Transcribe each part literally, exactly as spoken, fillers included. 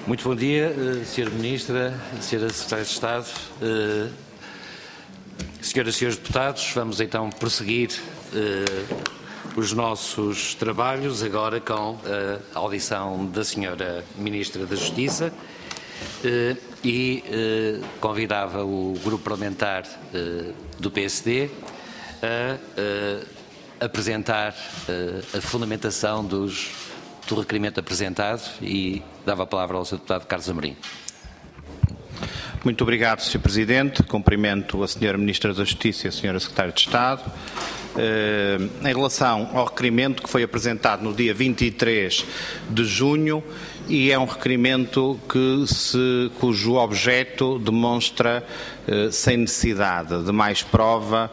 Muito bom dia, senhora Ministra, senhora Secretária de Estado, senhoras e senhores deputados. Vamos então prosseguir os nossos trabalhos agora com a audição da senhora Ministra da Justiça e convidava o Grupo Parlamentar do P S D a apresentar a fundamentação dos, do requerimento apresentado e dava a palavra ao senhor Deputado Carlos Amorim. Muito obrigado, senhor Presidente. Cumprimento a senhora Ministra da Justiça e a senhora Secretária de Estado. Uh, em relação ao requerimento que foi apresentado no dia vinte e três de junho, e é um requerimento que se, cujo objeto demonstra uh, sem necessidade de mais prova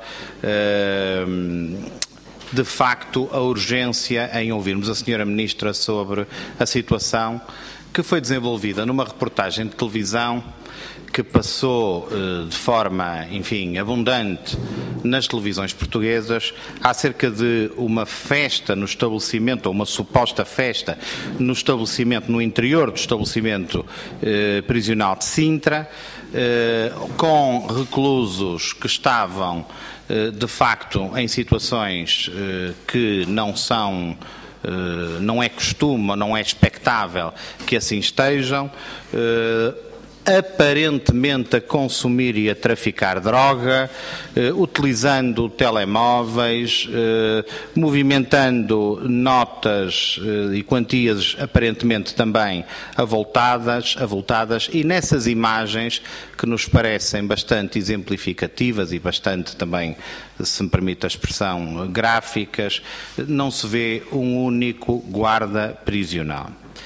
uh, de facto a urgência em ouvirmos a senhora Ministra sobre a situação que foi desenvolvida numa reportagem de televisão que passou eh, de forma, enfim, abundante nas televisões portuguesas acerca de uma festa no estabelecimento, ou uma suposta festa no estabelecimento, no interior do estabelecimento eh, prisional de Sintra, eh, com reclusos que estavam, eh, de facto, em situações eh, que não são Uh, não é costume, não é expectável que assim estejam, uh, aparentemente a consumir e a traficar droga, uh, utilizando telemóveis, uh, movimentando notas uh, e quantias aparentemente também avultadas, avultadas, e nessas imagens que nos parecem bastante exemplificativas e bastante também, se me permite a expressão, gráficas, não se vê um único guarda prisional.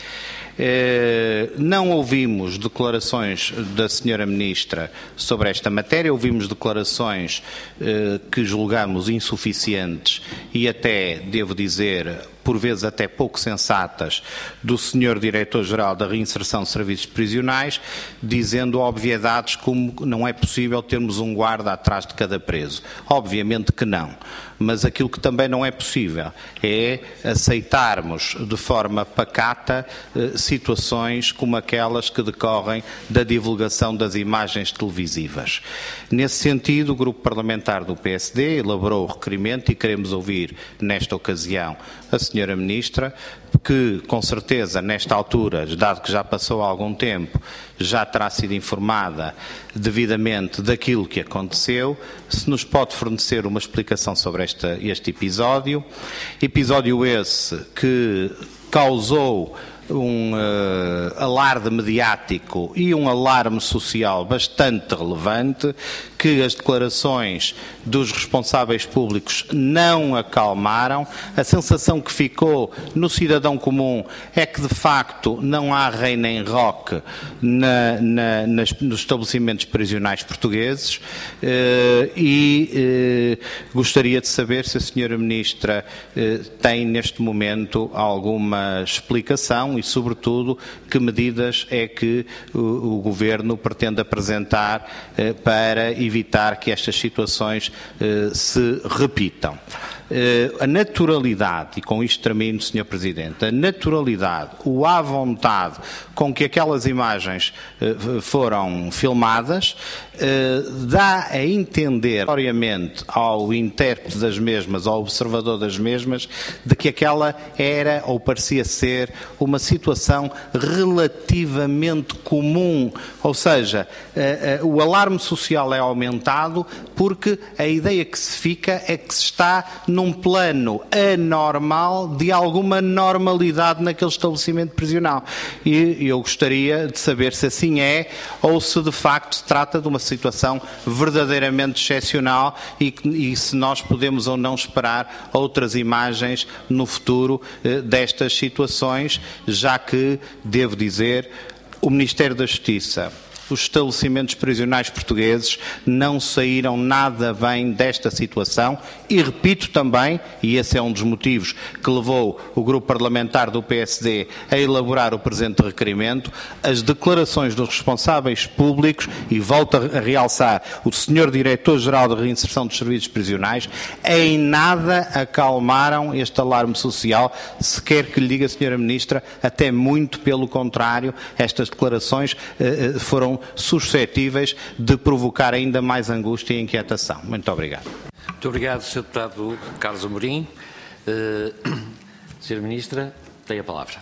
Eh, não ouvimos declarações da senhora Ministra sobre esta matéria, ouvimos declarações eh, que julgamos insuficientes e até, devo dizer, por vezes até pouco sensatas, do senhor Diretor-Geral da Reinserção de Serviços Prisionais, dizendo obviedades como não é possível termos um guarda atrás de cada preso. Obviamente que não. Mas aquilo que também não é possível é aceitarmos de forma pacata eh, situações como aquelas que decorrem da divulgação das imagens televisivas. Nesse sentido, o Grupo Parlamentar do P S D elaborou o requerimento e queremos ouvir, nesta ocasião, a senhora Ministra, que, com certeza, nesta altura, dado que já passou algum tempo, já terá sido informada devidamente daquilo que aconteceu, se nos pode fornecer uma explicação sobre esta, este episódio. Episódio esse que causou um uh, alarde mediático e um alarme social bastante relevante, que as declarações dos responsáveis públicos não acalmaram. A sensação que ficou no cidadão comum é que, de facto, não há rei nem roque na, na, nas, nos estabelecimentos prisionais portugueses, uh, e uh, gostaria de saber se a senhora Ministra uh, tem, neste momento, alguma explicação e, sobretudo, que medidas é que o, o Governo pretende apresentar eh, para evitar que estas situações eh, se repitam. Uh, a naturalidade, e com isto termino, senhor Presidente, a naturalidade, o à vontade com que aquelas imagens uh, foram filmadas, uh, dá a entender, obviamente, ao intérprete das mesmas, ao observador das mesmas, de que aquela era, ou parecia ser, uma situação relativamente comum, ou seja, uh, uh, o alarme social é aumentado porque a ideia que se fica é que se está num plano anormal de alguma normalidade naquele estabelecimento prisional. E eu gostaria de saber se assim é ou se de facto se trata de uma situação verdadeiramente excepcional e, e se nós podemos ou não esperar outras imagens no futuro eh, destas situações, já que, devo dizer, o Ministério da Justiça os estabelecimentos prisionais portugueses não saíram nada bem desta situação e repito também, e esse é um dos motivos que levou o grupo parlamentar do P S D a elaborar o presente requerimento, as declarações dos responsáveis públicos, e volto a realçar, o senhor Diretor-Geral de Reinserção dos Serviços Prisionais, em nada acalmaram este alarme social, se quer que lhe diga, senhora Ministra, até muito pelo contrário, estas declarações eh, foram suscetíveis de provocar ainda mais angústia e inquietação. Muito obrigado. Muito obrigado, senhor Deputado Carlos Amorim. Uh, senhora Ministra, tem a palavra.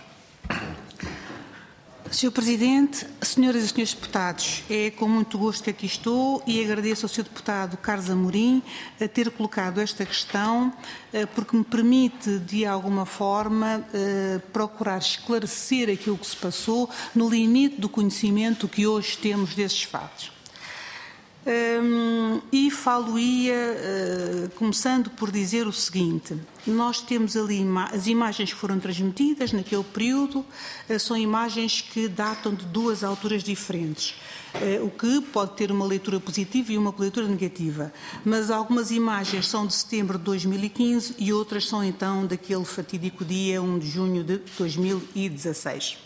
senhor Presidente, senhoras e senhores deputados, é com muito gosto que aqui estou e agradeço ao senhor Deputado Carlos Amorim a ter colocado esta questão, porque me permite, de alguma forma, procurar esclarecer aquilo que se passou no limite do conhecimento que hoje temos desses fatos. Um, e falo-ia, uh, começando por dizer o seguinte: nós temos ali ima as imagens que foram transmitidas naquele período, uh, são imagens que datam de duas alturas diferentes, uh, o que pode ter uma leitura positiva e uma leitura negativa, mas algumas imagens são de setembro de dois mil e quinze e outras são então daquele fatídico dia um de junho de dois mil e dezasseis.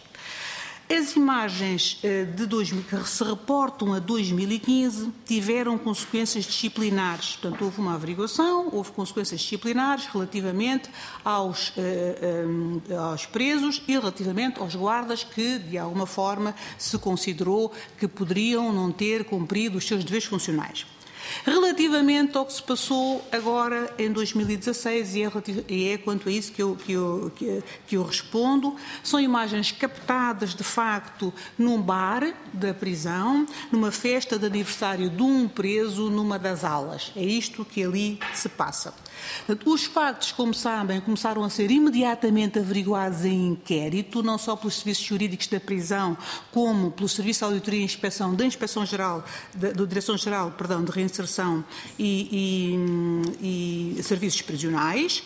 As imagens de dois mil, que se reportam a dois mil e quinze tiveram consequências disciplinares. Portanto, houve uma averiguação, houve consequências disciplinares relativamente aos, eh, eh, aos presos e relativamente aos guardas que, de alguma forma, se considerou que poderiam não ter cumprido os seus deveres funcionais. Relativamente ao que se passou agora em dois mil e dezasseis, e é, e é quanto a isso que eu, que, eu, que, que eu respondo, são imagens captadas de facto num bar da prisão, numa festa de aniversário de um preso numa das alas. É isto que ali se passa. Os factos, como sabem, começaram a ser imediatamente averiguados em inquérito, não só pelos serviços jurídicos da prisão, como pelo Serviço de Auditoria e Inspeção da Inspeção-Geral, da Direção-Geral, perdão, de Reinserção e, e, e Serviços Prisionais,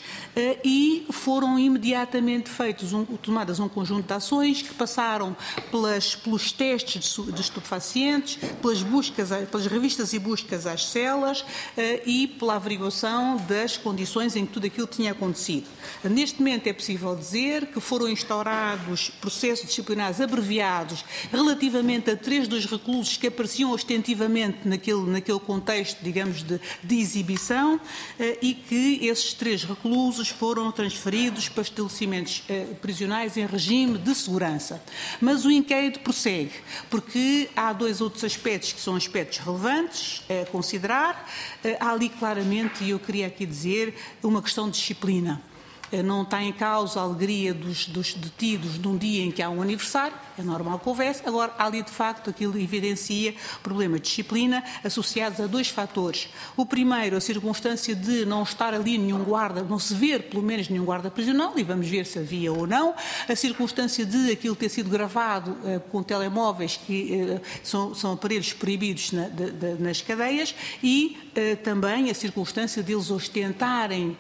e foram imediatamente feitos, um, tomadas um conjunto de ações que passaram pelas, pelos testes de, de estupefacientes, pelas, buscas, pelas revistas e buscas às celas e pela averiguação das condições em que tudo aquilo tinha acontecido. Neste momento é possível dizer que foram instaurados processos disciplinares abreviados relativamente a três dos reclusos que apareciam ostentivamente naquele, naquele contexto, digamos, de, de exibição, e que esses três reclusos foram transferidos para estabelecimentos prisionais em regime de segurança. Mas o inquérito prossegue, porque há dois outros aspectos que são aspectos relevantes a considerar. Há ali claramente, e eu queria aqui dizer, uma questão de disciplina. Não está em causa a alegria dos, dos detidos num dia em que há um aniversário, é normal que houvesse. Agora, ali de facto aquilo evidencia problemas de disciplina associados a dois fatores. O primeiro, a circunstância de não estar ali nenhum guarda, não se ver pelo menos nenhum guarda prisional, e vamos ver se havia ou não. A circunstância de aquilo ter sido gravado uh, com telemóveis, que uh, são, são aparelhos proibidos na, de, de, nas cadeias, e uh, também a circunstância de eles ostentarem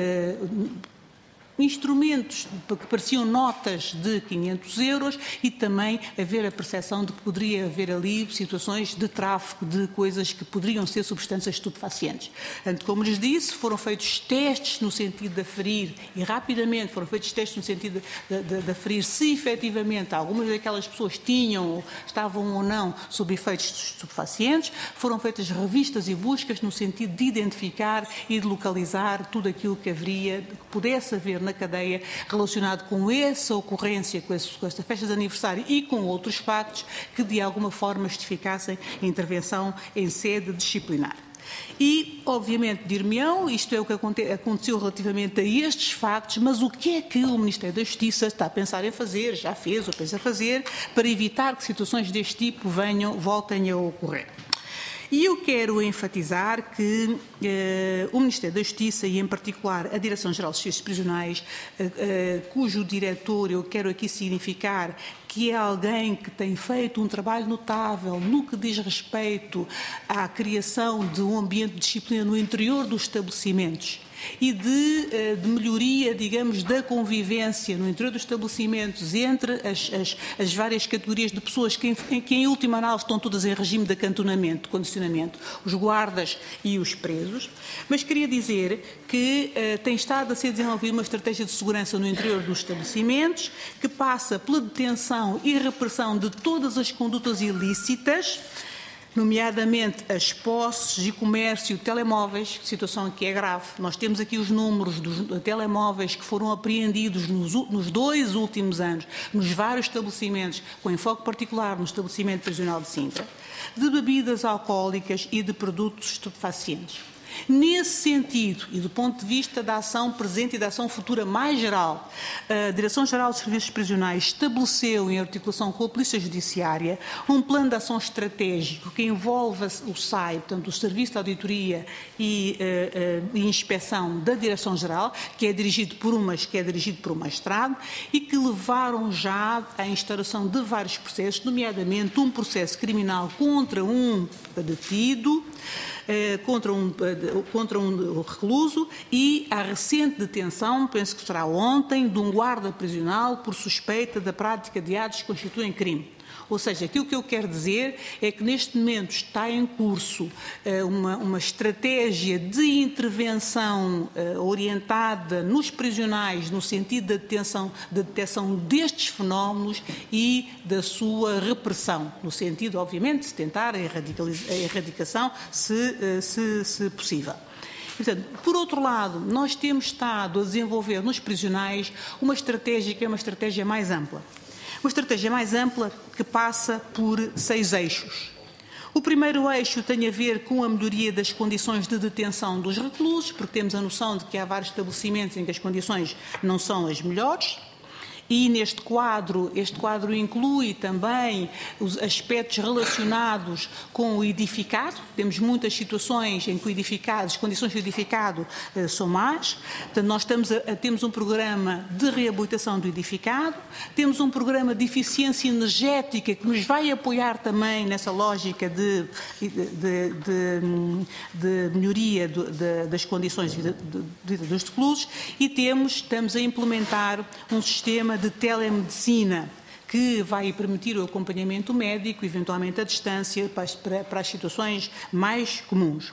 uh, instrumentos que pareciam notas de quinhentos euros e também haver a percepção de que poderia haver ali situações de tráfico de coisas que poderiam ser substâncias estupefacientes. Portanto, como lhes disse, foram feitos testes no sentido de aferir, e rapidamente foram feitos testes no sentido de, de, de aferir se efetivamente algumas daquelas pessoas tinham, estavam ou não sob efeitos estupefacientes. Foram feitas revistas e buscas no sentido de identificar e de localizar tudo aquilo que haveria, que pudesse haver na cadeia relacionado com essa ocorrência, com, esse, com esta festa de aniversário e com outros factos que de alguma forma justificassem a intervenção em sede disciplinar. E, obviamente, dir-me-ão, isto é o que aconteceu relativamente a estes factos, mas o que é que o Ministério da Justiça está a pensar em fazer, já fez ou pensa fazer, para evitar que situações deste tipo venham, voltem a ocorrer? E eu quero enfatizar que eh, o Ministério da Justiça e, em particular, a Direção-Geral dos Serviços Prisionais, eh, eh, cujo diretor eu quero aqui significar que é alguém que tem feito um trabalho notável no que diz respeito à criação de um ambiente de disciplina no interior dos estabelecimentos e de, de melhoria, digamos, da convivência no interior dos estabelecimentos entre as, as, as várias categorias de pessoas que em, que, em última análise, estão todas em regime de acantonamento, de condicionamento, os guardas e os presos. Mas queria dizer que uh, tem estado a ser desenvolvida uma estratégia de segurança no interior dos estabelecimentos, que passa pela detenção e repressão de todas as condutas ilícitas, nomeadamente as posses e comércio de telemóveis, situação que é grave. Nós temos aqui os números dos telemóveis que foram apreendidos nos, nos dois últimos anos, nos vários estabelecimentos, com enfoque particular no estabelecimento prisional de Sintra, de bebidas alcoólicas e de produtos estupefacientes. Nesse sentido, e do ponto de vista da ação presente e da ação futura mais geral, a Direção-Geral dos Serviços Prisionais estabeleceu, em articulação com a Polícia Judiciária, um plano de ação estratégico que envolve o S A I, portanto, o Serviço de Auditoria e, uh, uh, e Inspeção da Direção-Geral, que é dirigido por umas, que é dirigido por um magistrado, e que levaram já à instauração de vários processos, nomeadamente um processo criminal contra um detido, Contra um, contra um recluso, e a recente detenção, penso que será ontem, de um guarda prisional por suspeita da prática de atos que constituem crime. Ou seja, aquilo que eu quero dizer é que neste momento está em curso uh, uma, uma estratégia de intervenção uh, orientada nos prisionais no sentido da detenção, da detecção destes fenómenos e da sua repressão, no sentido, obviamente, de tentar a, a erradicação, se, uh, se, se possível. Portanto, por outro lado, nós temos estado a desenvolver nos prisionais uma estratégia que é uma estratégia mais ampla. Uma estratégia mais ampla que passa por seis eixos. O primeiro eixo tem a ver com a melhoria das condições de detenção dos reclusos, porque temos a noção de que há vários estabelecimentos em que as condições não são as melhores. E neste quadro, este quadro inclui também os aspectos relacionados com o edificado. Temos muitas situações em que o edificado, as condições de edificado uh, são más. Portanto, nós estamos a, a, temos um programa de reabilitação do edificado, temos um programa de eficiência energética que nos vai apoiar também nessa lógica de, de, de, de, de melhoria do, de, das condições de vida dos reclusos, e temos, estamos a implementar um sistema de telemedicina que vai permitir o acompanhamento médico, eventualmente à distância, para as, para as situações mais comuns.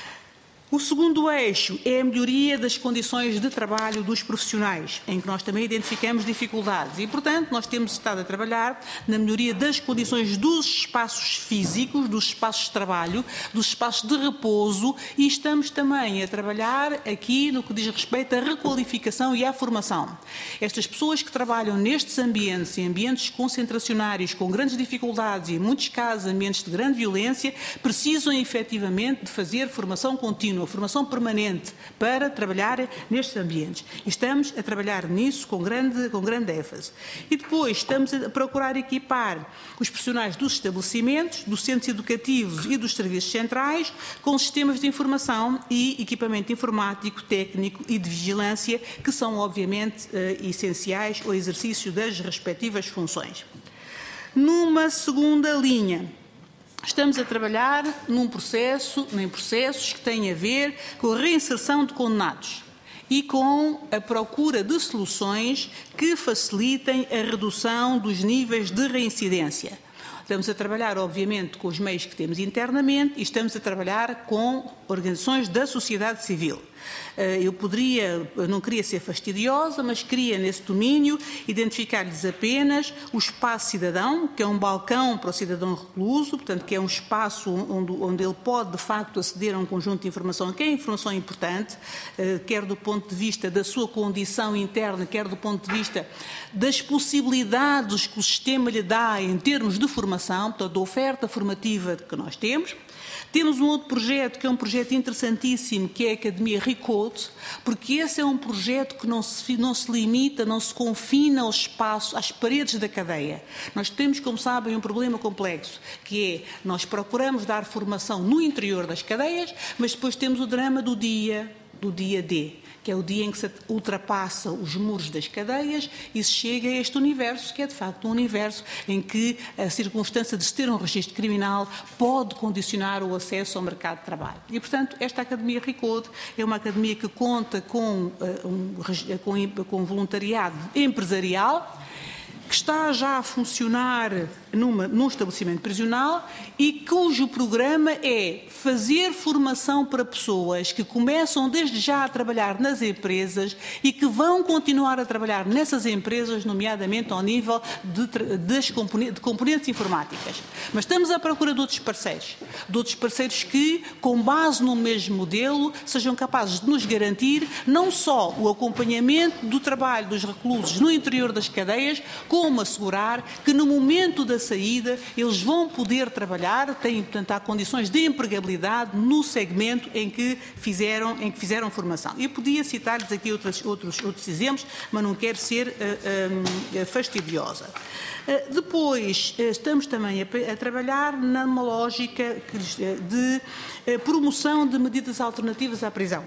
O segundo eixo é a melhoria das condições de trabalho dos profissionais, em que nós também identificamos dificuldades e, portanto, nós temos estado a trabalhar na melhoria das condições dos espaços físicos, dos espaços de trabalho, dos espaços de repouso, e estamos também a trabalhar aqui no que diz respeito à requalificação e à formação. Estas pessoas que trabalham nestes ambientes, em ambientes concentracionários, com grandes dificuldades e, em muitos casos, ambientes de grande violência, precisam efetivamente de fazer formação contínua, a formação permanente para trabalhar nestes ambientes. E estamos a trabalhar nisso com grande, com grande ênfase. E depois estamos a procurar equipar os profissionais dos estabelecimentos, dos centros educativos e dos serviços centrais com sistemas de informação e equipamento informático, técnico e de vigilância, que são, obviamente, essenciais ao exercício das respectivas funções. Numa segunda linha, estamos a trabalhar num processo, em processos que têm a ver com a reinserção de condenados e com a procura de soluções que facilitem a redução dos níveis de reincidência. Estamos a trabalhar, obviamente, com os meios que temos internamente e estamos a trabalhar com organizações da sociedade civil. Eu poderia, eu não queria ser fastidiosa, mas queria, nesse domínio, identificar-lhes apenas o espaço cidadão, que é um balcão para o cidadão recluso, portanto, que é um espaço onde, onde ele pode, de facto, aceder a um conjunto de informação, que é informação importante, quer do ponto de vista da sua condição interna, quer do ponto de vista das possibilidades que o sistema lhe dá em termos de formação, portanto, da oferta formativa que nós temos. Temos um outro projeto, que é um projeto interessantíssimo, que é a Academia Recode, porque esse é um projeto que não se, não se limita, não se confina ao espaço, às paredes da cadeia. Nós temos, como sabem, um problema complexo, que é, nós procuramos dar formação no interior das cadeias, mas depois temos o drama do dia, do dia D, que é o dia em que se ultrapassa os muros das cadeias e se chega a este universo, que é de facto um universo em que a circunstância de se ter um registro criminal pode condicionar o acesso ao mercado de trabalho. E, portanto, esta Academia Recode é uma academia que conta com, uh, um, com, com voluntariado empresarial, que está já a funcionar numa, num estabelecimento prisional e cujo programa é fazer formação para pessoas que começam desde já a trabalhar nas empresas e que vão continuar a trabalhar nessas empresas, nomeadamente ao nível de, das componentes, de componentes informáticas. Mas estamos à procura de outros parceiros, de outros parceiros que, com base no mesmo modelo, sejam capazes de nos garantir não só o acompanhamento do trabalho dos reclusos no interior das cadeias, como assegurar que no momento da saída eles vão poder trabalhar, têm, portanto, há condições de empregabilidade no segmento em que fizeram, em que fizeram formação. Eu podia citar-lhes aqui outros, outros, outros exemplos, mas não quero ser uh, uh, fastidiosa. Uh, depois, uh, estamos também a, a trabalhar numa lógica de uh, promoção de medidas alternativas à prisão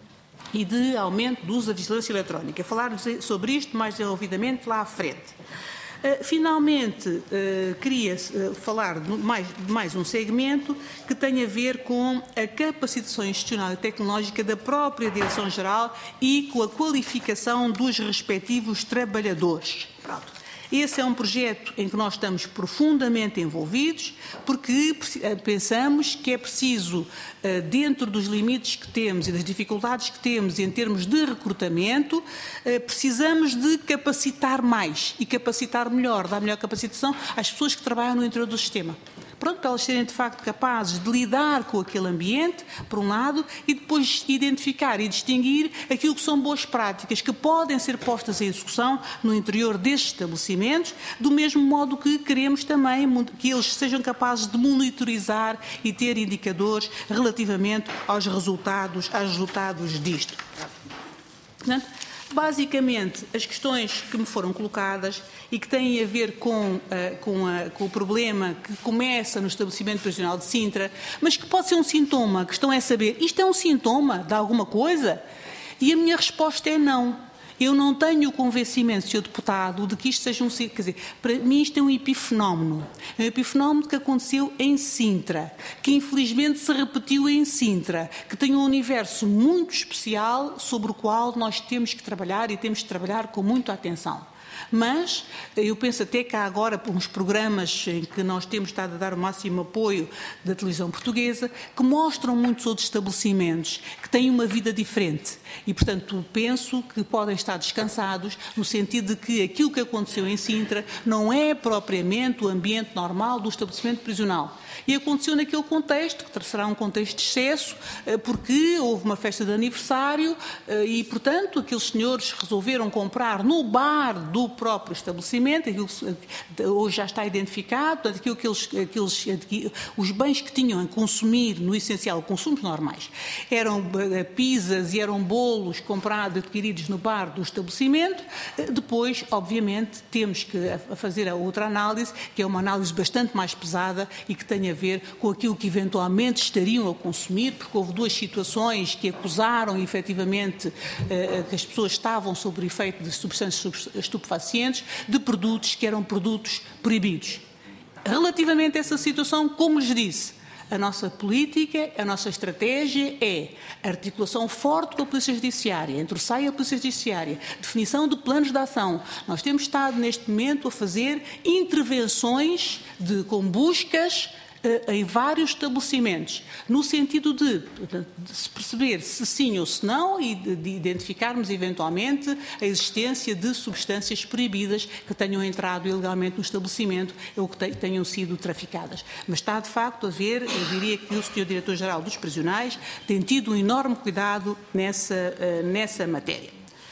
e de aumento do uso da vigilância eletrónica. Falar sobre isto mais desenvolvidamente lá à frente. Uh, finalmente, uh, queria uh, falar de mais, de mais um segmento que tem a ver com a capacitação institucional e tecnológica da própria Direção-Geral e com a qualificação dos respectivos trabalhadores. Pronto. Esse é um projeto em que nós estamos profundamente envolvidos, porque pensamos que é preciso, dentro dos limites que temos e das dificuldades que temos em termos de recrutamento, precisamos de capacitar mais e capacitar melhor, dar melhor capacitação às pessoas que trabalham no interior do sistema. Pronto, para elas serem de facto capazes de lidar com aquele ambiente, por um lado, e depois identificar e distinguir aquilo que são boas práticas que podem ser postas em execução no interior destes estabelecimentos, do mesmo modo que queremos também que eles sejam capazes de monitorizar e ter indicadores relativamente aos resultados, aos resultados disto. Portanto, basicamente, as questões que me foram colocadas e que têm a ver com, uh, com, a, com o problema que começa no estabelecimento prisional de Sintra, mas que pode ser um sintoma, a questão é saber, isto é um sintoma de alguma coisa? E a minha resposta é não. Eu não tenho o convencimento, senhor Deputado, de que isto seja um... Quer dizer, para mim isto é um epifenómeno. É um epifenómeno que aconteceu em Sintra, que infelizmente se repetiu em Sintra, que tem um universo muito especial sobre o qual nós temos que trabalhar e temos que trabalhar com muita atenção. Mas eu penso até que há agora uns programas em que nós temos estado a dar o máximo apoio da televisão portuguesa que mostram muitos outros estabelecimentos que têm uma vida diferente e, portanto, penso que podem estar descansados no sentido de que aquilo que aconteceu em Sintra não é propriamente o ambiente normal do estabelecimento prisional. E aconteceu naquele contexto, que será um contexto de excesso, porque houve uma festa de aniversário e, portanto, aqueles senhores resolveram comprar no bar do próprio estabelecimento, aquilo que hoje já está identificado, aquilo que eles, aqueles, os bens que tinham a consumir, no essencial, consumos normais, eram pizzas e eram bolos comprados, adquiridos no bar do estabelecimento. Depois, obviamente, temos que fazer a outra análise, que é uma análise bastante mais pesada e que tem a ver com aquilo que eventualmente estariam a consumir, porque houve duas situações que acusaram efetivamente que as pessoas estavam sob o efeito de substâncias estupefacientes, de produtos que eram produtos proibidos. Relativamente a essa situação, como lhes disse, a nossa política, a nossa estratégia é articulação forte com a Polícia Judiciária, entre o S A I e a Polícia Judiciária, definição de planos de ação. Nós temos estado neste momento a fazer intervenções de, com buscas em vários estabelecimentos, no sentido de, de se perceber se sim ou se não e de, de identificarmos eventualmente a existência de substâncias proibidas que tenham entrado ilegalmente no estabelecimento ou que tenham sido traficadas. Mas está de facto a ver, eu diria que o senhor Diretor-Geral dos Prisionais tem tido um enorme cuidado nessa, nessa matéria.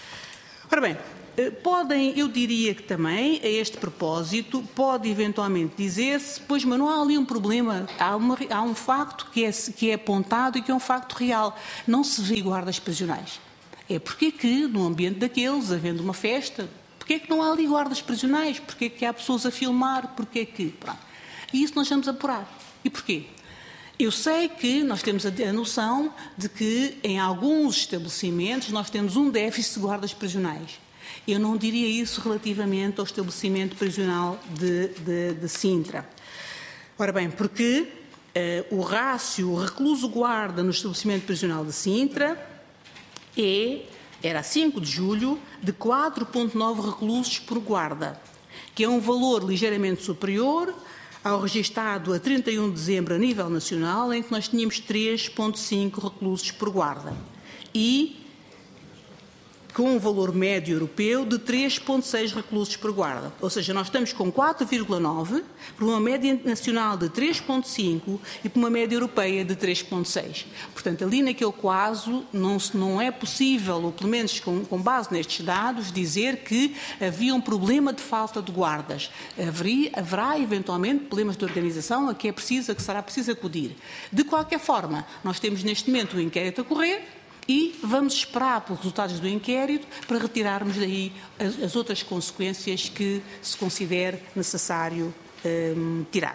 Ora bem, podem, eu diria que também, a este propósito, pode eventualmente dizer-se, pois, mas não há ali um problema, há, uma, há um facto que é, que é apontado e que é um facto real. Não se vê guardas prisionais. É porque que, no ambiente daqueles, havendo uma festa, porque é que não há ali guardas prisionais? Porque é que há pessoas a filmar? Porque é que... Pronto. E isso nós vamos apurar. E porquê? Eu sei que nós temos a, a noção de que em alguns estabelecimentos nós temos um déficit de guardas prisionais. Eu não diria isso relativamente ao estabelecimento prisional de, de, de Sintra. Ora bem, porque uh, o rácio, o recluso-guarda no estabelecimento prisional de Sintra é, era a cinco de julho, de quatro vírgula nove reclusos por guarda, que é um valor ligeiramente superior ao registado a trinta e um de dezembro a nível nacional, em que nós tínhamos três vírgula cinco reclusos por guarda. E com um valor médio europeu de três vírgula seis reclusos por guarda. Ou seja, nós estamos com quatro vírgula nove, por uma média nacional de três vírgula cinco e por uma média europeia de três vírgula seis. Portanto, ali naquele caso, não, não é possível, ou pelo menos com, com base nestes dados, dizer que havia um problema de falta de guardas. Haveria, haverá, eventualmente, problemas de organização a que, é preciso, a que será preciso acudir. De qualquer forma, nós temos neste momento o inquérito a correr, e vamos esperar pelos resultados do inquérito para retirarmos daí as, as outras consequências que se considere necessário um, tirar.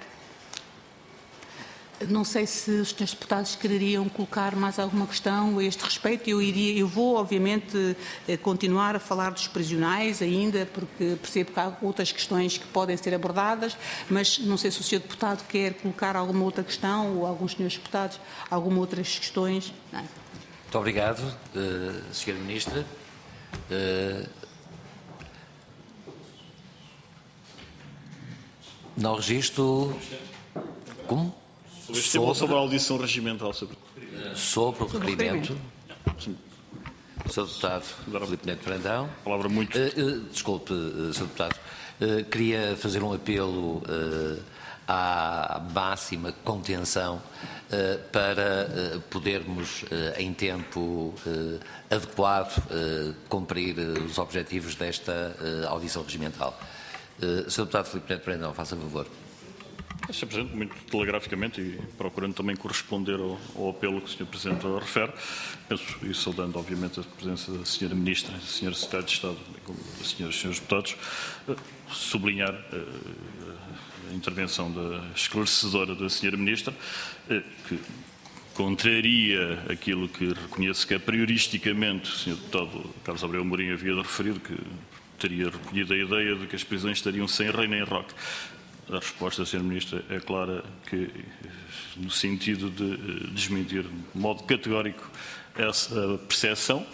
Não sei se os senhores deputados quereriam colocar mais alguma questão a este respeito. Eu, iria, eu vou, obviamente, continuar a falar dos prisionais ainda, porque percebo que há outras questões que podem ser abordadas, mas não sei se o senhor deputado quer colocar alguma outra questão, ou alguns senhores deputados, alguma outras questões. Não. Muito obrigado, uh, senhora Ministra. Uh, não registro... Como? Sobre este tema, sobre a audição regimental. Sobre, sobre o requerimento. senhor Deputado Filipe Neto Brandão. Palavra muito... Uh, uh, desculpe, uh, senhor Deputado. Uh, queria fazer um apelo uh, à máxima contenção Uh, para uh, podermos, uh, em tempo uh, adequado, uh, cumprir uh, os objetivos desta uh, audição regimental. Uh, senhor Deputado Filipe Neto Brandão, faça favor. senhor Presidente, muito telegraficamente e procurando também corresponder ao, ao apelo que o senhor Presidente refere, penso, e saudando obviamente a presença da senhora Ministra, da senhora Secretária de Estado, como das senhoras e senhores deputados, uh, sublinhar uh, a intervenção da esclarecedora da senhora Ministra, que contraria aquilo que reconheço que é prioristicamente o senhor Deputado Carlos Abreu Amorim havia referido, que teria recolhido a ideia de que as prisões estariam sem rei nem roque. A resposta da senhora Ministra é clara, que no sentido de desmentir de modo categórico essa percepção.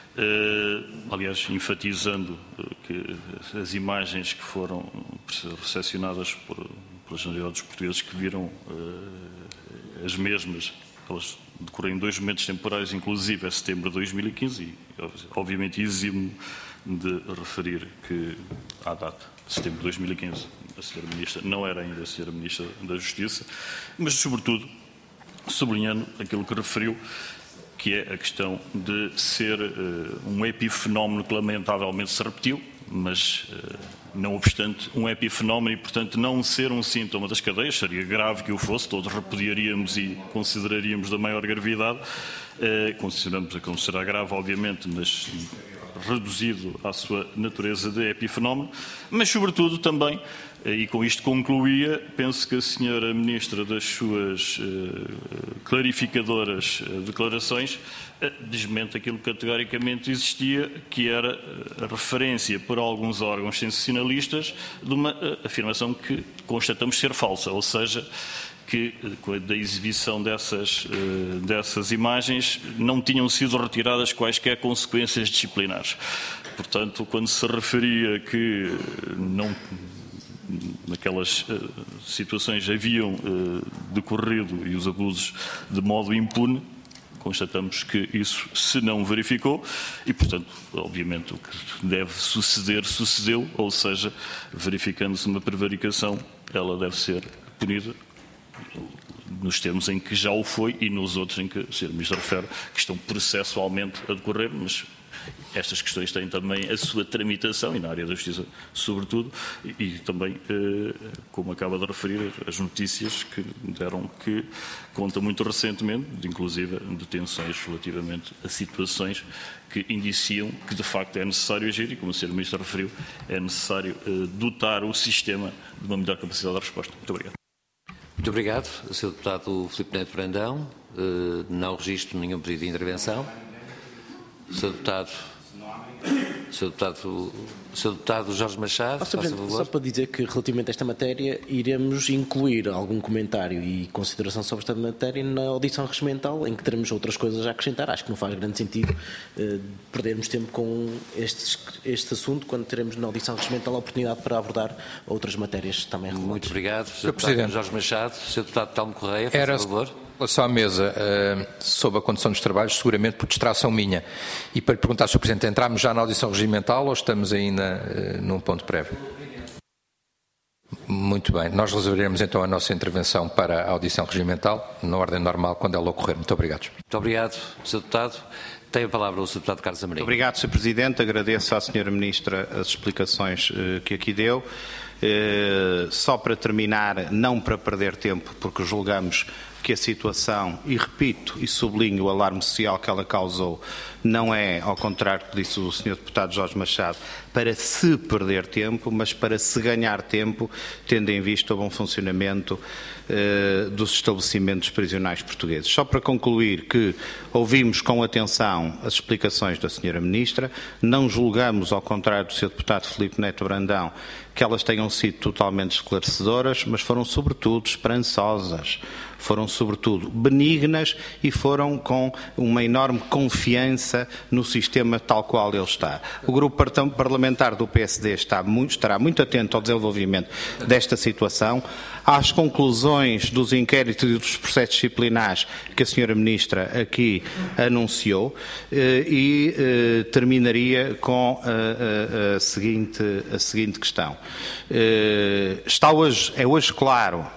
Uh, aliás, enfatizando que as imagens que foram recepcionadas por, pelas generalidades portuguesas que viram uh, as mesmas, elas decorrem em dois momentos temporais, inclusive a setembro de dois mil e quinze, e obviamente eximo de referir que à data de setembro de dois mil e quinze a senhora Ministra não era ainda a senhora Ministra da Justiça, mas sobretudo sublinhando aquilo que referiu, que é a questão de ser uh, um epifenómeno que lamentavelmente se repetiu, mas uh, não obstante um epifenómeno e, portanto, não ser um síntoma das cadeias, seria grave que o fosse, todos repudiaríamos e consideraríamos da maior gravidade, uh, consideramos a como será grave, obviamente, mas reduzido à sua natureza de epifenómeno, mas, sobretudo, também, e com isto concluía, penso que a senhora Ministra, das suas uh, clarificadoras uh, declarações, uh, desmente aquilo que categoricamente existia, que era a referência por alguns órgãos sensacionalistas de uma uh, afirmação que constatamos ser falsa, ou seja, que da exibição dessas, uh, dessas imagens não tinham sido retiradas quaisquer consequências disciplinares. Portanto, quando se referia que não... naquelas uh, situações haviam uh, decorrido e os abusos de modo impune, constatamos que isso se não verificou e, portanto, obviamente o que deve suceder, sucedeu, ou seja, verificando-se uma prevaricação, ela deve ser punida nos termos em que já o foi e nos outros em que o senhor Ministro refere, que estão processualmente a decorrer, mas estas questões têm também a sua tramitação, e na área da Justiça sobretudo, e, e também, eh, como acaba de referir, as notícias que deram que conta muito recentemente, de, inclusive detenções relativamente a situações que indiciam que de facto é necessário agir e, como o senhor Ministro referiu, é necessário eh, dotar o sistema de uma melhor capacidade de resposta. Muito obrigado. Muito Muito obrigado. senhor Deputado Filipe Neto Brandão, não registro nenhum pedido de intervenção. senhor Deputado, senhor Deputado, senhor Deputado Jorge Machado, oh, faça favor. Só para dizer que relativamente a esta matéria iremos incluir algum comentário e consideração sobre esta matéria na audição regimental, em que teremos outras coisas a acrescentar. Acho que não faz grande sentido eh, perdermos tempo com este, este assunto quando teremos na audição regimental a oportunidade para abordar outras matérias também relevantes. Muito obrigado, senhor Deputado Jorge Machado. senhor Deputado Telmo Correia, por Era... favor. Em relação à mesa, uh, sobre a condução dos trabalhos, seguramente por distração minha. E para lhe perguntar, senhor Presidente, entramos já na audição regimental ou estamos ainda uh, num ponto prévio? Muito bem. Nós reservaremos então a nossa intervenção para a audição regimental, na ordem normal, quando ela ocorrer. Muito obrigado. Muito obrigado, senhor Deputado. Tem a palavra o senhor Deputado Carlos Amorim. Obrigado, senhor Presidente. Agradeço à senhora Ministra as explicações uh, que aqui deu. Uh, só para terminar, não para perder tempo, porque julgamos que a situação, e repito e sublinho o alarme social que ela causou, não é, ao contrário do que disse o senhor Deputado Jorge Machado, para se perder tempo, mas para se ganhar tempo, tendo em vista o bom funcionamento eh, dos estabelecimentos prisionais portugueses. Só para concluir que ouvimos com atenção as explicações da senhora Ministra, não julgamos, ao contrário do senhor Deputado Filipe Neto Brandão, que elas tenham sido totalmente esclarecedoras, mas foram sobretudo esperançosas, foram sobretudo benignas e foram com uma enorme confiança no sistema tal qual ele está. O grupo parlamentar do P S D está muito, estará muito atento ao desenvolvimento desta situação, às conclusões dos inquéritos e dos processos disciplinares que a senhora Ministra aqui anunciou e terminaria com a, a, a, seguinte, a seguinte questão. Está hoje, é hoje claro,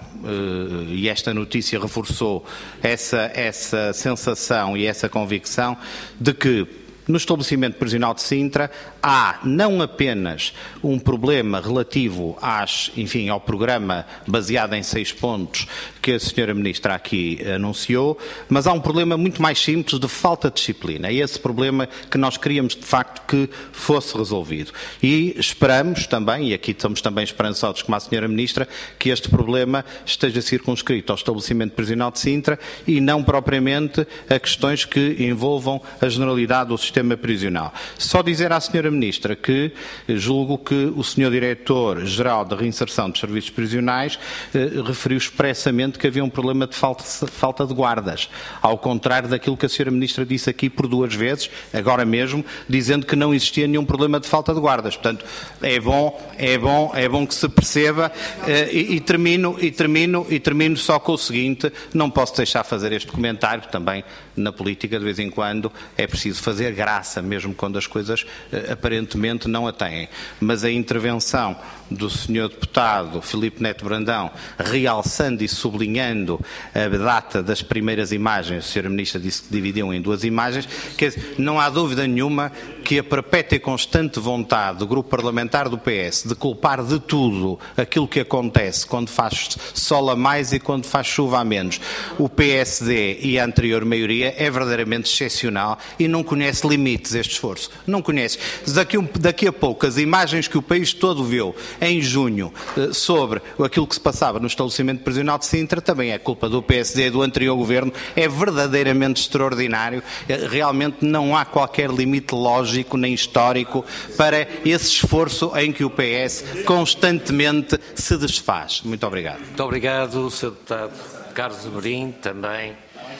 e esta notícia reforçou essa, essa sensação e essa convicção de que no estabelecimento prisional de Sintra há não apenas um problema relativo às, enfim, ao programa baseado em seis pontos que a senhora Ministra aqui anunciou, mas há um problema muito mais simples de falta de disciplina. É esse problema que nós queríamos de facto que fosse resolvido. E esperamos também, e aqui estamos também esperançosos como a senhora Ministra, que este problema esteja circunscrito ao estabelecimento prisional de Sintra e não propriamente a questões que envolvam a generalidade do sistema prisional. Só dizer à senhora Ministra que julgo que o senhor Diretor-Geral da Reinserção dos Serviços Prisionais eh, referiu expressamente que havia um problema de falta, falta de guardas, ao contrário daquilo que a senhora Ministra disse aqui por duas vezes, agora mesmo, dizendo que não existia nenhum problema de falta de guardas. Portanto, é bom, é bom, é bom que se perceba eh, e, e, termino, e, termino, e termino só com o seguinte, não posso deixar fazer este comentário, também na política de vez em quando é preciso fazer graça, mesmo quando as coisas eh, aparentemente não a têm. Mas a intervenção do senhor Deputado Filipe Neto Brandão, realçando e sublinhando a data das primeiras imagens, a senhora Ministra disse que dividiam em duas imagens, quer dizer, não há dúvida nenhuma que a perpétua e constante vontade do grupo parlamentar do P S de culpar de tudo aquilo que acontece quando faz sol a mais e quando faz chuva a menos, o P S D e a anterior maioria é verdadeiramente excepcional e não conhece limites este esforço. Não conhece. Daqui, um, daqui a pouco, as imagens que o país todo viu em junho sobre aquilo que se passava no estabelecimento prisional de Sintra também é culpa do P S D e do anterior governo. É verdadeiramente extraordinário. Realmente não há qualquer limite lógico nem histórico para esse esforço em que o P S constantemente se desfaz. Muito obrigado. Muito obrigado, senhor Deputado Carlos Amorim, também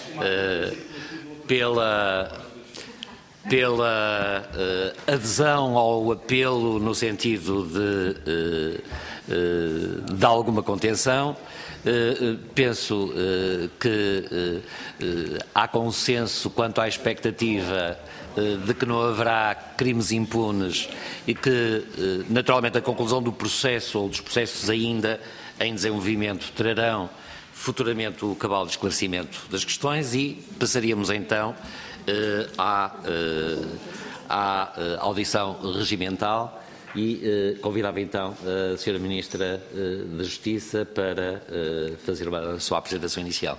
uh, pela... pela uh, adesão ao apelo no sentido de, uh, uh, de alguma contenção. Uh, uh, penso uh, que uh, uh, há consenso quanto à expectativa uh, de que não haverá crimes impunes e que, uh, naturalmente, a conclusão do processo ou dos processos ainda em desenvolvimento trarão futuramente o cabal de esclarecimento das questões e passaríamos então Uh, à, uh, à uh, audição regimental e uh, convidava então a senhora Ministra uh, da Justiça para uh, fazer a sua apresentação inicial.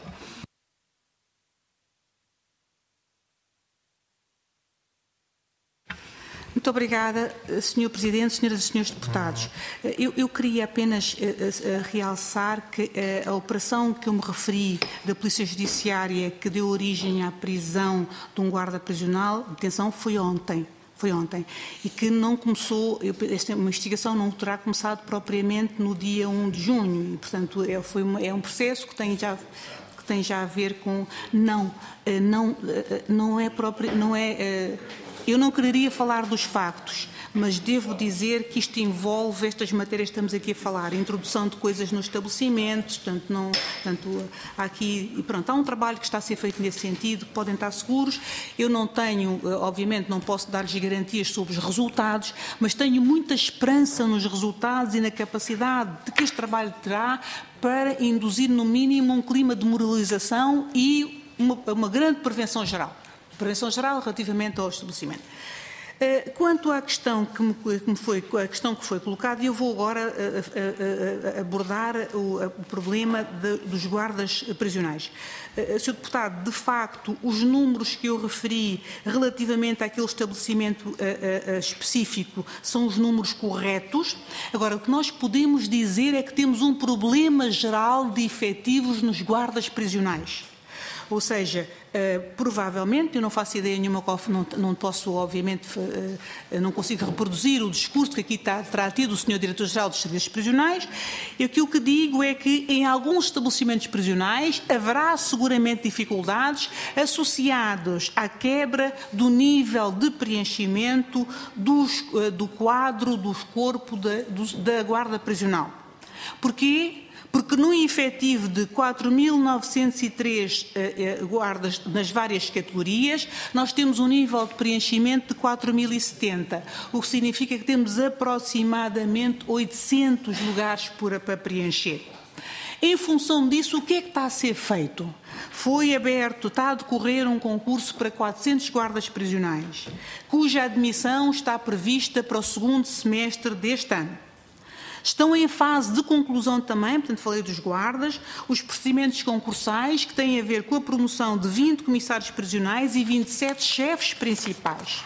Muito obrigada, senhor Presidente, senhoras e senhores deputados. Eu, eu queria apenas uh, uh, realçar que uh, a operação que eu me referi da Polícia Judiciária que deu origem à prisão de um guarda prisional, detenção, foi ontem. Foi ontem. E que não começou, esta investigação não terá começado propriamente no dia primeiro de junho. E, portanto, é, foi uma, é um processo que tem já... que tem já a ver com... Não, não, não é próprio... Não é, eu não quereria falar dos factos, mas devo dizer que isto envolve estas matérias que estamos aqui a falar, a introdução de coisas nos estabelecimentos, portanto, não, portanto, há aqui, e pronto, há um trabalho que está a ser feito nesse sentido, podem estar seguros. Eu não tenho, obviamente, não posso dar-lhes garantias sobre os resultados, mas tenho muita esperança nos resultados e na capacidade de que este trabalho terá para induzir, no mínimo, um clima de moralização e uma, uma grande prevenção geral. Prevenção geral relativamente ao estabelecimento. Quanto à questão que, me, que me foi, a questão que foi colocada, eu vou agora a, a, a abordar o, a, o problema de, dos guardas prisionais. senhor Deputado, de facto, os números que eu referi relativamente àquele estabelecimento a, a, a específico são os números corretos. Agora, o que nós podemos dizer é que temos um problema geral de efetivos nos guardas prisionais. Ou seja, uh, provavelmente, eu não faço ideia nenhuma, não, não posso, obviamente, uh, não consigo reproduzir o discurso que aqui está, terá tido o senhor Diretor-Geral dos Serviços Prisionais, e aquilo que digo é que em alguns estabelecimentos prisionais haverá seguramente dificuldades associadas à quebra do nível de preenchimento dos, uh, do quadro dos corpos da, do, da Guarda Prisional. Porquê? Porque no efetivo de quatro mil novecentos e três uh, uh, guardas nas várias categorias, nós temos um nível de preenchimento de quatro mil e setenta, o que significa que temos aproximadamente oitocentos lugares por, para preencher. Em função disso, o que é que está a ser feito? Foi aberto, está a decorrer um concurso para quatrocentos guardas prisionais, cuja admissão está prevista para o segundo semestre deste ano. Estão em fase de conclusão também, portanto falei dos guardas, os procedimentos concursais que têm a ver com a promoção de vinte comissários prisionais e vinte e sete chefes principais.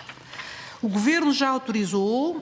O Governo já autorizou,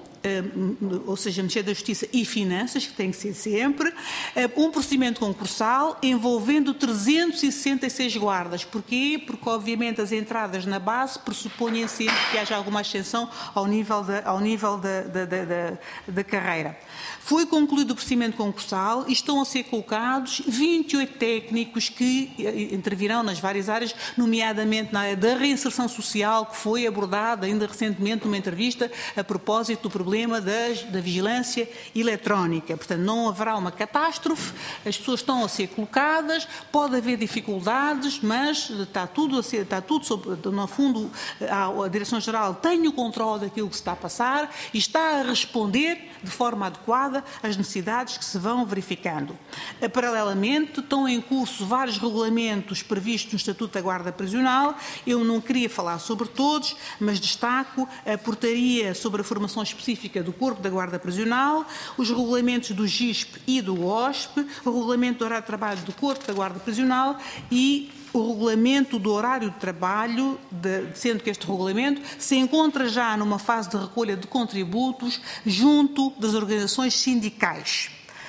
ou seja, a Ministério da Justiça e Finanças, que tem que ser sempre, um procedimento concursal envolvendo trezentos e sessenta e seis guardas. Porquê? Porque, obviamente, as entradas na base pressupõem sempre que haja alguma ascensão ao nível da, ao nível da, da, da, da, da carreira. Foi concluído o procedimento concursal e estão a ser colocados vinte e oito técnicos que intervirão nas várias áreas, nomeadamente na área da reinserção social, que foi abordada ainda recentemente numa entrevista a propósito do problema das, da vigilância eletrónica. Portanto, não haverá uma catástrofe, as pessoas estão a ser colocadas, pode haver dificuldades, mas está tudo a ser, está tudo sob, no fundo, a, a Direção-Geral tem o controle daquilo que se está a passar e está a responder de forma adequada às necessidades que se vão verificando. Paralelamente, estão em curso vários regulamentos previstos no Estatuto da Guarda Prisional. Eu não queria falar sobre todos, mas destaco a portaria sobre a formação específica do Corpo da Guarda Prisional, os regulamentos do G I S P e do O S P, o regulamento do horário de trabalho do Corpo da Guarda Prisional e o regulamento do horário de trabalho, de, sendo que este regulamento se encontra já numa fase de recolha de contributos junto das organizações sindicais.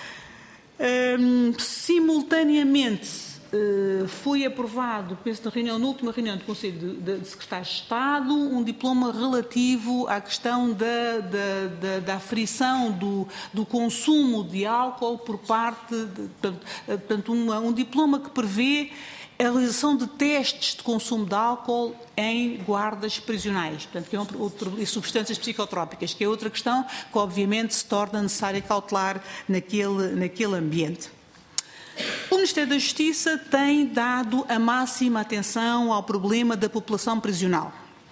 Hum, simultaneamente, uh, foi aprovado, penso na, reunião, na última reunião do Conselho de, de, de Secretários de Estado, um diploma relativo à questão da, da, da, da aferição do, do consumo de álcool por parte, de, portanto, um, um diploma que prevê a realização de testes de consumo de álcool em guardas prisionais, portanto, que é um, outro, e substâncias psicotrópicas, que é outra questão que, obviamente, se torna necessária cautelar naquele, naquele ambiente. O Ministério da Justiça tem dado a máxima atenção ao problema da população prisional.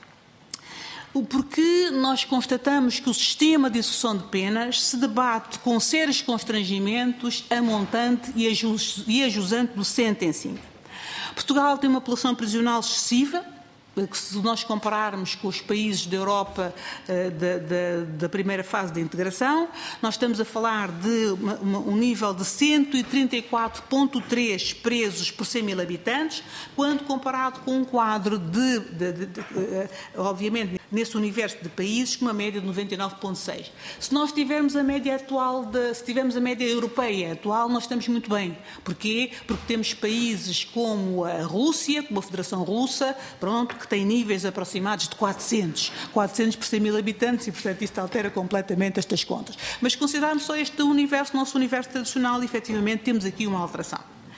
Porque nós constatamos que o sistema de execução de penas se debate com sérios constrangimentos a montante e a jusante do sentencing. Portugal tem uma população prisional excessiva, que se nós compararmos com os países da Europa uh, da, da, da primeira fase da integração, nós estamos a falar de uma, uma, um nível de cento e trinta e quatro vírgula três presos por cem mil habitantes, quando comparado com um quadro de, de, de, de uh, obviamente, nesse universo de países com uma média de noventa e nove vírgula seis. Se nós tivermos a média atual, de, se tivermos a média europeia atual, nós estamos muito bem. Porquê? Porque temos países como a Rússia, como a Federação Russa, pronto, que têm níveis aproximados de quatrocentos. quatrocentos por cem mil habitantes e, portanto, isto altera completamente estas contas. Mas considerarmos só este universo, nosso universo tradicional, efetivamente temos aqui uma alteração.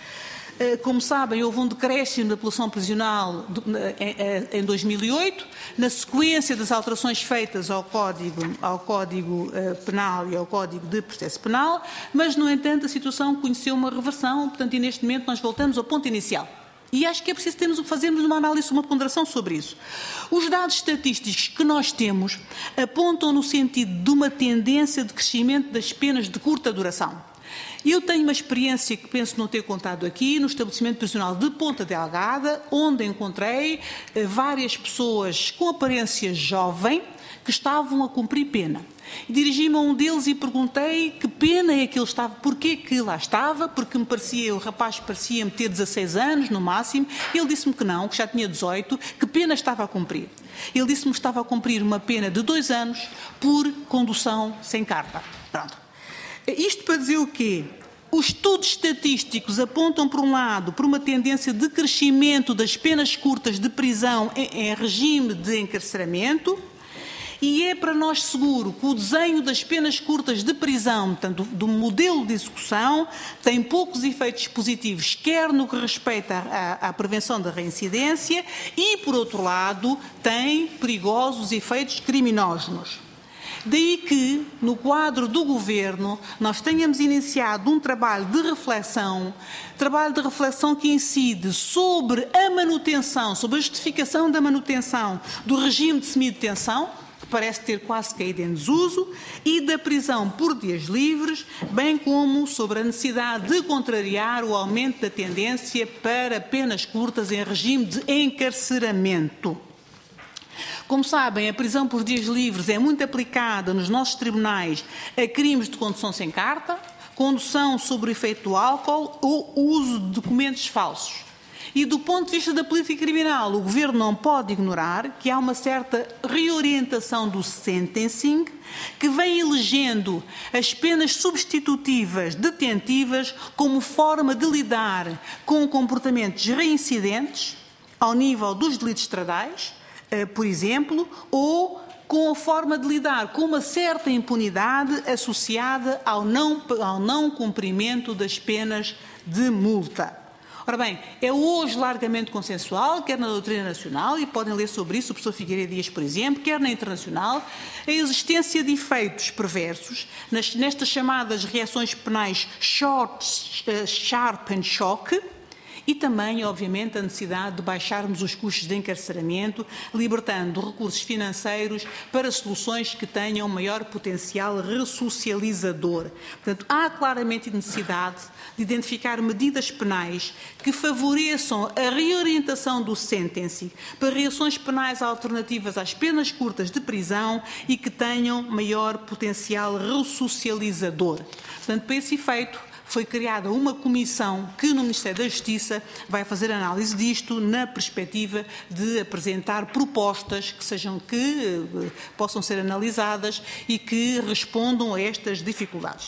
Como sabem, houve um decréscimo da população prisional em dois mil e oito, na sequência das alterações feitas ao Código, ao Código Penal e ao Código de Processo Penal, mas, no entanto, a situação conheceu uma reversão, portanto, e neste momento nós voltamos ao ponto inicial. E acho que é preciso termos, fazermos uma análise, uma ponderação sobre isso. Os dados estatísticos que nós temos apontam no sentido de uma tendência de crescimento das penas de curta duração. Eu tenho uma experiência que penso não ter contado aqui, no estabelecimento prisional de Ponta Delgada, onde encontrei eh, várias pessoas com aparência jovem que estavam a cumprir pena. Dirigi-me a um deles e perguntei que pena é que ele estava, porquê que lá estava, porque me parecia, o rapaz parecia-me ter dezasseis anos no máximo. Ele disse-me que não, que já tinha dezoito, que pena estava a cumprir. Ele disse-me que estava a cumprir uma pena de dois anos por condução sem carta. Pronto. Isto para dizer o quê? Os estudos estatísticos apontam, por um lado, por uma tendência de crescimento das penas curtas de prisão em, em regime de encarceramento, e é para nós seguro que o desenho das penas curtas de prisão, portanto, do, do modelo de execução, tem poucos efeitos positivos, quer no que respeita à, à prevenção da reincidência, e, por outro lado, tem perigosos efeitos criminógenos. Daí que, no quadro do Governo, nós tenhamos iniciado um trabalho de reflexão, trabalho de reflexão que incide sobre a manutenção, sobre a justificação da manutenção do regime de semidetenção, que parece ter quase caído em desuso, e da prisão por dias livres, bem como sobre a necessidade de contrariar o aumento da tendência para penas curtas em regime de encarceramento. Como sabem, a prisão por dias livres é muito aplicada nos nossos tribunais a crimes de condução sem carta, condução sob o efeito do álcool ou uso de documentos falsos. E do ponto de vista da política criminal, o Governo não pode ignorar que há uma certa reorientação do sentencing que vem elegendo as penas substitutivas detentivas como forma de lidar com comportamentos reincidentes ao nível dos delitos estradais, por exemplo, ou com a forma de lidar com uma certa impunidade associada ao não, ao não cumprimento das penas de multa. Ora bem, é hoje largamente consensual, quer na doutrina nacional, e podem ler sobre isso o professor Figueiredo Dias, por exemplo, quer na internacional, a existência de efeitos perversos nas, nestas chamadas reações penais short, uh, sharp and shock, e também, obviamente, a necessidade de baixarmos os custos de encarceramento, libertando recursos financeiros para soluções que tenham maior potencial ressocializador. Portanto, há claramente necessidade de identificar medidas penais que favoreçam a reorientação do sentencing para reações penais alternativas às penas curtas de prisão e que tenham maior potencial ressocializador. Portanto, para esse efeito, foi criada uma comissão que no Ministério da Justiça vai fazer análise disto na perspectiva de apresentar propostas que sejam que eh, possam ser analisadas e que respondam a estas dificuldades.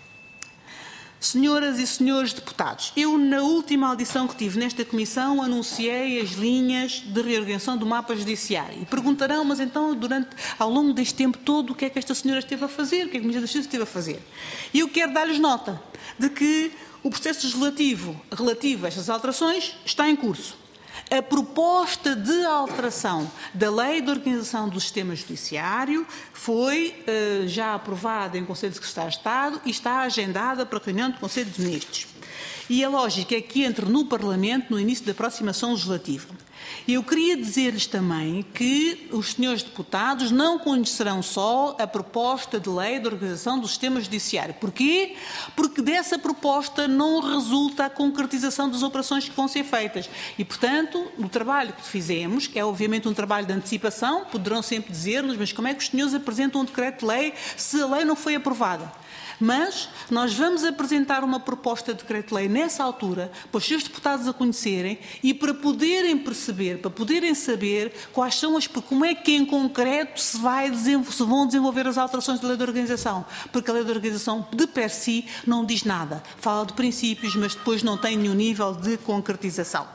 Senhoras e senhores deputados, eu na última audição que tive nesta comissão anunciei as linhas de reorganização do mapa judiciário. E perguntarão, mas então, durante, ao longo deste tempo todo, o que é que esta senhora esteve a fazer? O que é que o Ministro da Justiça esteve a fazer? E eu quero dar-lhes nota de que o processo legislativo relativo a estas alterações está em curso. A proposta de alteração da Lei de Organização do Sistema Judiciário foi uh, já aprovada em Conselho de Secretários de Estado e está agendada para a reunião do Conselho de Ministros. E a lógica é que entre no Parlamento no início da próxima sessão legislativa. Eu queria dizer-lhes também que os senhores deputados não conhecerão só a proposta de lei de organização do sistema judiciário. Porquê? Porque dessa proposta não resulta a concretização das operações que vão ser feitas. E, portanto, o trabalho que fizemos, que é obviamente um trabalho de antecipação, poderão sempre dizer-nos, mas como é que os senhores apresentam um decreto-lei se a lei não foi aprovada? Mas nós vamos apresentar uma proposta de decreto-lei nessa altura, para os seus deputados a conhecerem e para poderem perceber, para poderem saber quais são as, como é que em concreto se, vai, se vão desenvolver as alterações da lei de organização. Porque a lei de organização de per si não diz nada. Fala de princípios, mas depois não tem nenhum nível de concretização.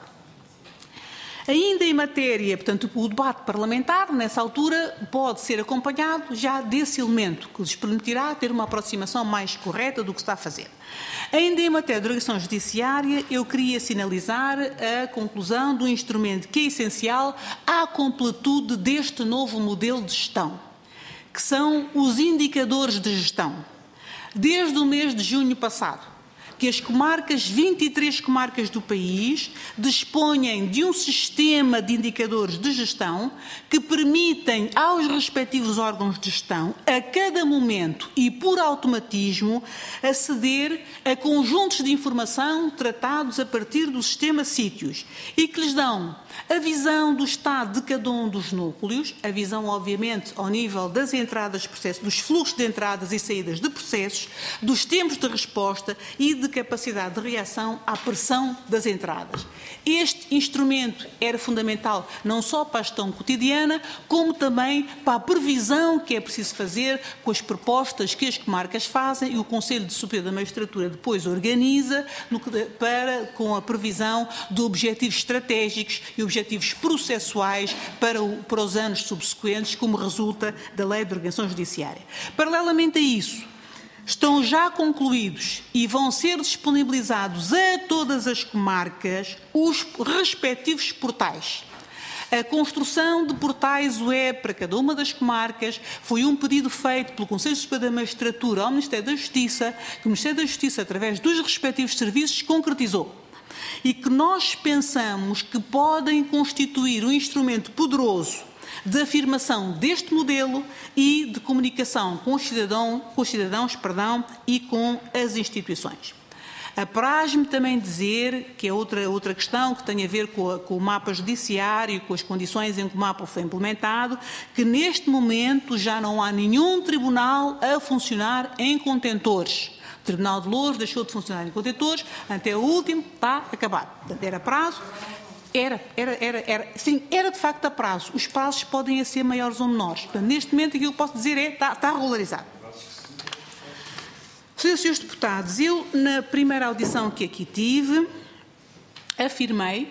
Ainda em matéria, portanto, o debate parlamentar, nessa altura, pode ser acompanhado já desse elemento, que lhes permitirá ter uma aproximação mais correta do que está a fazer. Ainda em matéria de organização judiciária, eu queria sinalizar a conclusão do instrumento que é essencial à completude deste novo modelo de gestão, que são os indicadores de gestão. Desde o mês de junho passado, que as comarcas, vinte e três comarcas do país, disponham de um sistema de indicadores de gestão que permitem aos respectivos órgãos de gestão, a cada momento e por automatismo, aceder a conjuntos de informação tratados a partir do sistema sítios e que lhes dão a visão do estado de cada um dos núcleos, a visão, obviamente, ao nível das entradas de processos, dos fluxos de entradas e saídas de processos, dos tempos de resposta e de capacidade de reação à pressão das entradas. Este instrumento era fundamental não só para a gestão cotidiana, como também para a previsão que é preciso fazer com as propostas que as comarcas fazem e o Conselho de Superior da Magistratura depois organiza no, para, com a previsão de objetivos estratégicos e objetivos processuais para, o, para os anos subsequentes, como resulta da Lei de Organização Judiciária. Paralelamente a isso, estão já concluídos e vão ser disponibilizados a todas as comarcas os respectivos portais. A construção de portais web para cada uma das comarcas foi um pedido feito pelo Conselho Superior da Magistratura ao Ministério da Justiça, que o Ministério da Justiça, através dos respectivos serviços, concretizou. E que nós pensamos que podem constituir um instrumento poderoso de afirmação deste modelo e de comunicação com os, cidadão, com os cidadãos perdão, e com as instituições. Apraz-me também dizer, que é outra, outra questão que tem a ver com, a, com o mapa judiciário, com as condições em que o mapa foi implementado, que neste momento já não há nenhum tribunal a funcionar em contentores. O Tribunal de Louros deixou de funcionar em contentores, até o último está acabado. Portanto, era prazo, era, era, era, era, sim, era de facto a prazo. Os prazos podem ser maiores ou menores. Portanto, neste momento, aquilo que eu posso dizer é está, está regularizado. Senhores e senhores deputados, eu, na primeira audição que aqui tive, afirmei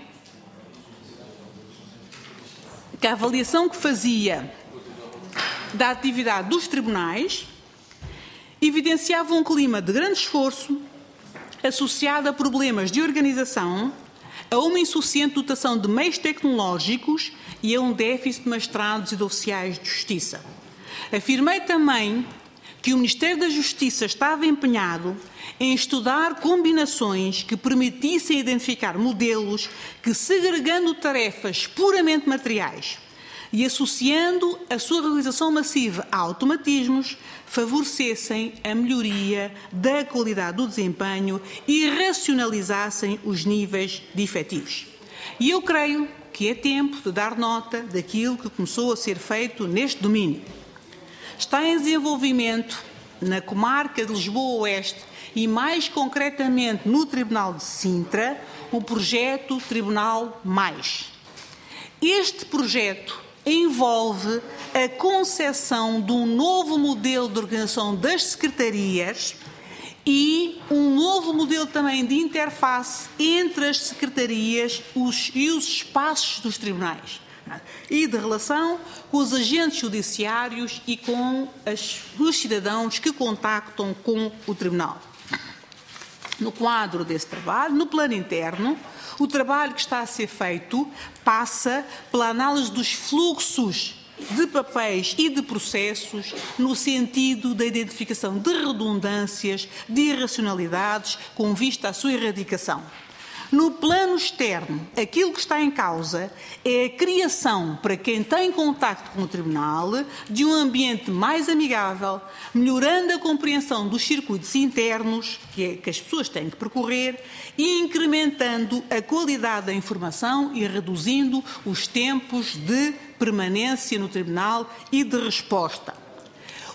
que a avaliação que fazia da atividade dos tribunais evidenciava um clima de grande esforço associado a problemas de organização, a uma insuficiente dotação de meios tecnológicos e a um déficit de magistrados e de oficiais de justiça. Afirmei também que o Ministério da Justiça estava empenhado em estudar combinações que permitissem identificar modelos que, segregando tarefas puramente materiais e associando a sua realização massiva a automatismos, favorecessem a melhoria da qualidade do desempenho e racionalizassem os níveis de efetivos. E eu creio que é tempo de dar nota daquilo que começou a ser feito neste domínio. Está em desenvolvimento na comarca de Lisboa Oeste e, mais concretamente, no Tribunal de Sintra, o projeto Tribunal Mais. Este projeto envolve a concepção de um novo modelo de organização das secretarias e um novo modelo também de interface entre as secretarias os, e os espaços dos tribunais e de relação com os agentes judiciários e com as, os cidadãos que contactam com o tribunal. No quadro desse trabalho, no plano interno, o trabalho que está a ser feito passa pela análise dos fluxos de papéis e de processos no sentido da identificação de redundâncias, de irracionalidades com vista à sua erradicação. No plano externo, aquilo que está em causa é a criação, para quem tem contacto com o Tribunal, de um ambiente mais amigável, melhorando a compreensão dos circuitos internos que, é, que as pessoas têm que percorrer e incrementando a qualidade da informação e reduzindo os tempos de permanência no Tribunal e de resposta.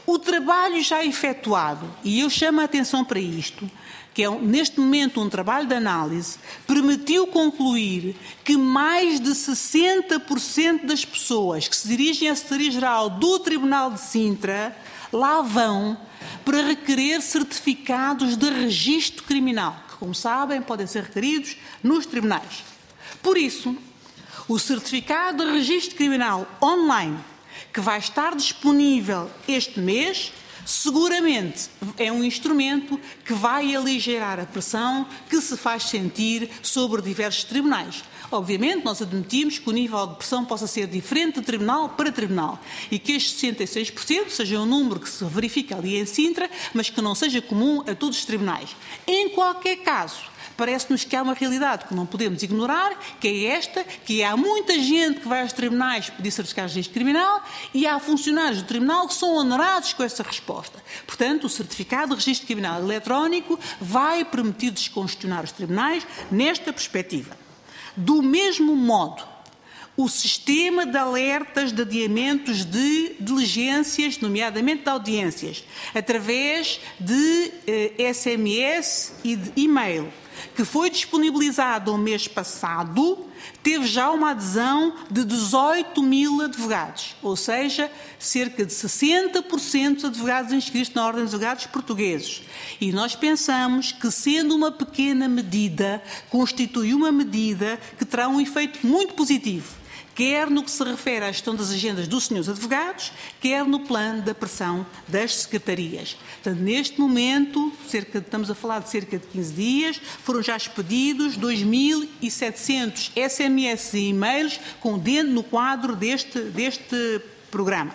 O trabalho já efetuado, e eu chamo a atenção para isto, que é neste momento um trabalho de análise, permitiu concluir que mais de sessenta por cento das pessoas que se dirigem à Secretaria-Geral do Tribunal de Sintra lá vão para requerer certificados de registro criminal, que, como sabem, podem ser requeridos nos tribunais. Por isso, o certificado de registro criminal online, que vai estar disponível este mês, seguramente é um instrumento que vai aligerar a pressão que se faz sentir sobre diversos tribunais. Obviamente, nós admitimos que o nível de pressão possa ser diferente de tribunal para tribunal e que este sessenta e seis por cento seja um número que se verifica ali em Sintra, mas que não seja comum a todos os tribunais. Em qualquer caso, parece-nos que há uma realidade que não podemos ignorar, que é esta, que há muita gente que vai aos tribunais pedir certificado de registro criminal e há funcionários do tribunal que são honorados com essa resposta. Portanto, o certificado de registro criminal eletrónico vai permitir descongestionar os tribunais nesta perspectiva. Do mesmo modo, o sistema de alertas de adiamentos de diligências, nomeadamente de audiências, através de eh, S M S e de e-mail, que foi disponibilizado no mês passado, teve já uma adesão de dezoito mil advogados, ou seja, cerca de sessenta por cento dos advogados inscritos na Ordem dos Advogados portugueses. E nós pensamos que, sendo uma pequena medida, constitui uma medida que terá um efeito muito positivo, quer no que se refere à gestão das agendas dos senhores advogados, quer no plano da pressão das secretarias. Portanto, neste momento, cerca, estamos a falar de cerca de quinze dias, foram já expedidos dois mil e setecentos S M S e e-mails com dentro no quadro deste, deste programa.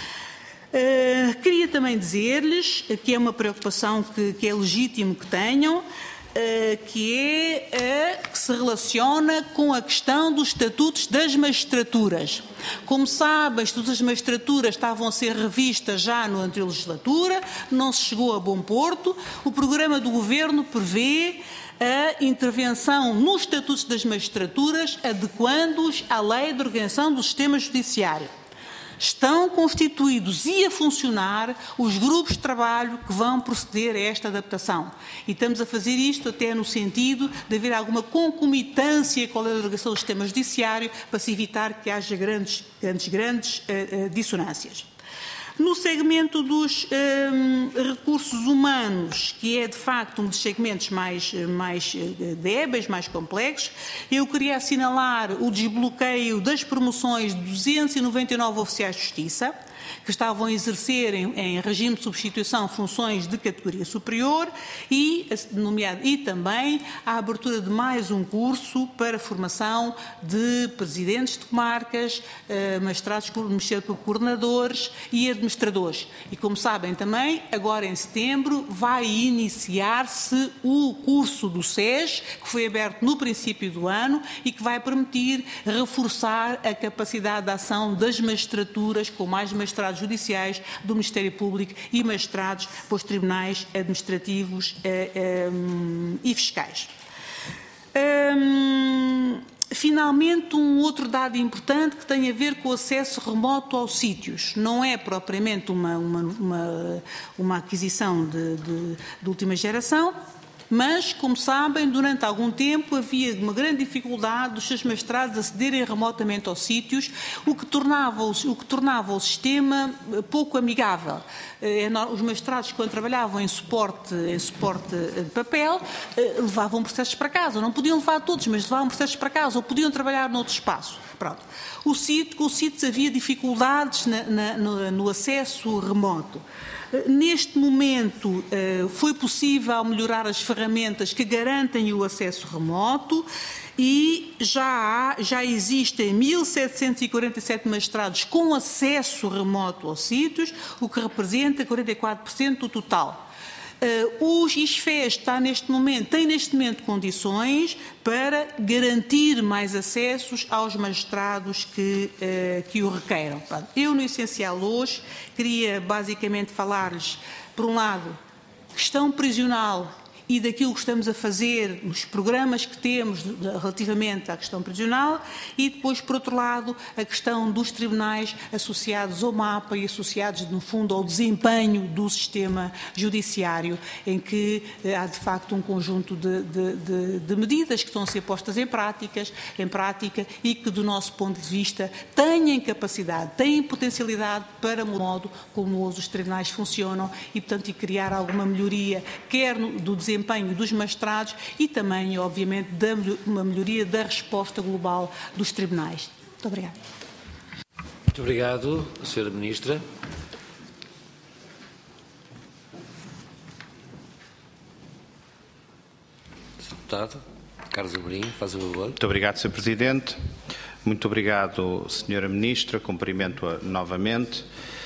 Uh, queria também dizer-lhes que é uma preocupação que, que é legítimo que tenham, Uh, que é uh, que se relaciona com a questão dos estatutos das magistraturas. Como sabem, os estatutos das magistraturas estavam a ser revistas já na anterior legislatura, não se chegou a bom porto. O programa do Governo prevê a intervenção nos estatutos das magistraturas, adequando-os à lei de organização do sistema judiciário. Estão constituídos e a funcionar os grupos de trabalho que vão proceder a esta adaptação. E estamos a fazer isto até no sentido de haver alguma concomitância com a lei de organização do sistema judiciário para se evitar que haja grandes, grandes, grandes uh, uh, dissonâncias. No segmento dos um, recursos humanos, que é de facto um dos segmentos mais, mais débeis, mais complexos, eu queria assinalar o desbloqueio das promoções de duzentos e noventa e nove oficiais de justiça, que estavam a exercer em, em regime de substituição funções de categoria superior e, nomeado, e também a abertura de mais um curso para formação de presidentes de comarcas, eh, magistrados por coordenadores e administradores. E, como sabem também, agora em setembro vai iniciar-se o curso do S E S, que foi aberto no princípio do ano e que vai permitir reforçar a capacidade de ação das magistraturas com mais magistrados judiciais do Ministério Público e magistrados para os tribunais administrativos eh, eh, e fiscais. Um, finalmente, um outro dado importante que tem a ver com o acesso remoto aos sítios. Não é propriamente uma, uma, uma, uma aquisição de, de, de última geração, mas, como sabem, durante algum tempo havia uma grande dificuldade dos seus magistrados acederem remotamente aos sítios, o que tornava o, o, que tornava o sistema pouco amigável. Os magistrados, quando trabalhavam em suporte, em suporte de papel, levavam processos para casa. Não podiam levar todos, mas levavam processos para casa, ou podiam trabalhar noutro espaço. Pronto. O sítio, com o sítio havia dificuldades na, na, no, no acesso remoto. Neste momento, foi possível melhorar as ferramentas que garantem o acesso remoto e já, há, já existem mil setecentos e quarenta e sete magistrados com acesso remoto aos sítios, o que representa quarenta e quatro por cento do total. Uh, os I S F E S está neste momento, tem neste momento condições para garantir mais acessos aos magistrados que, uh, que o requeiram. Eu, no essencial, hoje, queria basicamente falar-lhes, por um lado, questão prisional e daquilo que estamos a fazer nos programas que temos relativamente à questão prisional e depois, por outro lado, a questão dos tribunais associados ao mapa e associados, no fundo, ao desempenho do sistema judiciário, em que há, de facto, um conjunto de, de, de, de medidas que estão a ser postas em, práticas, em prática e que, do nosso ponto de vista, têm capacidade, têm potencialidade para mudar o modo como os tribunais funcionam e, portanto, e criar alguma melhoria, quer no, do desempenho dos magistrados e também, obviamente, da, uma melhoria da resposta global dos tribunais. Muito obrigada. Muito obrigado, senhora Ministra. senhor Deputado Carlos Amorim, faz o favor. Muito obrigado, senhor Presidente. Muito obrigado, senhora Ministra. Cumprimento-a novamente.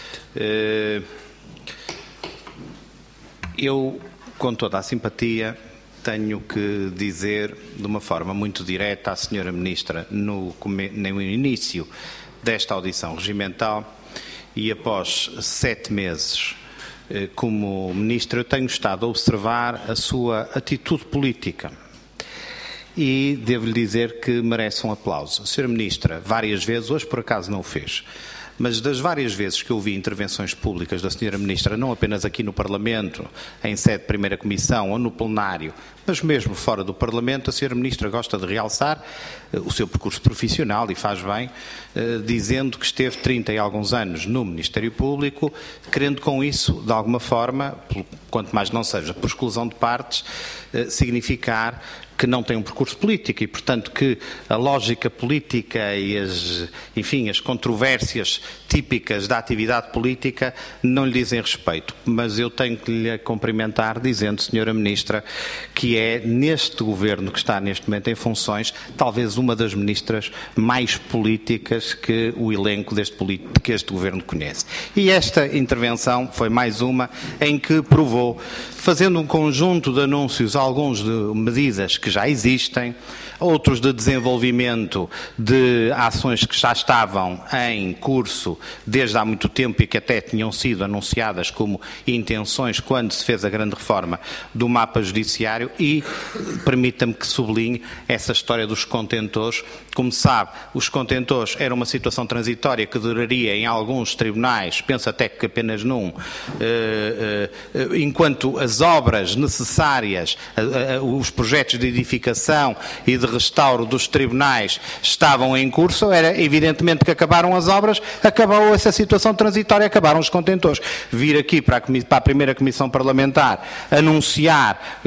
Eu, com toda a simpatia, tenho que dizer de uma forma muito direta à senhora Ministra no, no início desta audição regimental e após sete meses como Ministra, eu tenho estado a observar a sua atitude política e devo-lhe dizer que merece um aplauso. senhora Ministra, várias vezes, hoje por acaso não o fez, mas das várias vezes que eu vi intervenções públicas da senhora Ministra, não apenas aqui no Parlamento, em sede de Primeira Comissão ou no plenário, mas mesmo fora do Parlamento, a senhora Ministra gosta de realçar uh, o seu percurso profissional e faz bem, uh, dizendo que esteve trinta e alguns anos no Ministério Público, querendo com isso, de alguma forma, quanto mais não seja por exclusão de partes, uh, significar que não tem um percurso político e, portanto, que a lógica política e as, enfim, as controvérsias típicas da atividade política não lhe dizem respeito. Mas eu tenho que lhe cumprimentar dizendo, senhora Ministra, que é neste governo que está neste momento em funções, talvez uma das ministras mais políticas que o elenco deste, que este governo conhece. E esta intervenção foi mais uma em que provou, fazendo um conjunto de anúncios, alguns de medidas que já existem, outros de desenvolvimento de ações que já estavam em curso desde há muito tempo e que até tinham sido anunciadas como intenções quando se fez a grande reforma do mapa judiciário e, permita-me que sublinhe, essa história dos contentores. Como sabe, os contentores eram uma situação transitória que duraria em alguns tribunais, penso até que apenas num, enquanto as obras necessárias, os projetos de edificação e de restauro dos tribunais estavam em curso, era evidentemente que acabaram as obras, acabou essa situação transitória, acabaram os contentores. Vir aqui para a, para a primeira Comissão Parlamentar anunciar,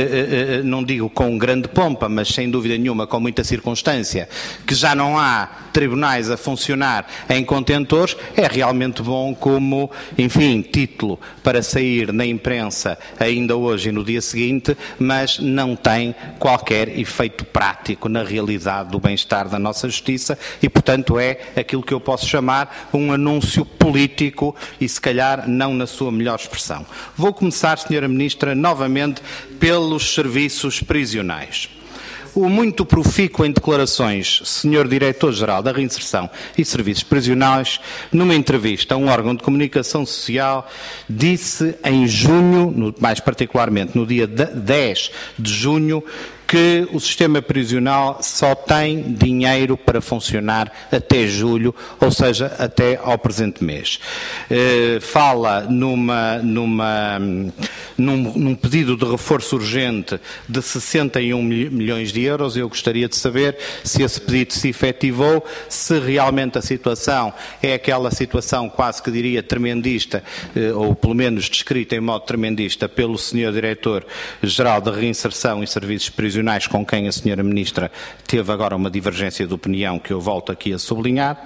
não digo com grande pompa, mas sem dúvida nenhuma com muita circunstância, que já não há tribunais a funcionar em contentores, é realmente bom como, enfim, título para sair na imprensa ainda hoje e no dia seguinte, mas não tem qualquer efeito prático na realidade do bem-estar da nossa justiça e, portanto, é aquilo que eu posso chamar um anúncio político e, se calhar, não na sua melhor expressão. Vou começar, senhora Ministra, novamente pelos serviços prisionais. O muito profícuo em declarações, senhor Diretor-Geral da Reinserção e Serviços Prisionais, numa entrevista a um órgão de comunicação social, disse em junho, mais particularmente no dia dez de junho, que o sistema prisional só tem dinheiro para funcionar até julho, ou seja, até ao presente mês. Eh, fala numa, numa, num, num pedido de reforço urgente de sessenta e um milhões de euros. Eu gostaria de saber se esse pedido se efetivou, se realmente a situação é aquela situação quase que diria tremendista, eh, ou pelo menos descrita em modo tremendista pelo senhor Diretor-Geral da Reinserção e Serviços Prisionais, com quem a senhora Ministra teve agora uma divergência de opinião que eu volto aqui a sublinhar,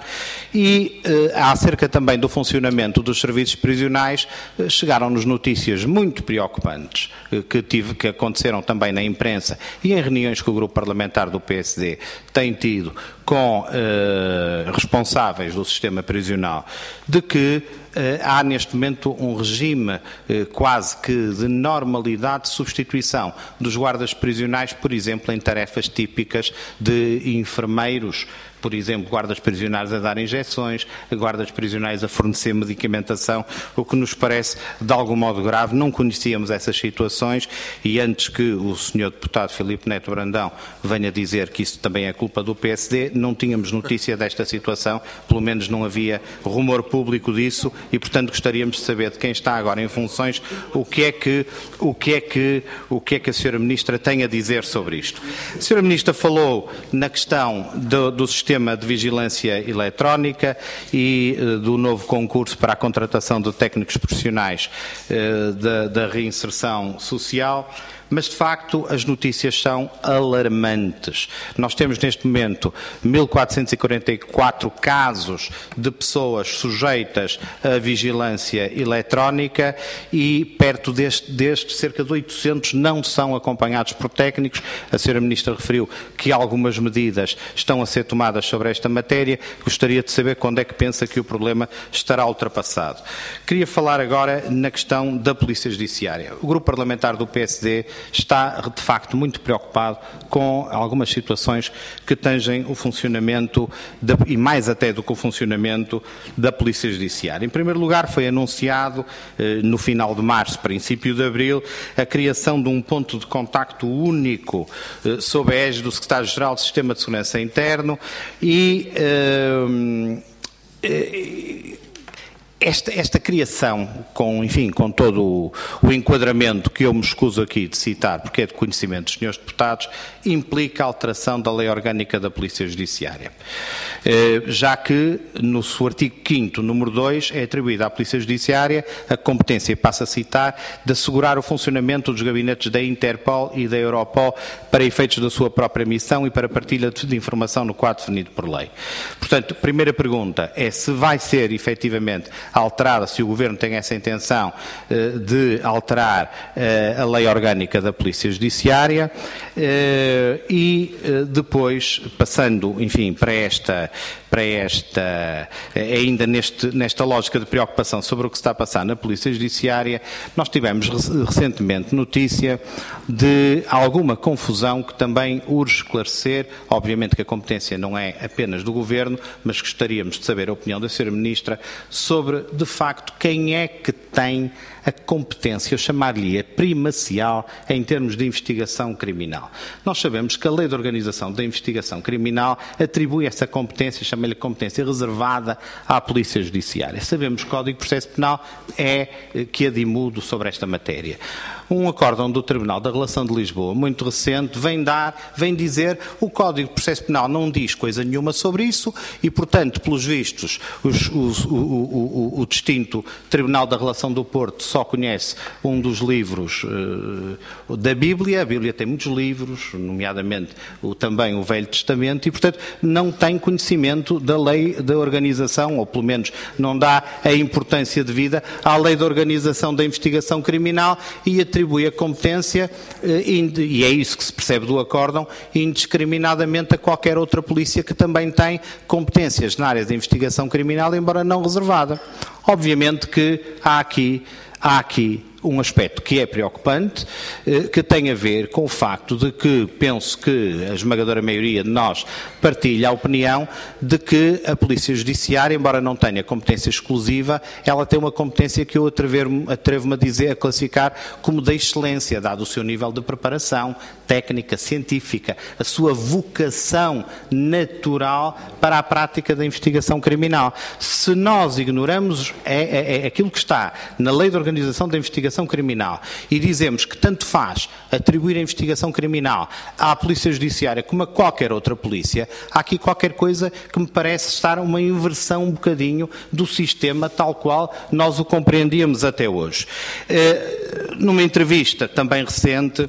e eh, acerca também do funcionamento dos serviços prisionais, eh, chegaram-nos notícias muito preocupantes eh, que, tive, que aconteceram também na imprensa e em reuniões que o grupo parlamentar do P S D tem tido com eh, responsáveis do sistema prisional, de que Uh, há neste momento um regime uh, quase que de normalidade de substituição dos guardas prisionais, por exemplo, em tarefas típicas de enfermeiros por exemplo, guardas prisionais a dar injeções, guardas prisionais a fornecer medicamentação, o que nos parece de algum modo grave. Não conhecíamos essas situações e antes que o senhor deputado Filipe Neto Brandão venha dizer que isso também é culpa do P S D, não tínhamos notícia desta situação, pelo menos não havia rumor público disso e, portanto, gostaríamos de saber de quem está agora em funções o que é que, o que é que, o que é que a senhora Ministra tem a dizer sobre isto. A senhora Ministra falou na questão do, do sistema de vigilância eletrónica e uh, do novo concurso para a contratação de técnicos profissionais uh, da, da reinserção social. Mas, de facto, as notícias são alarmantes. Nós temos, neste momento, mil quatrocentos e quarenta e quatro casos de pessoas sujeitas à vigilância eletrónica e, perto deste, destes, cerca de oitocentos não são acompanhados por técnicos. A senhora Ministra referiu que algumas medidas estão a ser tomadas sobre esta matéria. Gostaria de saber quando é que pensa que o problema estará ultrapassado. Queria falar agora na questão da Polícia Judiciária. O Grupo Parlamentar do P S D está, de facto, muito preocupado com algumas situações que tangem o funcionamento, da, e mais até do que o funcionamento da Polícia Judiciária. Em primeiro lugar, foi anunciado, eh, no final de março, princípio de abril, a criação de um ponto de contacto único eh, sob a égide do Secretário-Geral do Sistema de Segurança Interno e... Eh, eh, Esta, esta criação, com, enfim, com todo o, o enquadramento que eu me escuso aqui de citar, porque é de conhecimento dos senhores deputados, implica a alteração da Lei Orgânica da Polícia Judiciária. Eh, já que, no seu artigo quinto, número dois, é atribuída à Polícia Judiciária a competência, passo a citar, de assegurar o funcionamento dos gabinetes da Interpol e da Europol para efeitos da sua própria missão e para partilha de informação no quadro definido por lei. Portanto, a primeira pergunta é se vai ser, efetivamente, alterada, se o Governo tem essa intenção eh, de alterar eh, a Lei Orgânica da Polícia Judiciária eh, e eh, depois, passando, enfim, para esta, para esta eh, ainda neste, nesta lógica de preocupação sobre o que se está a passar na Polícia Judiciária, nós tivemos recentemente notícia de alguma confusão que também urge esclarecer. Obviamente que a competência não é apenas do Governo, mas gostaríamos de saber a opinião da senhora Ministra sobre, de facto, quem é que tem a competência, eu chamar-lhe-a primacial, em termos de investigação criminal. Nós sabemos que a Lei de Organização da Investigação Criminal atribui essa competência, chama-lhe competência reservada à Polícia Judiciária. Sabemos que o Código de Processo Penal é que adimudo sobre esta matéria. Um acórdão do Tribunal da Relação de Lisboa, muito recente, vem dar, vem dizer o Código de Processo Penal não diz coisa nenhuma sobre isso e, portanto, pelos vistos, os, os, o, o, o, o distinto Tribunal da Relação do Porto só conhece um dos livros uh, da Bíblia. A Bíblia tem muitos livros, nomeadamente o, também o Velho Testamento, e, portanto, não tem conhecimento da lei da organização, ou pelo menos não dá a importância devida à Lei da Organização da Investigação Criminal e atribui a competência, uh, e é isso que se percebe do acórdão, indiscriminadamente a qualquer outra polícia que também tem competências na área da investigação criminal, embora não reservada. Obviamente que há aqui, há aqui um aspecto que é preocupante, que tem a ver com o facto de que, penso que a esmagadora maioria de nós partilha a opinião de que a Polícia Judiciária, embora não tenha competência exclusiva, ela tem uma competência que eu atrevo-me a dizer, a classificar como da excelência, dado o seu nível de preparação técnica, científica, a sua vocação natural para a prática da investigação criminal. Se nós ignoramos é, é, é aquilo que está na Lei de Organização da Investigação Criminal e dizemos que tanto faz atribuir a investigação criminal à Polícia Judiciária como a qualquer outra polícia, há aqui qualquer coisa que me parece estar uma inversão um bocadinho do sistema tal qual nós o compreendíamos até hoje. Numa entrevista também recente,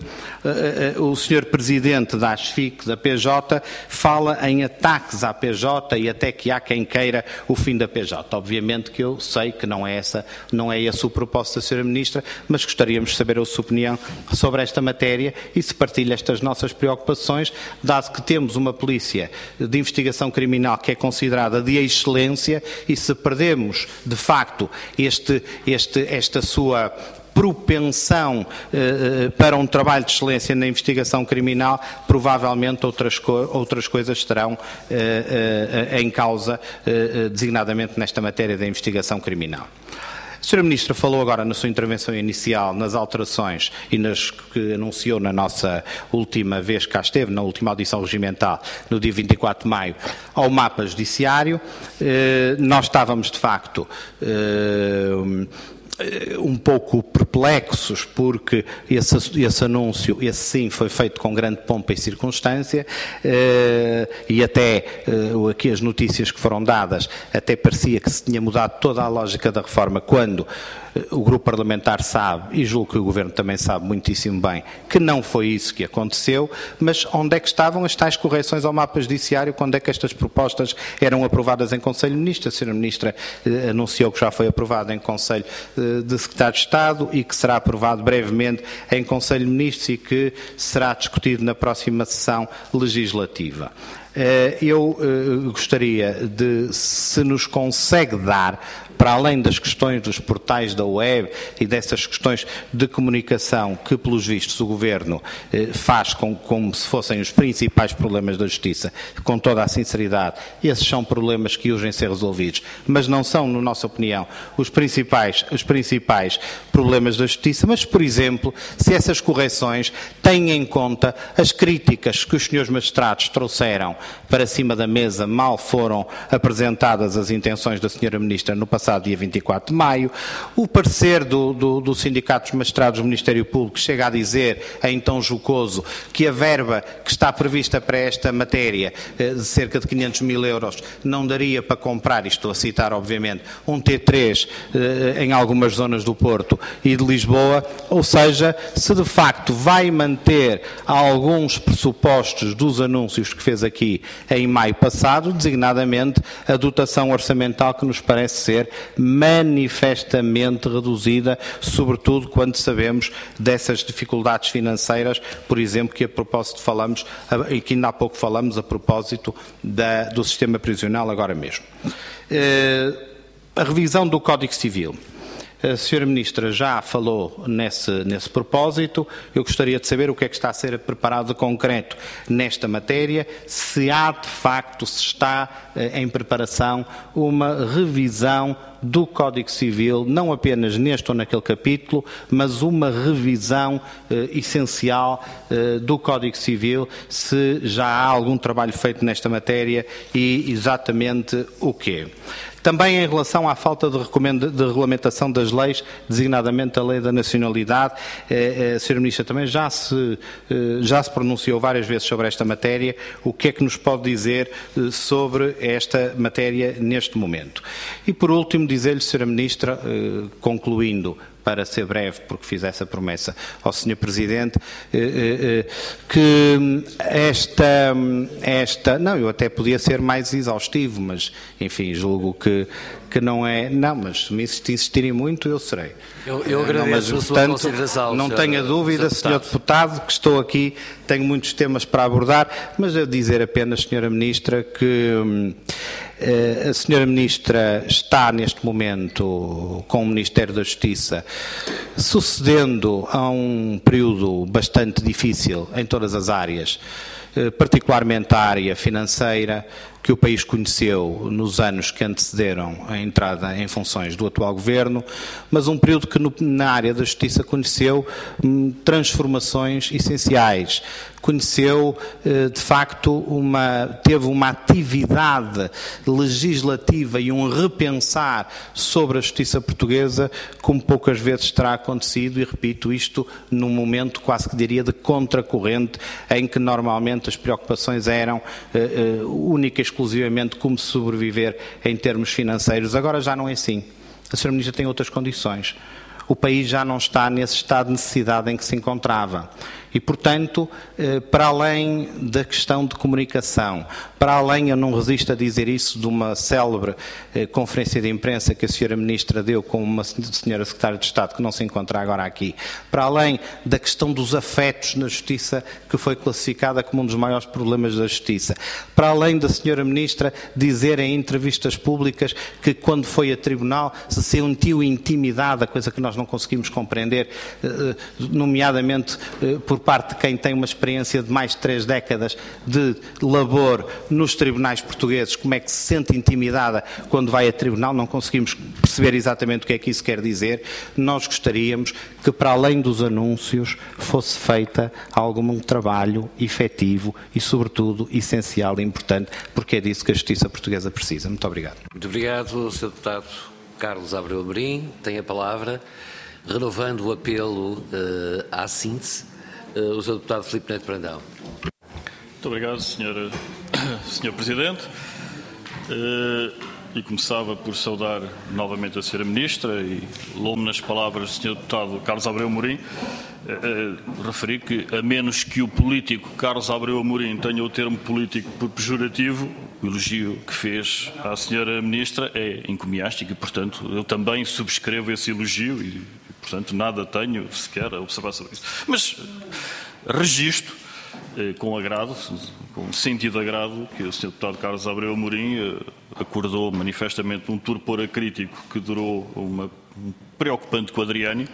o senhor Presidente da ASFIC, da P J, fala em ataques à P J e até que há quem queira o fim da P J. Obviamente que eu sei que não é, essa, não é esse o propósito da senhora Ministra, mas gostaríamos de saber a sua opinião sobre esta matéria e se partilha estas nossas preocupações, dado que temos uma polícia de investigação criminal que é considerada de excelência e se perdemos, de facto, este, este, esta sua propensão eh, para um trabalho de excelência na investigação criminal, provavelmente outras, co outras coisas estarão eh, eh, em causa, eh, designadamente nesta matéria da investigação criminal. A senhora Ministra falou agora na sua intervenção inicial nas alterações e nas que anunciou na nossa última vez que cá esteve, na última audição regimental, no dia vinte e quatro de maio, ao mapa judiciário. Eh, nós estávamos, de facto, eh, um pouco perplexos porque esse, esse anúncio, esse sim, foi feito com grande pompa e circunstância eh, e até eh, aqui as notícias que foram dadas, até parecia que se tinha mudado toda a lógica da reforma quando eh, o grupo parlamentar sabe, e julgo que o Governo também sabe muitíssimo bem, que não foi isso que aconteceu, mas onde é que estavam as tais correções ao mapa judiciário, quando é que estas propostas eram aprovadas em Conselho de Ministros? A senhora Ministra eh, anunciou que já foi aprovado em Conselho eh, de Secretário de Estado e que será aprovado brevemente em Conselho de Ministros e que será discutido na próxima sessão legislativa. Eu gostaria de, se nos consegue dar, para além das questões dos portais da web e dessas questões de comunicação que, pelos vistos, o Governo faz com, como se fossem os principais problemas da Justiça, com toda a sinceridade, esses são problemas que urgem ser resolvidos, mas não são, na nossa opinião, os principais, os principais problemas da Justiça, mas, por exemplo, se essas correções têm em conta as críticas que os senhores magistrados trouxeram para cima da mesa, mal foram apresentadas as intenções da senhora Ministra no passado dia vinte e quatro de maio, o parecer do, do, do Sindicato dos Magistrados do Ministério Público chega a dizer, em tom jocoso, que a verba que está prevista para esta matéria, de cerca de quinhentos mil euros, não daria para comprar, e estou a citar obviamente, um T três em algumas zonas do Porto e de Lisboa, ou seja, se de facto vai manter alguns pressupostos dos anúncios que fez aqui em maio passado, designadamente a dotação orçamental que nos parece ser manifestamente reduzida, sobretudo quando sabemos dessas dificuldades financeiras, por exemplo, que a propósito falamos, e que ainda há pouco falamos a propósito da, do sistema prisional agora mesmo. Uh, a revisão do Código Civil. A senhora Ministra já falou nesse, nesse propósito. Eu gostaria de saber o que é que está a ser preparado de concreto nesta matéria, se há de facto, se está eh, em preparação uma revisão do Código Civil, não apenas neste ou naquele capítulo, mas uma revisão eh, essencial eh, do Código Civil, se já há algum trabalho feito nesta matéria e exatamente o quê. Também em relação à falta de, de regulamentação das leis, designadamente a lei da nacionalidade, eh, a senhora Ministra também já se, eh, já se pronunciou várias vezes sobre esta matéria. O que é que nos pode dizer eh, sobre esta matéria neste momento? E por último, dizer-lhe, senhora Ministra, eh, concluindo, para ser breve, porque fiz essa promessa ao senhor Presidente, que esta, esta, não, eu até podia ser mais exaustivo, mas, enfim, julgo que, que não é, não, mas se me insistirem muito, eu serei. Eu, eu agradeço não, mas, a sua portanto, consideração. Não tenha dúvida, senhor Deputado, que estou aqui, tenho muitos temas para abordar, mas eu dizer apenas, senhora Ministra, que a senhora Ministra está neste momento com o Ministério da Justiça, sucedendo a um período bastante difícil em todas as áreas, particularmente a área financeira, que o país conheceu nos anos que antecederam a entrada em funções do atual Governo, mas um período que no, na área da Justiça conheceu hum, transformações essenciais. Conheceu, de facto, uma, teve uma atividade legislativa e um repensar sobre a justiça portuguesa como poucas vezes terá acontecido, e repito isto num momento quase que diria de contracorrente, em que normalmente as preocupações eram uh, uh, únicas e exclusivamente como sobreviver em termos financeiros. Agora já não é assim. A senhora Ministra tem outras condições. O país já não está nesse estado de necessidade em que se encontrava. E, portanto, para além da questão de comunicação, para além, eu não resisto a dizer isso, de uma célebre conferência de imprensa que a senhora Ministra deu com uma senhora Secretária de Estado que não se encontra agora aqui, para além da questão dos afetos na Justiça, que foi classificada como um dos maiores problemas da Justiça, para além da senhora Ministra dizer em entrevistas públicas que quando foi a tribunal se sentiu intimidada, coisa que nós não conseguimos compreender, nomeadamente por parte de quem tem uma experiência de mais de três décadas de labor nos tribunais portugueses, como é que se sente intimidada quando vai a tribunal, não conseguimos perceber exatamente o que é que isso quer dizer. Nós gostaríamos que, para além dos anúncios, fosse feita algum trabalho efetivo e, sobretudo, essencial e importante, porque é disso que a justiça portuguesa precisa. Muito obrigado. Muito obrigado, senhor Deputado Carlos Abreu Amorim. Tem a palavra, renovando o apelo uh, à síntese, uh, o senhor Deputado Filipe Neto Brandão. Muito obrigado, senhor, senhor Presidente. Uh, e começava por saudar novamente a senhora Ministra e louvo nas palavras do senhor Deputado Carlos Abreu Amorim. Uh, referi que, a menos que o político Carlos Abreu Amorim tenha o termo político por pejorativo, o elogio que fez à senhora Ministra é encomiástico e, portanto, eu também subscrevo esse elogio e, portanto, nada tenho sequer a observar sobre isso. Mas registro eh, com agrado, com sentido agrado, que o senhor Deputado Carlos Abreu Amorim eh, acordou manifestamente um torpor acrítico que durou uma, um preocupante quadriênio,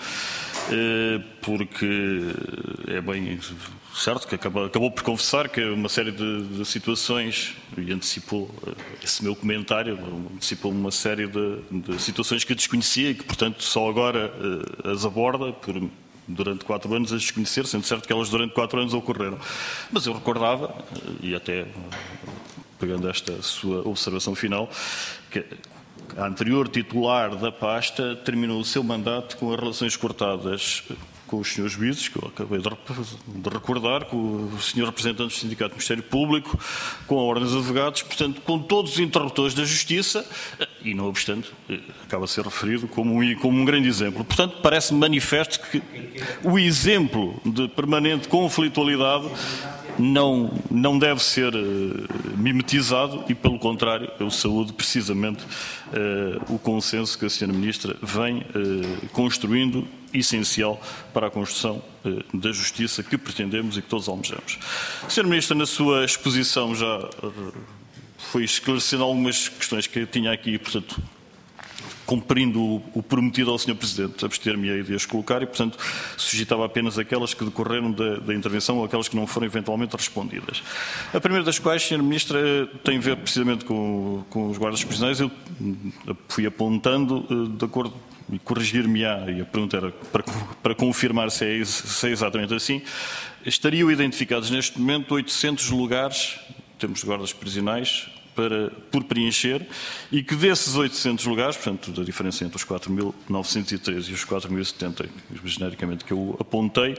eh, porque é bem certo que acabou, acabou por confessar que uma série de, de situações, e antecipou esse meu comentário, antecipou uma série de, de situações que desconhecia e que, portanto, só agora uh, as aborda, por, durante quatro anos, as desconhecer, sendo certo que elas durante quatro anos ocorreram. Mas eu recordava, e até pegando esta sua observação final, que a anterior titular da pasta terminou o seu mandato com as relações cortadas com os senhores juízes, que eu acabei de recordar, com o senhor representante do Sindicato do Ministério Público, com a Ordem dos Advogados, portanto, com todos os interlocutores da Justiça, e não obstante, acaba a ser referido como um, como um grande exemplo. Portanto, parece-me manifesto que o exemplo de permanente conflitualidade não, não deve ser uh, mimetizado e, pelo contrário, eu saúdo precisamente uh, o consenso que a senhora Ministra vem uh, construindo, essencial para a construção uh, da justiça que pretendemos e que todos almejamos. A senhora Ministra, na sua exposição, já uh, foi esclarecendo algumas questões que eu tinha aqui, portanto, cumprindo o, o prometido ao senhor Presidente, abster-me-ei de as colocar e, portanto, suscitava apenas aquelas que decorreram da, da intervenção ou aquelas que não foram eventualmente respondidas. A primeira das quais, senhora Ministra, tem a ver precisamente com, com os guardas prisioneiros. Eu fui apontando de acordo e corrigir-me-á, e a pergunta era para, para confirmar se é, se é exatamente assim, estariam identificados neste momento oitocentos lugares, temos guardas prisionais, Para, por preencher, e que desses oitocentos lugares, portanto, da diferença entre os quatro mil novecentos e treze e os quatro mil e setenta, genericamente, que eu apontei,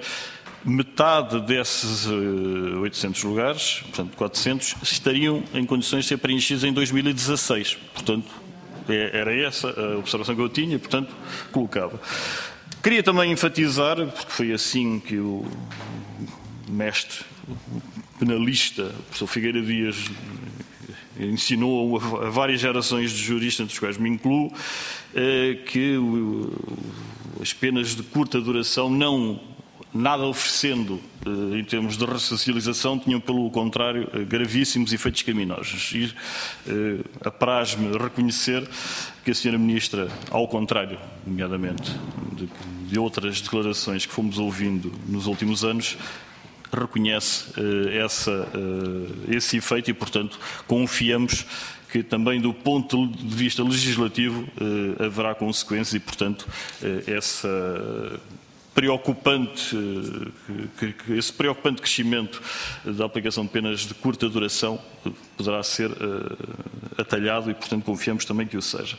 metade desses uh, oitocentos lugares, portanto, quatrocentos, estariam em condições de ser preenchidos em dois mil e dezasseis. Portanto, é, era essa a observação que eu tinha, e, portanto, colocava. Queria também enfatizar, porque foi assim que o mestre penalista, o professor Figueira Dias, ensinou a várias gerações de juristas, entre os quais me incluo, que as penas de curta duração, não nada oferecendo em termos de ressocialização, tinham, pelo contrário, gravíssimos efeitos criminosos. E apraz-me reconhecer que a senhora Ministra, ao contrário, nomeadamente, de, de outras declarações que fomos ouvindo nos últimos anos, reconhece uh, essa, uh, esse efeito e, portanto, confiamos que também do ponto de vista legislativo uh, haverá consequências e, portanto, uh, essa preocupante, uh, que, que esse preocupante crescimento da aplicação de penas de curta duração uh, poderá ser uh, atalhado e, portanto, confiamos também que o seja.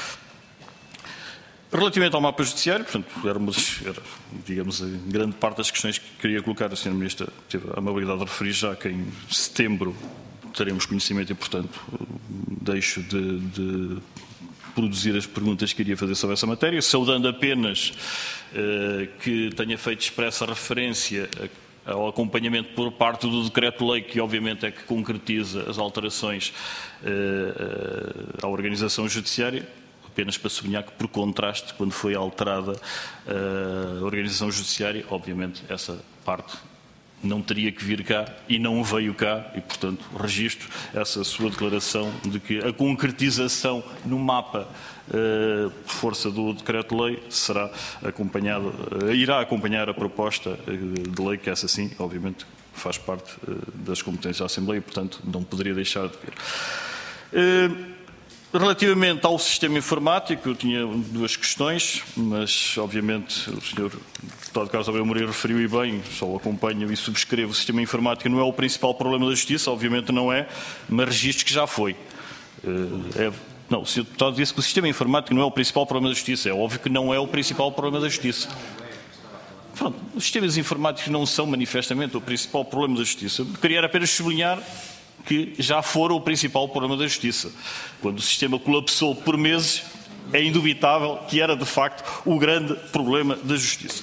Relativamente ao mapa judiciário, portanto, era, uma, era, digamos, em grande parte das questões que queria colocar, a senhora Ministra teve a amabilidade de referir já que em setembro teremos conhecimento e, portanto, deixo de, de produzir as perguntas que queria fazer sobre essa matéria, saudando apenas eh, que tenha feito expressa referência ao acompanhamento por parte do decreto-lei, que obviamente é que concretiza as alterações uh, à organização judiciária. Apenas para sublinhar que, por contraste, quando foi alterada uh, a organização judiciária, obviamente essa parte não teria que vir cá e não veio cá e, portanto, registro essa sua declaração de que a concretização no mapa uh, por força do decreto-lei será acompanhada, uh, irá acompanhar a proposta uh, de lei, que essa sim, obviamente, faz parte uh, das competências da Assembleia e, portanto, não poderia deixar de vir. Uh, Relativamente ao sistema informático, eu tinha duas questões, mas obviamente o senhor deputado Carlos Abreu Moreira referiu e bem, só o acompanho e subscrevo, o sistema informático não é o principal problema da Justiça, obviamente não é, mas registro que já foi. É, não, o senhor deputado disse que o sistema informático não é o principal problema da Justiça, é óbvio que não é o principal problema da Justiça. Pronto, os sistemas informáticos não são manifestamente o principal problema da Justiça. Eu queria apenas sublinhar que já foram o principal problema da Justiça. Quando o sistema colapsou por meses, é indubitável que era, de facto, o grande problema da Justiça.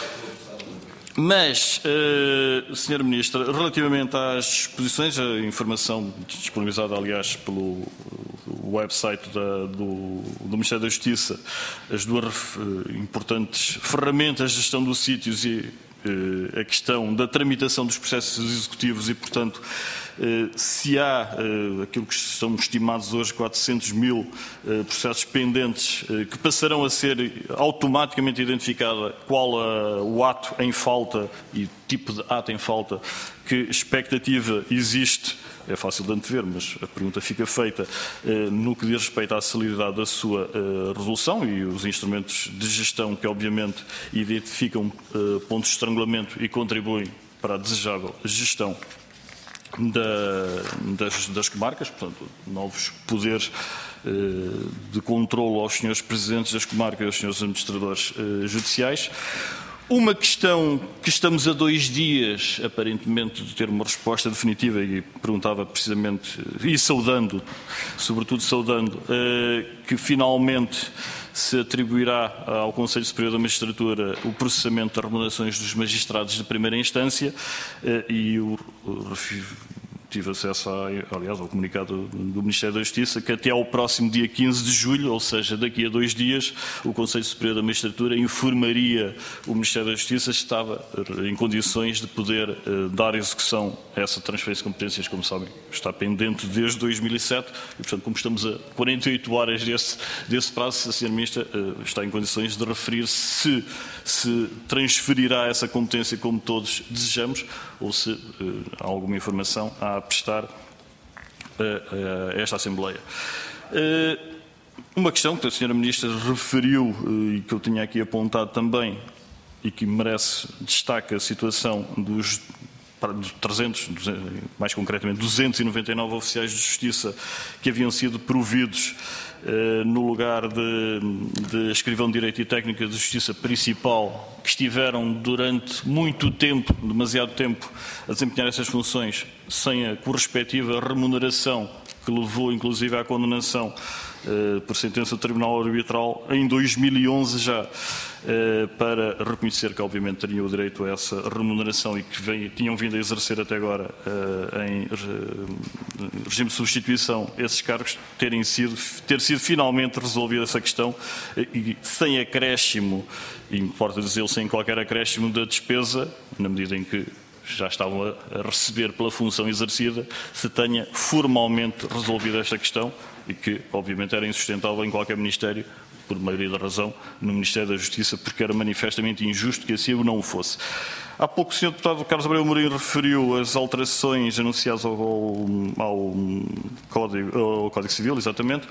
Mas, uh, senhora Ministra, relativamente às disposições, a informação disponibilizada, aliás, pelo website da, do, do Ministério da Justiça, as duas uh, importantes ferramentas de gestão dos sítios e uh, a questão da tramitação dos processos executivos e, portanto, Uh, se há uh, aquilo que são estimados hoje quatrocentos mil uh, processos pendentes uh, que passarão a ser automaticamente identificada qual uh, o ato em falta e tipo de ato em falta, que expectativa existe, é fácil de antever, mas a pergunta fica feita, uh, no que diz respeito à celeridade da sua uh, resolução e os instrumentos de gestão que obviamente identificam uh, pontos de estrangulamento e contribuem para a desejável gestão Da, das, das comarcas, portanto, novos poderes eh, de controlo aos senhores presidentes das comarcas e aos senhores administradores eh, judiciais. Uma questão que estamos a dois dias, aparentemente, de ter uma resposta definitiva, e perguntava precisamente, e saudando, sobretudo saudando, eh, que finalmente se atribuirá ao Conselho Superior da Magistratura o processamento das remunerações dos magistrados de primeira instância, e o tive acesso, a, aliás, ao comunicado do Ministério da Justiça, que até ao próximo dia quinze de julho, ou seja, daqui a dois dias, o Conselho Superior da Magistratura informaria o Ministério da Justiça se estava em condições de poder uh, dar execução a essa transferência de competências, como sabem, está pendente desde dois mil e sete, e, portanto, como estamos a quarenta e oito horas desse, desse prazo, a senhora Ministra uh, está em condições de referir se se transferirá essa competência como todos desejamos, ou se uh, há alguma informação a prestar a, a esta Assembleia. Uh, uma questão que a senhora Ministra referiu uh, e que eu tinha aqui apontado também e que merece destaque, a situação dos trezentos, mais concretamente duzentos e noventa e nove oficiais de justiça que haviam sido providos uh, no lugar de, de escrivão de Direito e Técnica de Justiça principal, que estiveram durante muito tempo, demasiado tempo, a desempenhar essas funções sem a correspectiva remuneração, que levou inclusive à condenação uh, por sentença do Tribunal Arbitral em dois mil e onze já, uh, para reconhecer que obviamente teriam o direito a essa remuneração e que vem, tinham vindo a exercer até agora uh, em uh, regime de substituição esses cargos, terem sido, ter sido finalmente resolvida essa questão uh, e sem acréscimo, e importa dizer sem qualquer acréscimo da despesa, na medida em que já estavam a receber pela função exercida, se tenha formalmente resolvido esta questão e que, obviamente, era insustentável em qualquer Ministério, por maioria da razão, no Ministério da Justiça, porque era manifestamente injusto que assim o não o fosse. Há pouco o senhor deputado Carlos Abreu Moreira referiu as alterações anunciadas ao, ao, Código, ao Código Civil, exatamente,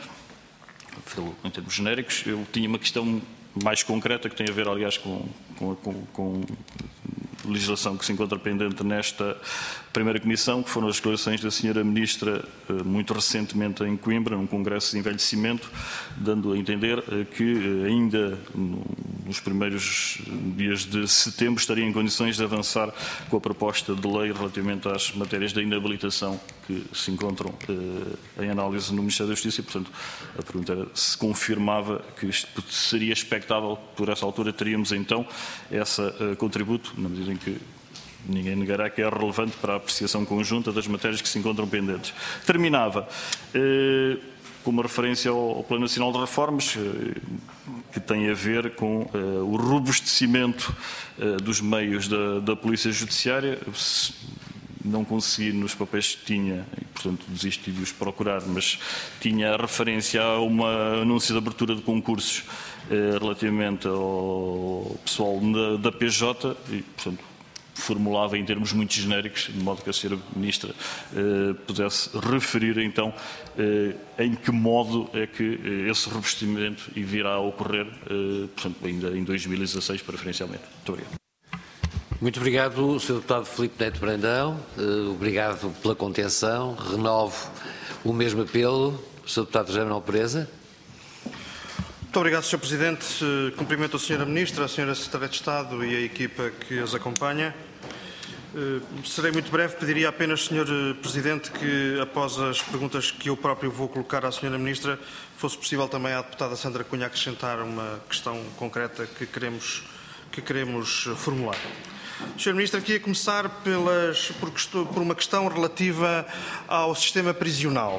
em termos genéricos. Eu tinha uma questão mais concreta que tem a ver, aliás, com, com, com, com legislação que se encontra pendente nesta primeira comissão, que foram as declarações da senhora Ministra muito recentemente em Coimbra, num congresso de envelhecimento, dando a entender que ainda nos primeiros dias de setembro estaria em condições de avançar com a proposta de lei relativamente às matérias da inabilitação que se encontram em análise no Ministério da Justiça e, portanto, a pergunta era se confirmava que isto seria expectável, por essa altura teríamos então esse contributo, na medida em que ninguém negará que é relevante para a apreciação conjunta das matérias que se encontram pendentes. Terminava eh, com uma referência ao, ao Plano Nacional de Reformas, eh, que tem a ver com eh, o robustecimento eh, dos meios da, da Polícia Judiciária. Não consegui nos papéis que tinha, e portanto desisti de os procurar, mas tinha a referência a uma anúncio de abertura de concursos eh, relativamente ao pessoal da, da P J e, portanto, formulava em termos muito genéricos, de modo que a senhora Ministra eh, pudesse referir então eh, em que modo é que eh, esse robustimento virá a ocorrer, eh, portanto, ainda em dois mil e dezasseis, preferencialmente. Muito obrigado. Muito obrigado, senhor Deputado Filipe Neto Brandão. Uh, obrigado pela contenção. Renovo o mesmo apelo. senhor Deputado José Manuel Pereza. Muito obrigado, senhor Presidente. Cumprimento a senhora Ministra, a senhora Secretária de Estado e a equipa que as acompanha. Uh, serei muito breve. Pediria apenas, senhor Presidente, que após as perguntas que eu próprio vou colocar à senhora Ministra, fosse possível também à deputada Sandra Cunha acrescentar uma questão concreta que queremos, que queremos formular. senhor Ministro, queria começar pelas, por, por uma questão relativa ao sistema prisional.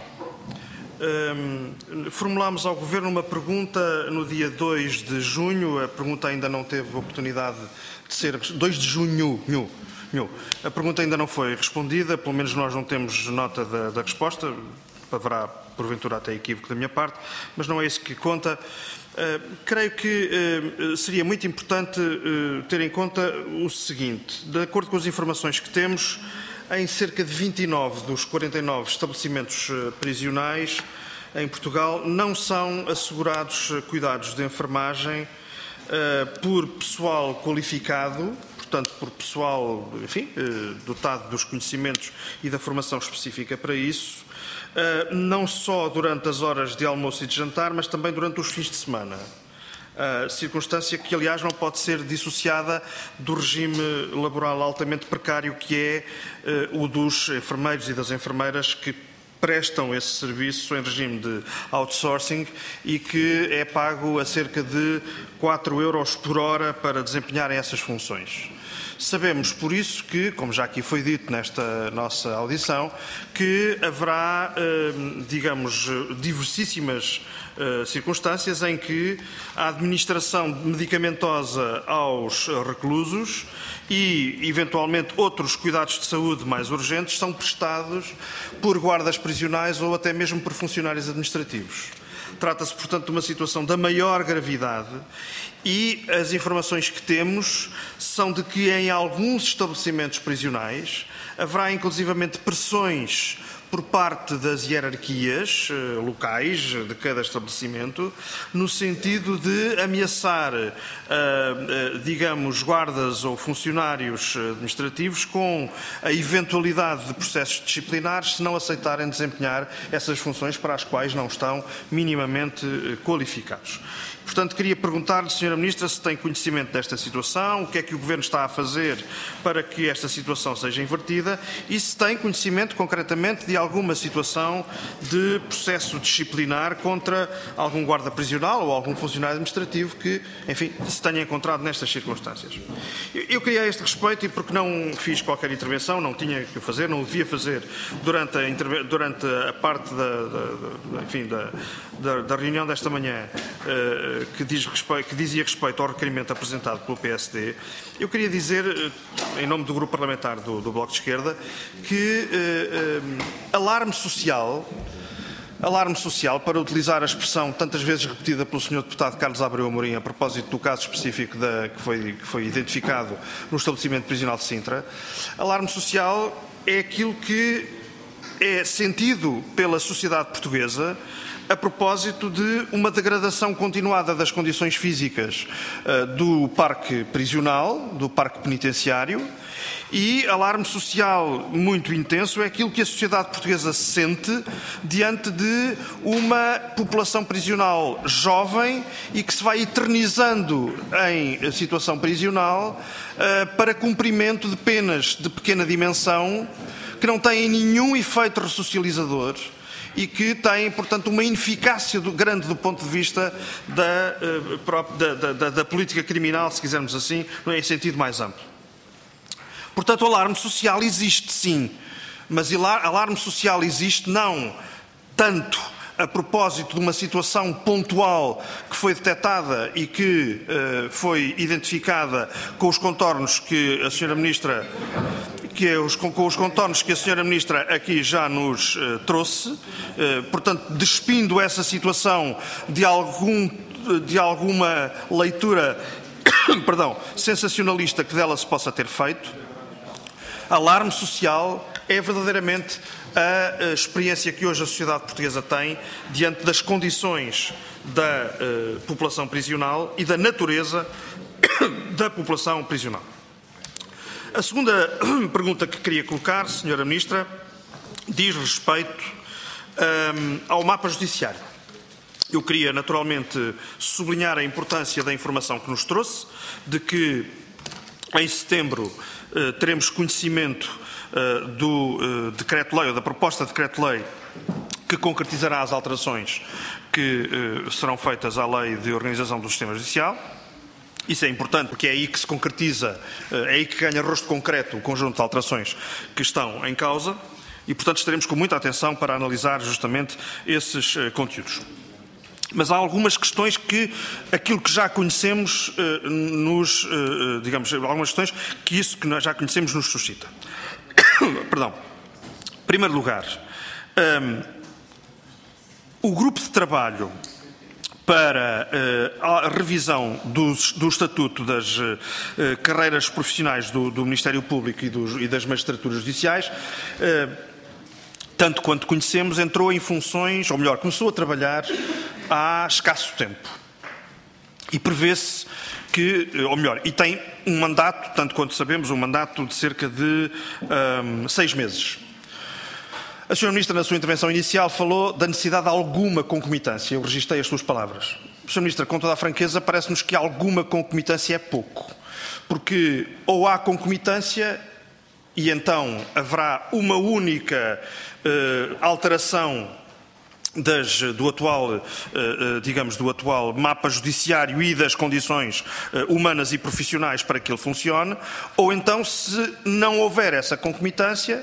Um, formulámos ao Governo uma pergunta no dia dois de junho, a pergunta ainda não teve oportunidade de ser... dois de junho, junho, junho. A pergunta ainda não foi respondida, pelo menos nós não temos nota da, da resposta, haverá porventura até equívoco da minha parte, mas não é isso que conta. Uh, creio que uh, seria muito importante uh, ter em conta o seguinte: de acordo com as informações que temos, em cerca de vinte e nove dos quarenta e nove estabelecimentos uh, prisionais em Portugal não são assegurados uh, cuidados de enfermagem uh, por pessoal qualificado, portanto por pessoal, enfim, uh, dotado dos conhecimentos e da formação específica para isso, Uh, não só durante as horas de almoço e de jantar, mas também durante os fins de semana. Uh, circunstância que, aliás, não pode ser dissociada do regime laboral altamente precário que é uh, o dos enfermeiros e das enfermeiras que prestam esse serviço em regime de outsourcing e que é pago a cerca de quatro euros por hora para desempenharem essas funções. Sabemos, por isso, que, como já aqui foi dito nesta nossa audição, que haverá, digamos, diversíssimas circunstâncias em que a administração medicamentosa aos reclusos e, eventualmente, outros cuidados de saúde mais urgentes são prestados por guardas prisionais ou até mesmo por funcionários administrativos. Trata-se, portanto, de uma situação da maior gravidade e as informações que temos são de que em alguns estabelecimentos prisionais haverá inclusivamente pressões por parte das hierarquias eh, locais de cada estabelecimento, no sentido de ameaçar, eh, eh, digamos, guardas ou funcionários administrativos com a eventualidade de processos disciplinares se não aceitarem desempenhar essas funções para as quais não estão minimamente eh, qualificados. Portanto, queria perguntar-lhe, senhora Ministra, se tem conhecimento desta situação, o que é que o Governo está a fazer para que esta situação seja invertida e se tem conhecimento, concretamente, de alguma situação de processo disciplinar contra algum guarda prisional ou algum funcionário administrativo que, enfim, se tenha encontrado nestas circunstâncias. Eu queria a este respeito, e porque não fiz qualquer intervenção, não tinha que fazer, não o devia fazer durante a, durante a parte da, da, enfim, da, da, da reunião desta manhã, uh, Que, diz respeito, que dizia respeito ao requerimento apresentado pelo P S D, eu queria dizer, em nome do Grupo Parlamentar do, do Bloco de Esquerda, que eh, eh, alarme social, alarme social, para utilizar a expressão tantas vezes repetida pelo senhor Deputado Carlos Abreu Amorim a propósito do caso específico da, que, foi, que foi identificado no estabelecimento prisional de Sintra, alarme social é aquilo que é sentido pela sociedade portuguesa a propósito de uma degradação continuada das condições físicas uh, do parque prisional, do parque penitenciário, e alarme social muito intenso é aquilo que a sociedade portuguesa sente diante de uma população prisional jovem e que se vai eternizando em situação prisional uh, para cumprimento de penas de pequena dimensão que não têm nenhum efeito ressocializador e que têm, portanto, uma ineficácia do, grande do ponto de vista da, uh, da, da, da política criminal, se quisermos assim, em sentido mais amplo. Portanto, o alarme social existe, sim, mas o alarme social existe não tanto a propósito de uma situação pontual que foi detectada e que uh, foi identificada com os contornos que a senhora Ministra que é os, com os contornos que a senhora Ministra aqui já nos uh, trouxe, uh, portanto, despindo essa situação de, algum, de alguma leitura perdão, sensacionalista que dela se possa ter feito, alarme social é verdadeiramente a experiência que hoje a sociedade portuguesa tem diante das condições da uh, população prisional e da natureza da população prisional. A segunda pergunta que queria colocar, senhora Ministra, diz respeito um, ao mapa judiciário. Eu queria, naturalmente, sublinhar a importância da informação que nos trouxe, de que em setembro uh, teremos conhecimento uh, do uh, decreto-lei, ou da proposta de decreto-lei, que concretizará as alterações que uh, serão feitas à Lei de Organização do Sistema Judicial. Isso é importante porque é aí que se concretiza, uh, é aí que ganha rosto concreto o conjunto de alterações que estão em causa e, portanto, estaremos com muita atenção para analisar justamente esses uh, conteúdos. Mas há algumas questões que, aquilo que já conhecemos, uh, nos, uh, digamos, algumas questões que isso que nós já conhecemos nos suscita. Perdão. Em primeiro lugar, um, o grupo de trabalho para uh, a revisão do, do Estatuto das uh, carreiras profissionais do, do Ministério Público e, dos, e das magistraturas judiciais, uh, tanto quanto conhecemos, entrou em funções, ou melhor, começou a trabalhar há escasso tempo. E prevê-se que, ou melhor, e tem um mandato, tanto quanto sabemos, um mandato de cerca de um, seis meses. A senhora Ministra, na sua intervenção inicial, falou da necessidade de alguma concomitância. Eu registrei as suas palavras. senhora Ministra, com toda a franqueza, parece-nos que alguma concomitância é pouco. Porque ou há concomitância e então haverá uma única uh, alteração Das, do atual, digamos, do atual mapa judiciário e das condições humanas e profissionais para que ele funcione, ou então, se não houver essa concomitância,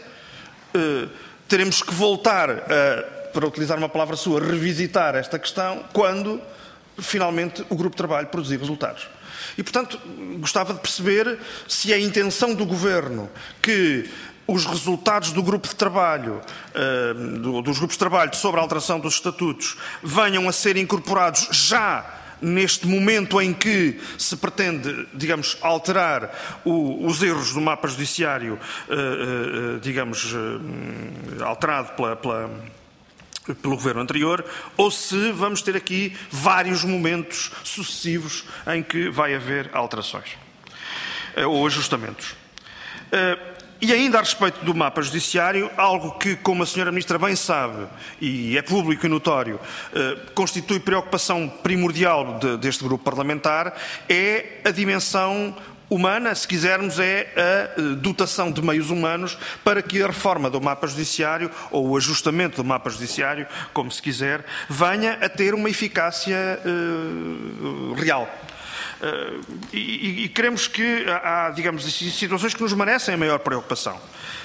teremos que voltar a, para utilizar uma palavra sua, revisitar esta questão quando, finalmente, o grupo de trabalho produzir resultados. E, portanto, gostava de perceber se é a intenção do Governo que os resultados do grupo de trabalho, uh, dos grupos de trabalho sobre a alteração dos estatutos, venham a ser incorporados já neste momento em que se pretende, digamos, alterar o, os erros do mapa judiciário, uh, uh, digamos, uh, alterado pela, pela, pelo governo anterior, ou se vamos ter aqui vários momentos sucessivos em que vai haver alterações uh, ou ajustamentos. Uh, E ainda a respeito do mapa judiciário, algo que, como a senhora Ministra bem sabe, e é público e notório, eh, constitui preocupação primordial de, deste grupo parlamentar, é a dimensão humana, se quisermos, é a dotação de meios humanos para que a reforma do mapa judiciário, ou o ajustamento do mapa judiciário, como se quiser, venha a ter uma eficácia eh, real. Uh, e, e queremos que há, digamos, situações que nos merecem a maior preocupação.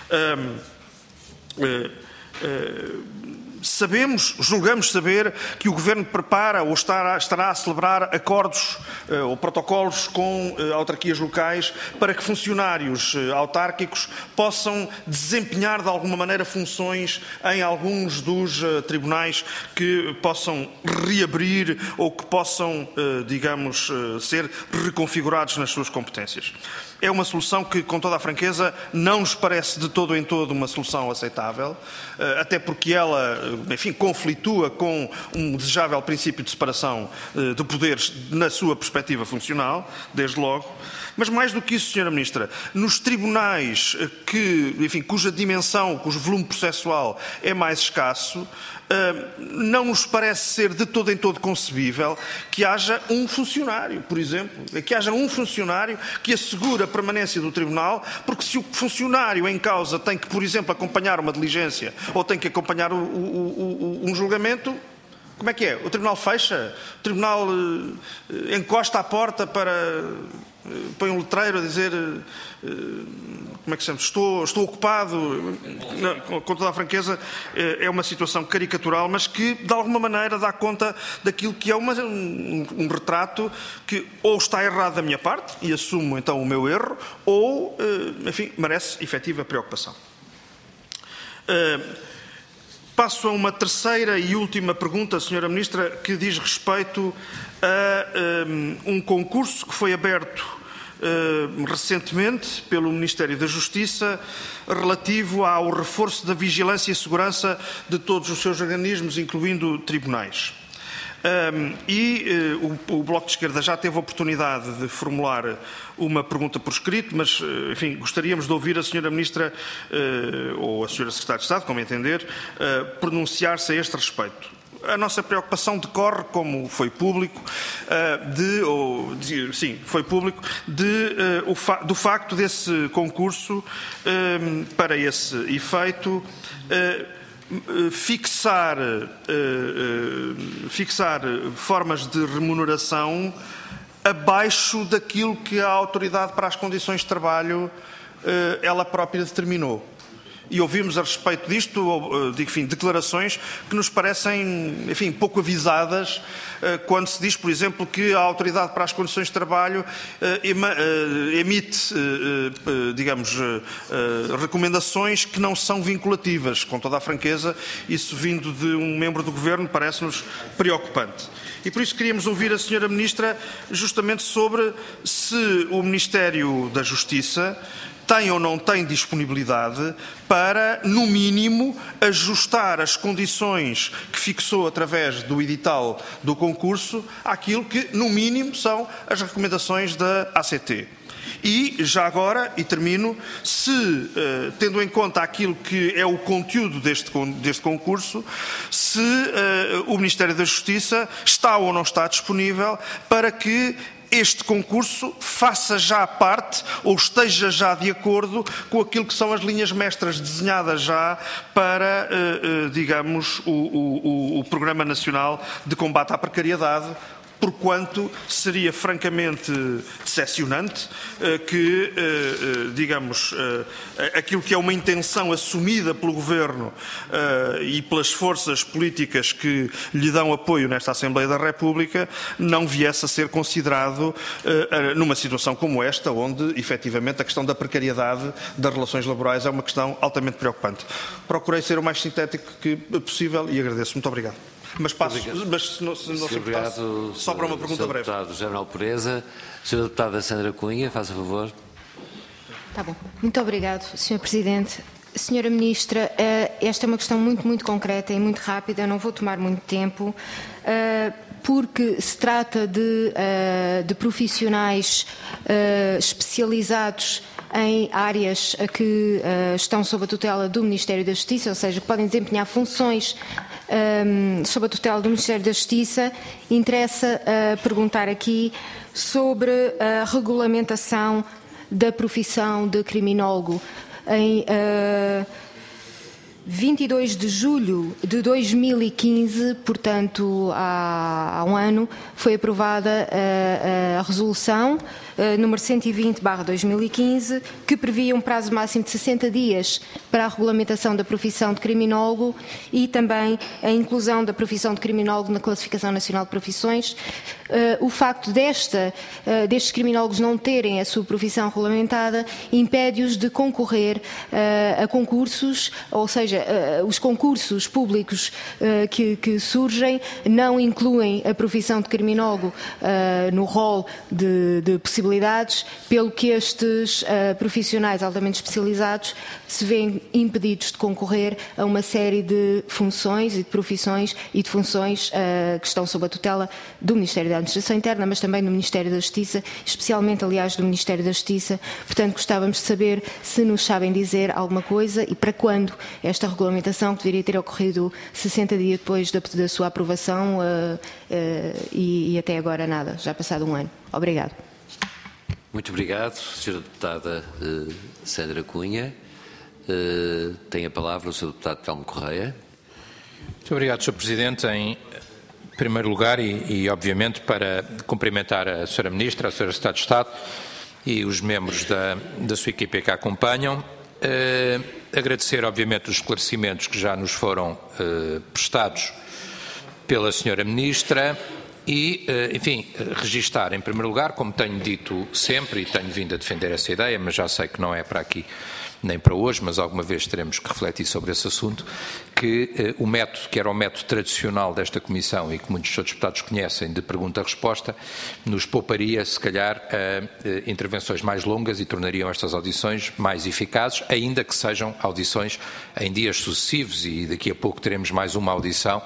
Uh, uh, uh, sabemos, julgamos saber que o Governo prepara ou estará, estará a celebrar acordos uh, ou protocolos com uh, autarquias locais para que funcionários uh, autárquicos possam desempenhar de alguma maneira funções em alguns dos uh, tribunais que possam reabrir ou que possam, uh, digamos, uh, ser reconfigurados nas suas competências. É uma solução que, com toda a franqueza, não nos parece de todo em todo uma solução aceitável, até porque ela, enfim, conflitua com um desejável princípio de separação de poderes na sua perspectiva funcional, desde logo. Mas mais do que isso, senhora Ministra, nos tribunais que, enfim, cuja dimensão, cujo volume processual é mais escasso, não nos parece ser de todo em todo concebível que haja um funcionário, por exemplo, que haja um funcionário que assegure a permanência do tribunal, porque se o funcionário em causa tem que, por exemplo, acompanhar uma diligência ou tem que acompanhar o, o, o, um julgamento, como é que é? O tribunal fecha? O tribunal encosta a porta para... põe um letreiro a dizer, como é que se chama, estou, estou ocupado, com toda a franqueza, é uma situação caricatural, mas que de alguma maneira dá conta daquilo que é uma, um, um retrato que ou está errado da minha parte, e assumo então o meu erro, ou, enfim, merece efetiva preocupação. Passo a uma terceira e última pergunta, senhora Ministra, que diz respeito a um, um concurso que foi aberto uh, recentemente pelo Ministério da Justiça relativo ao reforço da vigilância e segurança de todos os seus organismos, incluindo tribunais. Um, e uh, o, o Bloco de Esquerda já teve a oportunidade de formular uma pergunta por escrito, mas, uh, enfim, gostaríamos de ouvir a senhora Ministra uh, ou a senhora Secretária de Estado, como entender, uh, pronunciar-se a este respeito. A nossa preocupação decorre, como foi público, uh, de, ou, de, sim, foi público, de, uh, o fa do facto desse concurso, uh, para esse efeito, uh, Fixar, fixar formas de remuneração abaixo daquilo que a Autoridade para as Condições de Trabalho ela própria determinou. E ouvimos a respeito disto, enfim, declarações que nos parecem, enfim, pouco avisadas, quando se diz, por exemplo, que a Autoridade para as Condições de Trabalho emite, digamos, recomendações que não são vinculativas. Com toda a franqueza, isso vindo de um membro do Governo parece-nos preocupante. E por isso queríamos ouvir a senhora Ministra justamente sobre se o Ministério da Justiça tem ou não tem disponibilidade para, no mínimo, ajustar as condições que fixou através do edital do concurso àquilo que, no mínimo, são as recomendações da A C T. E, já agora, e termino, se, eh, tendo em conta aquilo que é o conteúdo deste, deste concurso, se eh, o Ministério da Justiça está ou não está disponível para que este concurso faça já parte ou esteja já de acordo com aquilo que são as linhas mestras desenhadas já para, digamos, o, o, o Programa Nacional de Combate à Precariedade, porquanto seria francamente decepcionante que, digamos, aquilo que é uma intenção assumida pelo Governo e pelas forças políticas que lhe dão apoio nesta Assembleia da República não viesse a ser considerado numa situação como esta, onde, efetivamente, a questão da precariedade das relações laborais é uma questão altamente preocupante. Procurei ser o mais sintético que possível e agradeço. Muito obrigado. Mas, passo, mas se não se, não se obrigado, só para uma pergunta breve. senhor Deputado General Pureza. senhora Deputada Sandra Cunha, faça favor. Tá bom. Muito obrigado, senhor Presidente. senhora Ministra, esta é uma questão muito, muito concreta e muito rápida, não vou tomar muito tempo, porque se trata de, de profissionais especializados em áreas que uh, estão sob a tutela do Ministério da Justiça, ou seja, que podem desempenhar funções um, sob a tutela do Ministério da Justiça. Interessa uh, perguntar aqui sobre a regulamentação da profissão de criminólogo. Em uh, vinte e dois de julho de dois mil e quinze, portanto há, há um ano, foi aprovada a, a resolução Uh, número cento e vinte barra dois mil e quinze, que previa um prazo máximo de sessenta dias para a regulamentação da profissão de criminólogo e também a inclusão da profissão de criminólogo na Classificação Nacional de Profissões. Uh, o facto desta, uh, destes criminólogos não terem a sua profissão regulamentada impede-os de concorrer uh, a concursos, ou seja, uh, os concursos públicos uh, que, que surgem não incluem a profissão de criminólogo uh, no rol de, de possibilidades, pelo que estes uh, profissionais altamente especializados se veem impedidos de concorrer a uma série de funções e de profissões e de funções uh, que estão sob a tutela do Ministério da Administração Interna, mas também do Ministério da Justiça, especialmente, aliás, do Ministério da Justiça. Portanto, gostávamos de saber se nos sabem dizer alguma coisa e para quando esta regulamentação, que deveria ter ocorrido sessenta dias depois da, da sua aprovação uh, uh, e, e até agora nada, já passado um ano. Obrigado. Muito obrigado, senhora Deputada uh, Sandra Cunha. Uh, tem a palavra o senhor Deputado Telmo Correia. Muito obrigado, senhor Presidente. Em primeiro lugar, e, e obviamente para cumprimentar a senhora Ministra, a senhora Secretária de Estado, e os membros da, da sua equipa que a acompanham. Uh, agradecer, obviamente, os esclarecimentos que já nos foram uh, prestados pela senhora Ministra e, uh, enfim, registar, em primeiro lugar, como tenho dito sempre, e tenho vindo a defender essa ideia, mas já sei que não é para aqui nem para hoje, mas alguma vez teremos que refletir sobre esse assunto, que eh, o método, que era o método tradicional desta Comissão e que muitos dos deputados conhecem, de pergunta-resposta, nos pouparia, se calhar, a, a intervenções mais longas e tornariam estas audições mais eficazes, ainda que sejam audições em dias sucessivos, e daqui a pouco teremos mais uma audição,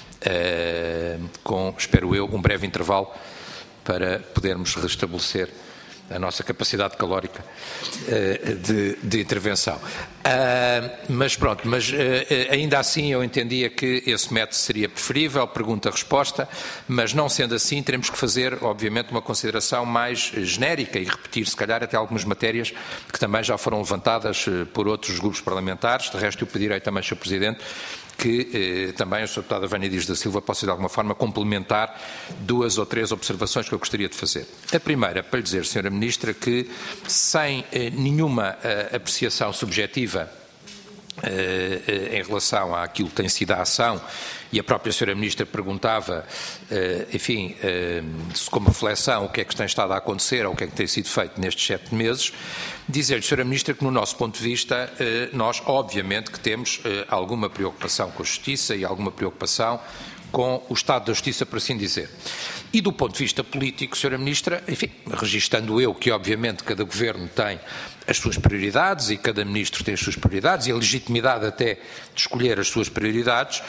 eh, com, espero eu, um breve intervalo para podermos restabelecer a nossa capacidade calórica uh, de, de intervenção. Uh, mas pronto, mas uh, ainda assim eu entendia que esse método seria preferível, pergunta-resposta, mas não sendo assim teremos que fazer, obviamente, uma consideração mais genérica e repetir, se calhar, até algumas matérias que também já foram levantadas uh, por outros grupos parlamentares. De resto, eu pedirei também, senhor Presidente, que eh, também a senhora deputada Vânia Dias da Silva possa, de alguma forma, complementar duas ou três observações que eu gostaria de fazer. A primeira, para lhe dizer, senhora Ministra, que sem eh, nenhuma eh, apreciação subjetiva eh, eh, em relação àquilo que tem sido a ação, e a própria senhora Ministra perguntava, eh, enfim, eh, como reflexão, o que é que tem estado a acontecer ou o que é que tem sido feito nestes sete meses, dizer-lhe, senhora Ministra, que no nosso ponto de vista, eh, nós obviamente que temos eh, alguma preocupação com a Justiça e alguma preocupação com o Estado da Justiça, por assim dizer. E do ponto de vista político, senhora Ministra, enfim, registando eu que obviamente cada Governo tem as suas prioridades e cada Ministro tem as suas prioridades e a legitimidade até de escolher as suas prioridades,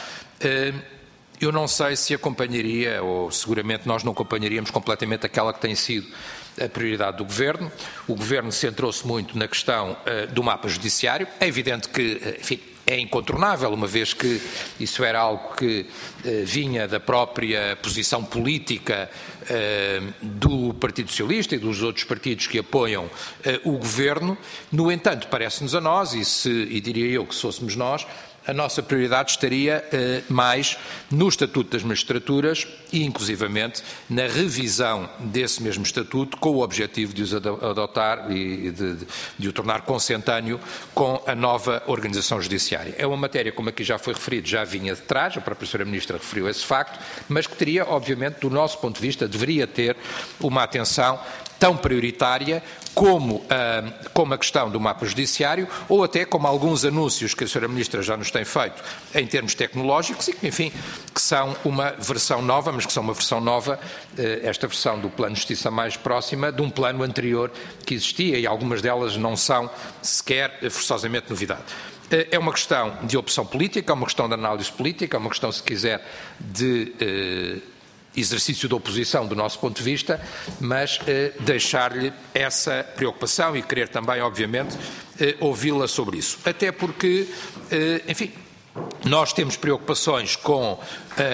eu não sei se acompanharia, ou seguramente nós não acompanharíamos completamente aquela que tem sido a prioridade do Governo. O Governo centrou-se muito na questão uh, do mapa judiciário. É evidente que, enfim, é incontornável, uma vez que isso era algo que uh, vinha da própria posição política uh, do Partido Socialista e dos outros partidos que apoiam uh, o Governo. No entanto, parece-nos a nós, e, se, e diria eu que se fôssemos nós, a nossa prioridade estaria eh, mais no Estatuto das Magistraturas e, inclusivamente, na revisão desse mesmo Estatuto, com o objetivo de os adotar e de, de, de o tornar consentâneo com a nova organização judiciária. É uma matéria, como aqui já foi referido, já vinha de trás, a própria senhora Ministra referiu esse facto, mas que teria, obviamente, do nosso ponto de vista, deveria ter uma atenção tão prioritária como, ah, como a questão do mapa judiciário, ou até como alguns anúncios que a senhora Ministra já nos tem feito em termos tecnológicos e que, enfim, que são uma versão nova, mas que são uma versão nova, eh, esta versão do Plano de Justiça mais próxima de um plano anterior que existia, e algumas delas não são sequer forçosamente novidade. É uma questão de opção política, é uma questão de análise política, é uma questão, se quiser, de eh, exercício da oposição do nosso ponto de vista, mas eh, deixar-lhe essa preocupação e querer também, obviamente, eh, ouvi-la sobre isso. Até porque, eh, enfim, nós temos preocupações com uh,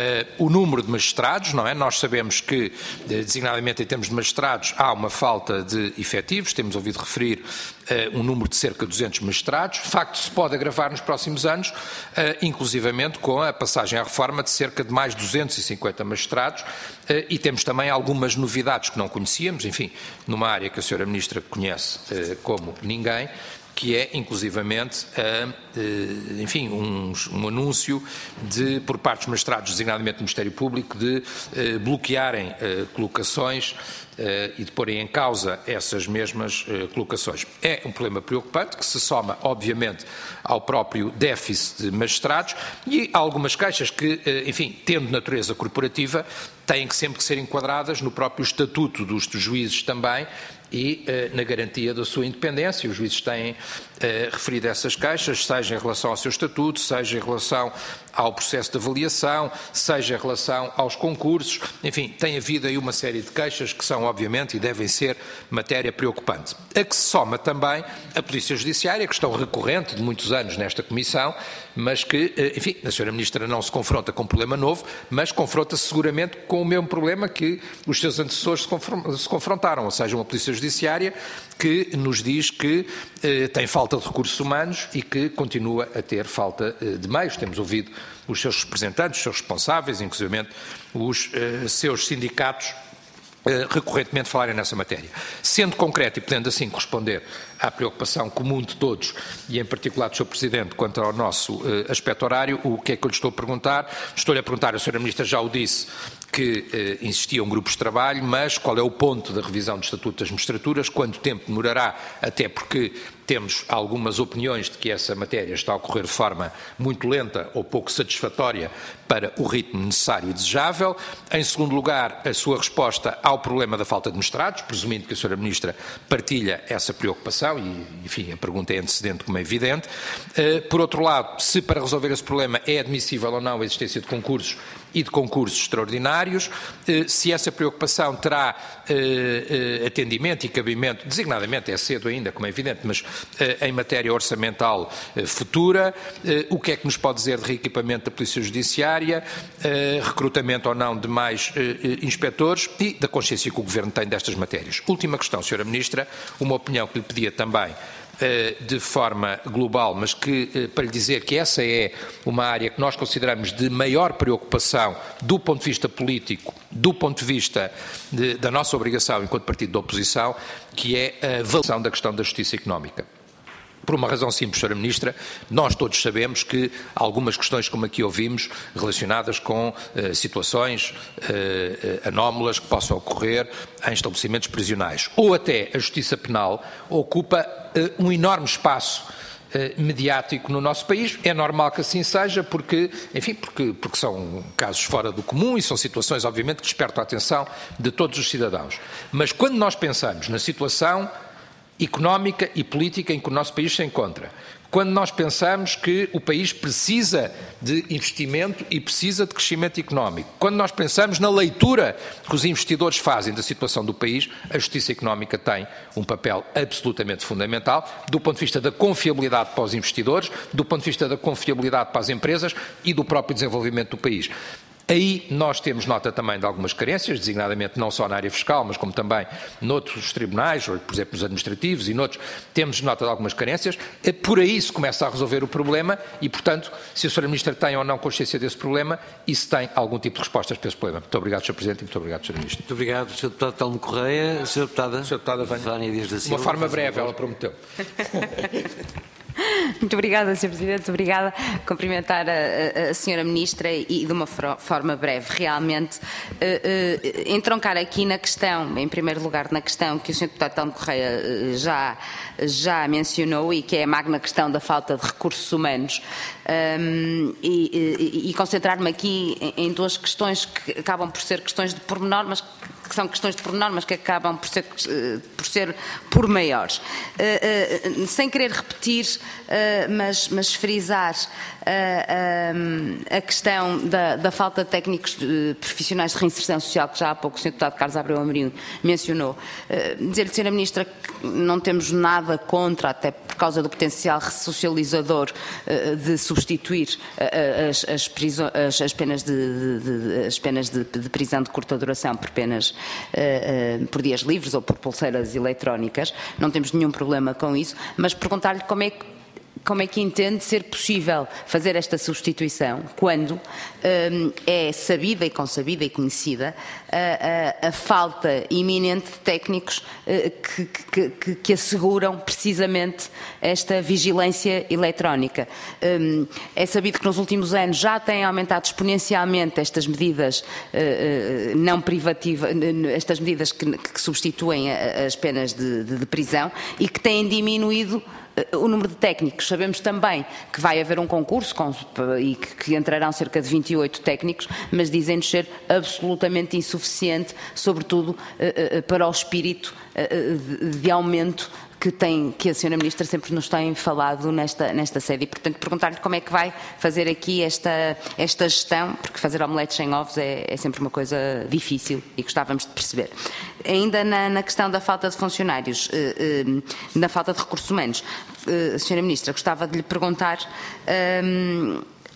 o número de magistrados, não é? Nós sabemos que, designadamente em termos de magistrados, há uma falta de efetivos, temos ouvido referir uh, um número de cerca de duzentos magistrados, facto que se pode agravar nos próximos anos, uh, inclusivamente com a passagem à reforma de cerca de mais duzentos e cinquenta magistrados, uh, e temos também algumas novidades que não conhecíamos, enfim, numa área que a senhora Ministra conhece uh, como ninguém, que é, inclusivamente, uh, uh, enfim, um, um anúncio de, por parte dos magistrados, designadamente do Ministério Público, de uh, bloquearem uh, colocações uh, e de porem em causa essas mesmas uh, colocações. É um problema preocupante, que se soma, obviamente, ao próprio déficit de magistrados e há algumas queixas que, uh, enfim, tendo natureza corporativa, têm que sempre que ser enquadradas no próprio estatuto dos juízes também, e uh, na garantia da sua independência. Os juízes têm uh, referido essas queixas, seja em relação ao seu estatuto, seja em relação ao processo de avaliação, seja em relação aos concursos. Enfim, tem havido aí uma série de queixas que são, obviamente, e devem ser matéria preocupante. A que se soma também a Polícia Judiciária, questão recorrente de muitos anos nesta Comissão, mas que, enfim, a senhora Ministra não se confronta com um problema novo, mas confronta-se seguramente com o mesmo problema que os seus antecessores se confrontaram, ou seja, uma Polícia Judiciária que nos diz que eh, tem falta de recursos humanos e que continua a ter falta eh, de meios. Temos ouvido os seus representantes, os seus responsáveis, inclusive os eh, seus sindicatos, recorrentemente falarem nessa matéria. Sendo concreto e podendo assim corresponder à preocupação comum de todos, e em particular do senhor Presidente, quanto ao nosso uh, aspecto horário, o que é que eu lhe estou a perguntar? Estou-lhe a perguntar, a senhora Ministra já o disse, que uh, existiam grupos de trabalho, mas qual é o ponto da revisão do Estatuto das Magistraturas, quanto tempo demorará, até porque temos algumas opiniões de que essa matéria está a ocorrer de forma muito lenta ou pouco satisfatória para o ritmo necessário e desejável. Em segundo lugar, a sua resposta ao problema da falta de mestrados, presumindo que a senhora Ministra partilha essa preocupação, e, enfim, a pergunta é antecedente, como é evidente. Por outro lado, se para resolver esse problema é admissível ou não a existência de concursos e de concursos extraordinários, se essa preocupação terá atendimento e cabimento, designadamente é cedo ainda, como é evidente, mas em matéria orçamental futura, o que é que nos pode dizer de reequipamento da Polícia Judiciária, recrutamento ou não de mais inspectores e da consciência que o Governo tem destas matérias. Última questão, senhora Ministra, uma opinião que lhe pedia também de forma global, mas que, para lhe dizer que essa é uma área que nós consideramos de maior preocupação do ponto de vista político, do ponto de vista de, da nossa obrigação enquanto partido da oposição, que é a avaliação da questão da justiça económica. Por uma razão simples, senhora Ministra, nós todos sabemos que algumas questões, como aqui ouvimos, relacionadas com uh, situações uh, anómalas que possam ocorrer em estabelecimentos prisionais, ou até a justiça penal, ocupa uh, um enorme espaço uh, mediático no nosso país. É normal que assim seja, porque, enfim, porque, porque são casos fora do comum e são situações, obviamente, que despertam a atenção de todos os cidadãos. Mas quando nós pensamos na situação económica e política em que o nosso país se encontra, quando nós pensamos que o país precisa de investimento e precisa de crescimento económico, quando nós pensamos na leitura que os investidores fazem da situação do país, a justiça económica tem um papel absolutamente fundamental do ponto de vista da confiabilidade para os investidores, do ponto de vista da confiabilidade para as empresas e do próprio desenvolvimento do país. Aí nós temos nota também de algumas carências, designadamente não só na área fiscal, mas como também noutros tribunais, por exemplo, nos administrativos e noutros, temos nota de algumas carências. Por aí se começa a resolver o problema e, portanto, se a senhora Ministra tem ou não consciência desse problema e se tem algum tipo de respostas para esse problema. Muito obrigado, senhor Presidente, e muito obrigado, senhora Ministra. Muito obrigado, senhor Deputado Telmo Correia. senhora Deputada, senhora Deputada Vânia Dias da Silva. Uma forma breve, ela prometeu. Muito obrigada, senhor Presidente. Obrigada. Cumprimentar a, a, a senhora Ministra e de uma forma breve, realmente, uh, uh, entroncar aqui na questão, em primeiro lugar, na questão que o senhor Deputado Telmo Correia uh, já, já mencionou e que é a magna questão da falta de recursos humanos, um, e, e, e concentrar-me aqui em, em duas questões que acabam por ser questões de pormenor, mas que são questões de pormenor, mas que acabam por ser, por ser por maiores. Uh, uh, sem querer repetir, uh, mas, mas frisar uh, um, a questão da, da falta de técnicos de, profissionais de reinserção social, que já há pouco o senhor Deputado Carlos Abreu Amorim mencionou. Uh, Dizer-lhe, senhora Ministra, que não temos nada contra, até por causa do potencial ressocializador, uh, de substituir uh, as, as, priso, as, as penas, de, de, de, as penas de, de prisão de curta duração por penas Uh, uh, por dias livres ou por pulseiras eletrónicas, não temos nenhum problema com isso, mas perguntar-lhe como é que Como é que entende ser possível fazer esta substituição quando um, é sabida e consabida e conhecida a, a, a falta iminente de técnicos uh, que, que, que, que asseguram precisamente esta vigilância eletrónica? Um, é sabido que nos últimos anos já têm aumentado exponencialmente estas medidas uh, não privativas, estas medidas que, que substituem as penas de, de, de prisão e que têm diminuído o número de técnicos. Sabemos também que vai haver um concurso com, e que, que entrarão cerca de vinte e oito técnicos, mas dizem-nos ser absolutamente insuficiente, sobretudo uh, uh, para o espírito uh, de, de aumento que, tem, que a senhora Ministra sempre nos tem falado nesta, nesta sede. E, portanto, perguntar-lhe como é que vai fazer aqui esta, esta gestão, porque fazer omeletes sem ovos é, é sempre uma coisa difícil e gostávamos de perceber. Ainda na, na questão da falta de funcionários, eh, eh, na falta de recursos humanos, eh, senhora Ministra, gostava de lhe perguntar eh,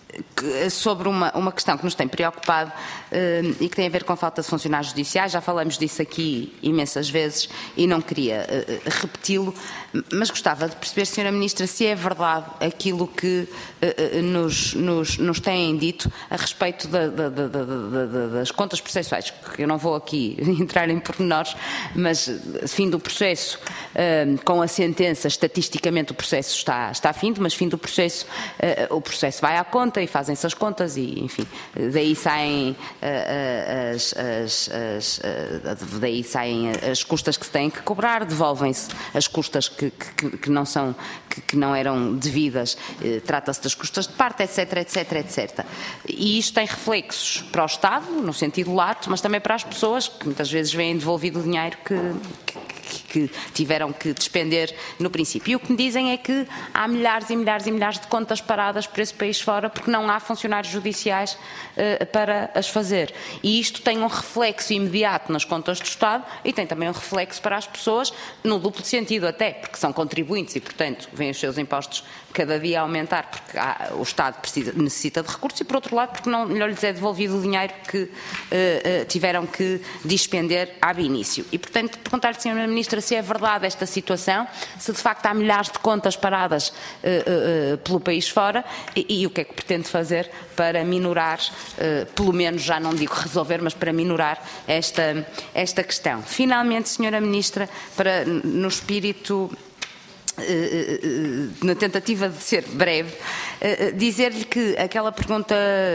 sobre uma, uma questão que nos tem preocupado uh, e que tem a ver com a falta de funcionários judiciais. Já falamos disso aqui imensas vezes e não queria uh, repeti-lo, mas gostava de perceber, senhora Ministra, se é verdade aquilo que uh, uh, nos, nos, nos têm dito a respeito da, da, da, da, da, das contas processuais, que eu não vou aqui entrar em pormenores, mas fim do processo, uh, com a sentença, estatisticamente o processo está, está findo, mas fim do processo, uh, o processo vai à conta e fazem-se as contas e, enfim, daí saem, uh, as, as, as, uh, daí saem as custas que se têm que cobrar, devolvem-se as custas que, que, que, não, são, que, que não eram devidas, uh, trata-se das custas de parte, etc, etc, etcétera. E isto tem reflexos para o Estado, no sentido lato, mas também para as pessoas, que muitas vezes veem devolvido o dinheiro que, que que tiveram que despender no princípio. E o que me dizem é que há milhares e milhares e milhares de contas paradas por esse país fora porque não há funcionários judiciais uh, para as fazer. E isto tem um reflexo imediato nas contas do Estado e tem também um reflexo para as pessoas, no duplo sentido até, porque são contribuintes e, portanto, vêm os seus impostos cada dia a aumentar porque há, o Estado precisa, necessita de recursos e, por outro lado, porque não, não lhes é devolvido o dinheiro que uh, uh, tiveram que despender ab início. E, portanto, perguntar-lhe, senhora Ministra, se é verdade esta situação, se de facto há milhares de contas paradas uh, uh, pelo país fora e, e o que é que pretende fazer para minorar, uh, pelo menos já não digo resolver, mas para minorar esta, esta questão. Finalmente, senhora Ministra, para, no espírito... na tentativa de ser breve, dizer-lhe que aquela pergunta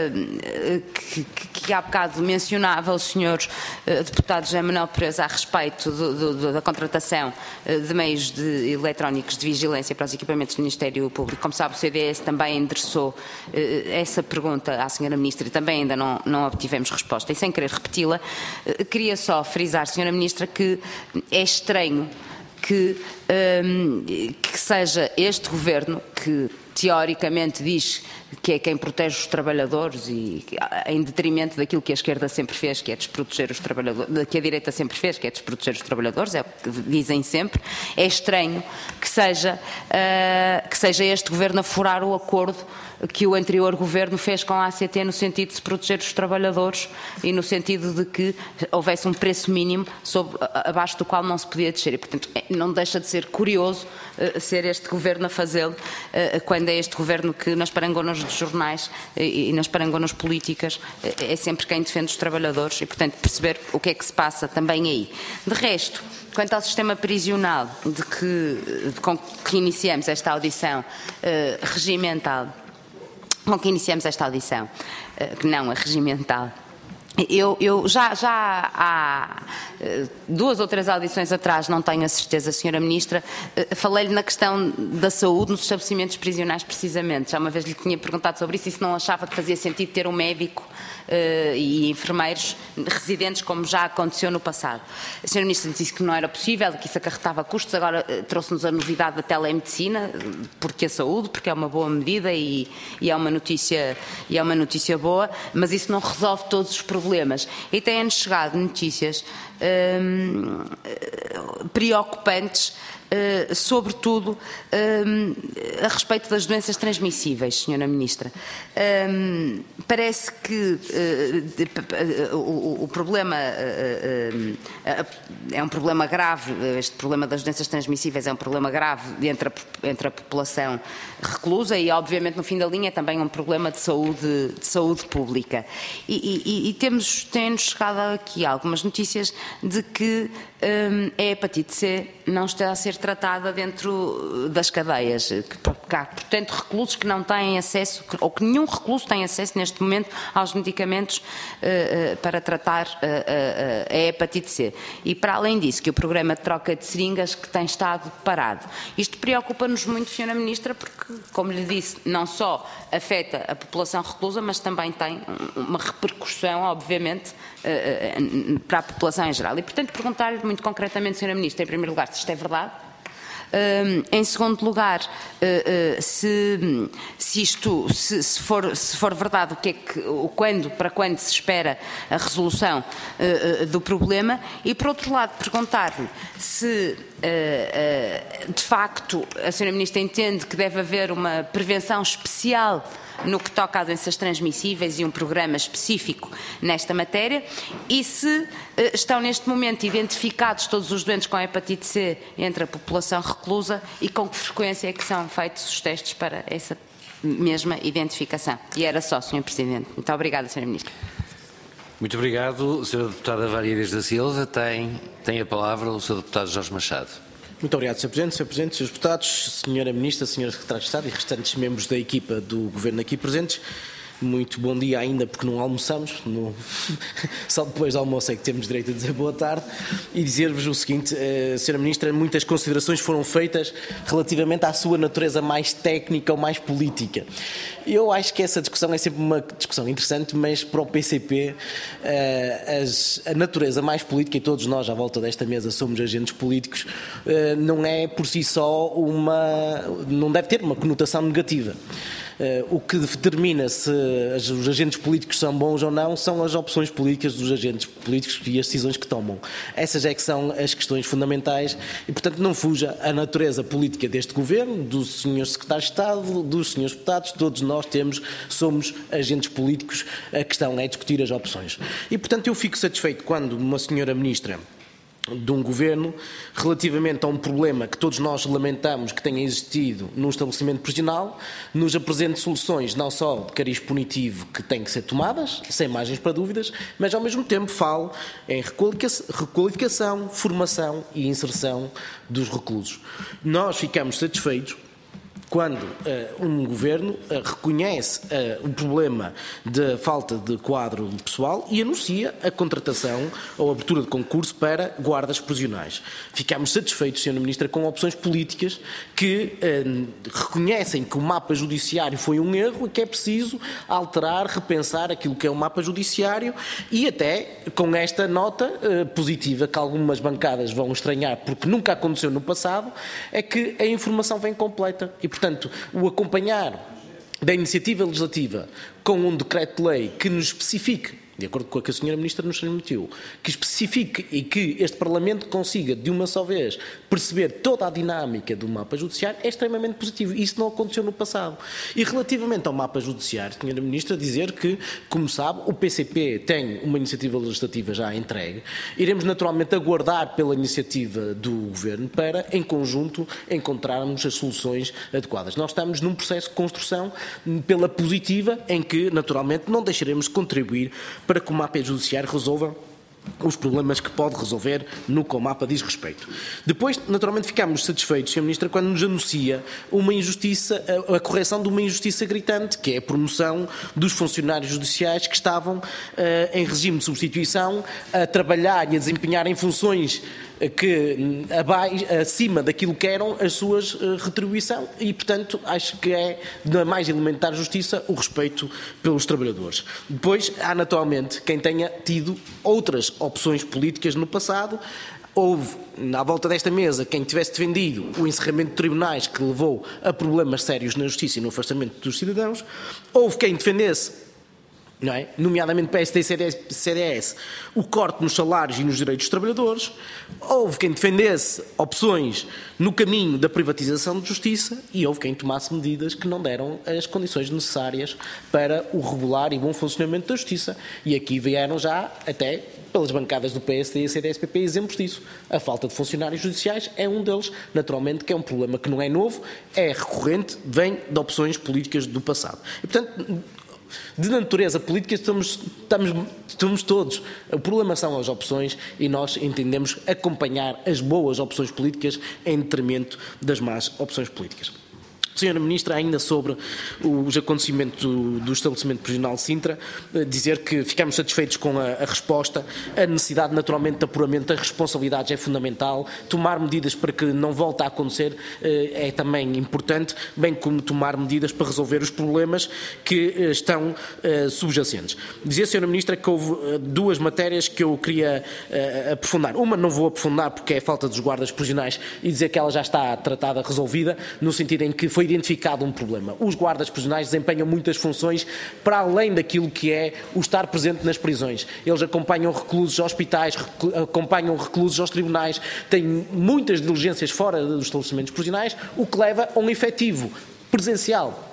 que, que, que há bocado mencionava o senhor deputado José Manuel Perez a respeito do, do, da contratação de meios de, eletrónicos de vigilância para os equipamentos do Ministério Público. Como sabe, o C D S também endereçou essa pergunta à senhora Ministra e também ainda não, não obtivemos resposta. E sem querer repeti-la, queria só frisar, senhora Ministra, que é estranho Que, um, que seja este Governo, que teoricamente diz que é quem protege os trabalhadores e em detrimento daquilo que a esquerda sempre fez, que é desproteger os trabalhadores, que a direita sempre fez, que é desproteger os trabalhadores, é o que dizem sempre. É estranho que seja, uh, que seja este Governo a furar o acordo que o anterior Governo fez com a A C T no sentido de se proteger os trabalhadores e no sentido de que houvesse um preço mínimo sobre, abaixo do qual não se podia descer. E, portanto, não deixa de ser curioso uh, ser este Governo a fazê-lo, uh, quando é este Governo que nas parangonas dos jornais uh, e nas parangonas políticas uh, é sempre quem defende os trabalhadores e, portanto, perceber o que é que se passa também aí. De resto, quanto ao sistema prisional de que, de, com que iniciamos esta audição uh, regimental, com que iniciamos esta audição, que não a regimental, eu, eu já, já há duas ou três audições atrás, não tenho a certeza, senhora Ministra, falei-lhe na questão da saúde nos estabelecimentos prisionais precisamente. Já uma vez lhe tinha perguntado sobre isso e se não achava que fazia sentido ter um médico Uh, e enfermeiros residentes, como já aconteceu no passado. A senhora Ministra disse que não era possível, que isso acarretava custos, agora uh, trouxe-nos a novidade da telemedicina, porque a saúde, porque é uma boa medida e, e, é uma notícia, e é uma notícia boa, mas isso não resolve todos os problemas. E têm-nos chegado notícias um, preocupantes, Uh, sobretudo um, a respeito das doenças transmissíveis, senhora Ministra. Um, parece que uh, de, uh, o, o problema uh, uh, é um problema grave, este problema das doenças transmissíveis é um problema grave entre a, entre a população reclusa e, obviamente, no fim da linha é também um problema de saúde, de saúde pública. E, e, e temos, têm-nos chegado aqui algumas notícias de que um, a hepatite C não está a ser tratada dentro das cadeias, que há, portanto, reclusos que não têm acesso, ou que nenhum recluso tem acesso neste momento aos medicamentos uh, uh, para tratar uh, uh, a hepatite C. E para além disso, que o programa de troca de seringas que tem estado parado. Isto preocupa-nos muito, senhora Ministra, porque, como lhe disse, não só afeta a população reclusa, mas também tem uma repercussão, obviamente, uh, uh, para a população em geral. E, portanto, perguntar-lhe muito concretamente, senhora Ministra, em primeiro lugar, se isto é verdade. Um, em segundo lugar, uh, uh, se, se isto, se, se, for, se for verdade, o que é que, o quando, para quando se espera a resolução uh, uh, do problema, e por outro lado perguntar-lhe se uh, uh, de facto a senhora Ministra entende que deve haver uma prevenção especial no que toca a doenças transmissíveis e um programa específico nesta matéria, e se eh, estão neste momento identificados todos os doentes com hepatite C entre a população reclusa e com que frequência é que são feitos os testes para essa mesma identificação. E era só, senhor Presidente. Muito obrigada, senhora Ministra. Muito obrigado. senhora Deputada Vária Inês da Silva, tem, tem a palavra o senhor Deputado Jorge Machado. Muito obrigado, senhor Presidente, senhor Presidente, senhores Deputados, senhora Ministra, senhora Secretária de Estado e restantes membros da equipa do Governo aqui presentes. Muito bom dia ainda, porque não almoçamos, no... só depois do almoço é que temos direito a dizer boa tarde, e dizer-vos o seguinte, eh, senhora Ministra, muitas considerações foram feitas relativamente à sua natureza mais técnica ou mais política. Eu acho que essa discussão é sempre uma discussão interessante, mas para o P C P eh, as, a natureza mais política, e todos nós à volta desta mesa somos agentes políticos, eh, não é por si só uma, não deve ter uma conotação negativa. Uh, o que determina se as, os agentes políticos são bons ou não são as opções políticas dos agentes políticos e as decisões que tomam. Essas é que são as questões fundamentais e, portanto, não fuja a natureza política deste Governo, dos senhores Secretários de Estado, dos senhores Deputados, todos nós temos, somos agentes políticos, a questão é discutir as opções. E, portanto, eu fico satisfeito quando uma senhora Ministra de um Governo, relativamente a um problema que todos nós lamentamos que tenha existido num estabelecimento prisional, nos apresente soluções não só de cariz punitivo que têm que ser tomadas, sem margens para dúvidas, mas ao mesmo tempo falo em requalificação, formação e inserção dos reclusos. Nós ficamos satisfeitos quando uh, um Governo uh, reconhece uh, o problema da falta de quadro pessoal e anuncia a contratação ou a abertura de concurso para guardas prisionais. Ficamos satisfeitos, senhora Ministra, com opções políticas que uh, reconhecem que o mapa judiciário foi um erro e que é preciso alterar, repensar aquilo que é o mapa judiciário e até com esta nota uh, positiva que algumas bancadas vão estranhar porque nunca aconteceu no passado, é que a informação vem completa e, portanto, o acompanhar da iniciativa legislativa com um decreto-lei que nos especifique, de acordo com o que a senhora Ministra nos transmitiu, que especifique e que este Parlamento consiga, de uma só vez, perceber toda a dinâmica do mapa judiciário, é extremamente positivo. Isso não aconteceu no passado. E relativamente ao mapa judiciário, senhora Ministra, dizer que, como sabe, o P C P tem uma iniciativa legislativa já entregue. Iremos naturalmente aguardar pela iniciativa do Governo para, em conjunto, encontrarmos as soluções adequadas. Nós estamos num processo de construção pela positiva, em que, naturalmente, não deixaremos de contribuir para que o mapa judiciário resolva os problemas que pode resolver no que o mapa diz respeito. Depois, naturalmente, ficamos satisfeitos, senhora Ministra, quando nos anuncia uma injustiça, a, a correção de uma injustiça gritante, que é a promoção dos funcionários judiciais que estavam uh, em regime de substituição a trabalhar e a desempenhar em funções que abaixo, acima daquilo que eram as suas uh, retribuição e, portanto, acho que é da mais elementar justiça o respeito pelos trabalhadores. Depois, há naturalmente quem tenha tido outras opções políticas no passado. Houve, à volta desta mesa, quem tivesse defendido o encerramento de tribunais que levou a problemas sérios na justiça e no afastamento dos cidadãos. Houve quem defendesse, não é? Nomeadamente P S D e C D S, o corte nos salários e nos direitos dos trabalhadores. Houve quem defendesse opções no caminho da privatização de justiça e houve quem tomasse medidas que não deram as condições necessárias para o regular e bom funcionamento da justiça. E aqui vieram já, até pelas bancadas do P S D e C D S P P, exemplos disso. A falta de funcionários judiciais é um deles, naturalmente, que é um problema que não é novo, é recorrente, vem de opções políticas do passado. E, portanto, de natureza política estamos, estamos, estamos todos. O problema são as opções e nós entendemos acompanhar as boas opções políticas em detrimento das más opções políticas. Senhora Ministra, ainda sobre os acontecimentos do, do estabelecimento prisional de Sintra, dizer que ficamos satisfeitos com a, a resposta. A necessidade, naturalmente, de apuramento das responsabilidades é fundamental. Tomar medidas para que não volte a acontecer é também importante, bem como tomar medidas para resolver os problemas que estão subjacentes. Dizer, Senhora Ministra, que houve duas matérias que eu queria aprofundar. Uma não vou aprofundar porque é a falta dos guardas prisionais e dizer que ela já está tratada, resolvida, no sentido em que foi identificado um problema. Os guardas prisionais desempenham muitas funções para além daquilo que é o estar presente nas prisões. Eles acompanham reclusos aos hospitais, acompanham reclusos aos tribunais, têm muitas diligências fora dos estabelecimentos prisionais, o que leva a um efetivo presencial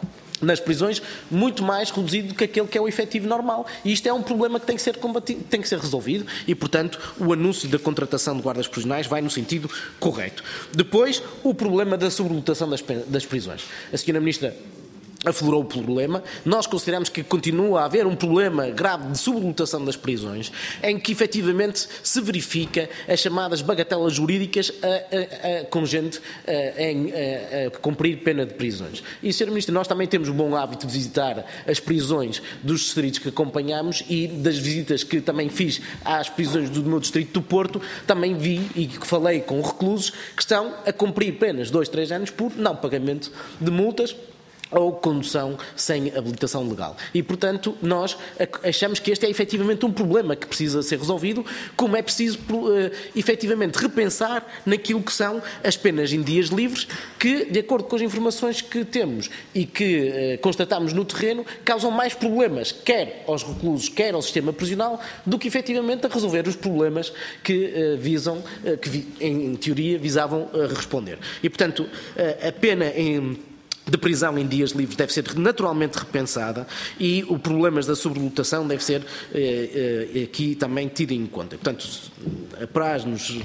nas prisões, muito mais reduzido do que aquele que é o efetivo normal. E isto é um problema que tem que ser combatido, tem que ser resolvido e, portanto, o anúncio da contratação de guardas prisionais vai no sentido correto. Depois, o problema da sobrelotação das, das prisões. A senhora Ministra aflorou o problema. Nós consideramos que continua a haver um problema grave de sobrelotação das prisões, em que efetivamente se verifica as chamadas bagatelas jurídicas a, a, a, com gente a, em, a, a cumprir pena de prisões. E, senhora Ministra, nós também temos o bom hábito de visitar as prisões dos distritos que acompanhamos e das visitas que também fiz às prisões do meu distrito do Porto, também vi e falei com reclusos que estão a cumprir penas de dois, três anos por não pagamento de multas ou condução sem habilitação legal. E, portanto, nós achamos que este é efetivamente um problema que precisa ser resolvido, como é preciso uh, efetivamente repensar naquilo que são as penas em dias livres, que, de acordo com as informações que temos e que uh, constatamos no terreno, causam mais problemas, quer aos reclusos, quer ao sistema prisional, do que efetivamente a resolver os problemas que uh, visam, uh, que vi, em teoria visavam uh, responder. E, portanto, uh, a pena em de prisão em dias livres deve ser naturalmente repensada e os problemas da sobrelotação deve ser eh, eh, aqui também tido em conta. Portanto, apraz-nos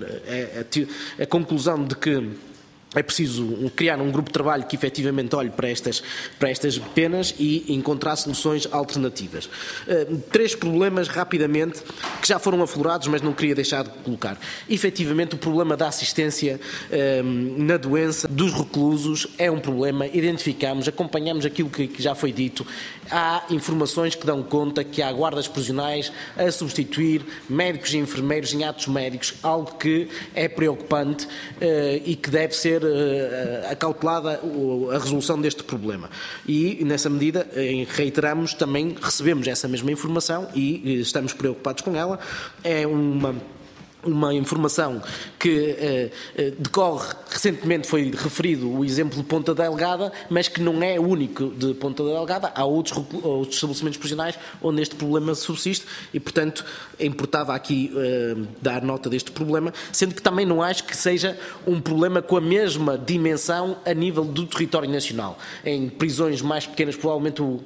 a, a, a conclusão de que é preciso criar um grupo de trabalho que efetivamente olhe para estas, para estas penas e encontrar soluções alternativas. Uh, três problemas, rapidamente, que já foram aflorados, mas não queria deixar de colocar. Efetivamente, o problema da assistência uh, na doença dos reclusos é um problema. Identificamos, acompanhamos aquilo que, que já foi dito. Há informações que dão conta que há guardas prisionais a substituir médicos e enfermeiros em atos médicos, algo que é preocupante uh, e que deve ser acautelada a resolução deste problema. E, nessa medida, reiteramos, também recebemos essa mesma informação e estamos preocupados com ela. É uma... uma informação que eh, decorre, recentemente foi referido o exemplo de Ponta Delgada, mas que não é único de Ponta Delgada, há outros, outros estabelecimentos prisionais onde este problema subsiste e, portanto, importava aqui eh, dar nota deste problema, sendo que também não acho que seja um problema com a mesma dimensão a nível do território nacional. Em prisões mais pequenas, provavelmente o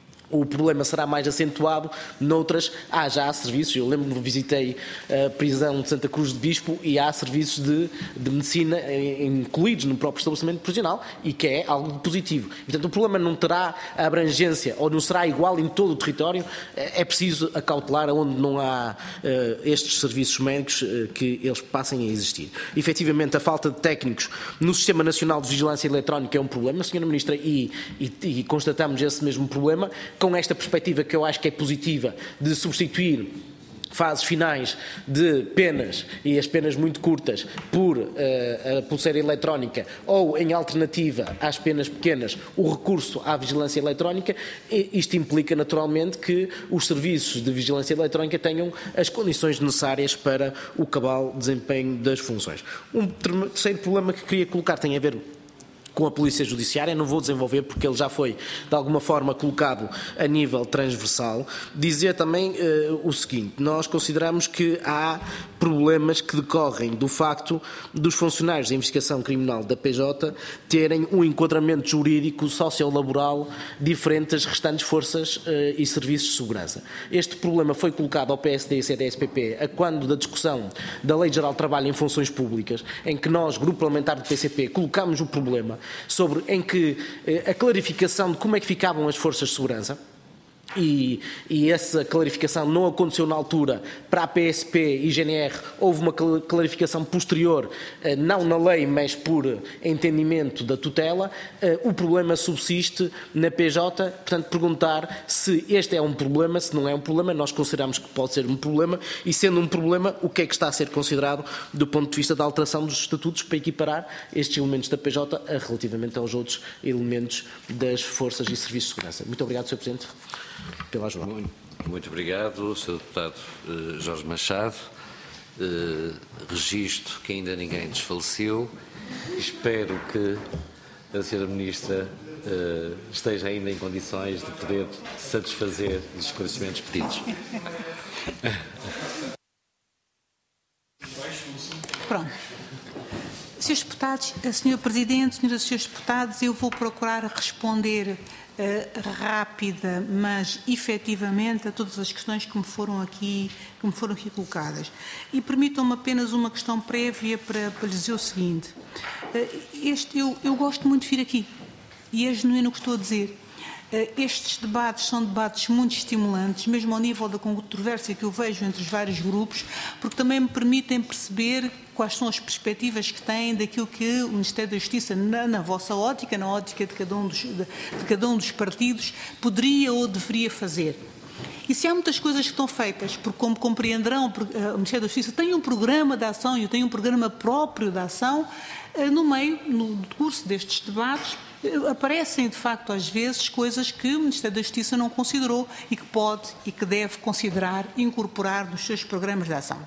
O problema será mais acentuado, noutras há já há serviços. Eu lembro-me que visitei a prisão de Santa Cruz de Bispo e há serviços de, de medicina incluídos no próprio estabelecimento prisional e que é algo positivo. Portanto, o problema não terá a abrangência ou não será igual em todo o território. É preciso acautelar onde não há uh, estes serviços médicos uh, que eles passem a existir. Efetivamente, a falta de técnicos no Sistema Nacional de Vigilância Eletrónica é um problema, senhora Ministra, e, e, e constatamos esse mesmo problema, com esta perspectiva que eu acho que é positiva de substituir fases finais de penas, e as penas muito curtas, por uh, a pulseira eletrónica ou, em alternativa às penas pequenas, o recurso à vigilância eletrónica. E isto implica naturalmente que os serviços de vigilância eletrónica tenham as condições necessárias para o cabal desempenho das funções. Um terceiro problema que queria colocar tem a ver com a Polícia Judiciária, não vou desenvolver porque ele já foi de alguma forma colocado a nível transversal. Dizer também uh, o seguinte: nós consideramos que há problemas que decorrem do facto dos funcionários da investigação criminal da P J terem um enquadramento jurídico sociolaboral diferente das restantes forças uh, e serviços de segurança. Este problema foi colocado ao P S D e C D S P P a quando da discussão da Lei Geral de Trabalho em Funções Públicas, em que nós, Grupo Parlamentar do P C P, colocámos o problema sobre em que eh, a clarificação de como é que ficavam as forças de segurança. E, e essa clarificação não aconteceu na altura para a P S P e G N R. Houve uma clarificação posterior, não na lei, mas por entendimento da tutela. O problema subsiste na P J, portanto, perguntar se este é um problema, se não é um problema. Nós consideramos que pode ser um problema, e sendo um problema, o que é que está a ser considerado do ponto de vista da alteração dos estatutos para equiparar estes elementos da P J relativamente aos outros elementos das forças e serviços de segurança. Muito obrigado, senhor Presidente, pela ajuda. Muito, muito obrigado, senhor Deputado uh, Jorge Machado. Uh, registro que ainda ninguém desfaleceu. Espero que a senhora Ministra uh, esteja ainda em condições de poder satisfazer os esclarecimentos pedidos. Pronto. senhores Deputados, senhor Presidente, senhoras e senhores Deputados, eu vou procurar responder uh, rápida, mas efetivamente a todas as questões que me foram aqui, que me foram aqui colocadas. E permitam-me apenas uma questão prévia para, para lhes dizer o seguinte. Uh, este, eu, eu gosto muito de vir aqui, e é genuíno o que estou a dizer. Estes debates são debates muito estimulantes, mesmo ao nível da controvérsia que eu vejo entre os vários grupos, porque também me permitem perceber quais são as perspectivas que têm daquilo que o Ministério da Justiça, na, na vossa ótica, na ótica de cada, um dos, de, de cada um dos partidos, poderia ou deveria fazer. E se há muitas coisas que estão feitas, porque como compreenderão, o Ministério da Justiça tem um programa de ação e tem um programa próprio de ação, no meio, no curso destes debates, aparecem, de facto, às vezes, coisas que o Ministério da Justiça não considerou e que pode e que deve considerar e incorporar nos seus programas de ação.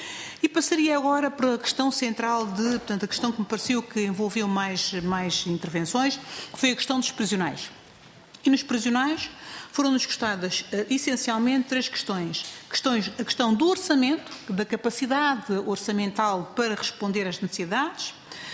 E passaria agora para a questão central de, portanto, a questão que me pareceu que envolveu mais, mais intervenções, que foi a questão dos prisionais. E nos prisionais foram-nos gostadas, uh, essencialmente, três questões. questões. A questão do orçamento, da capacidade orçamental para responder às necessidades,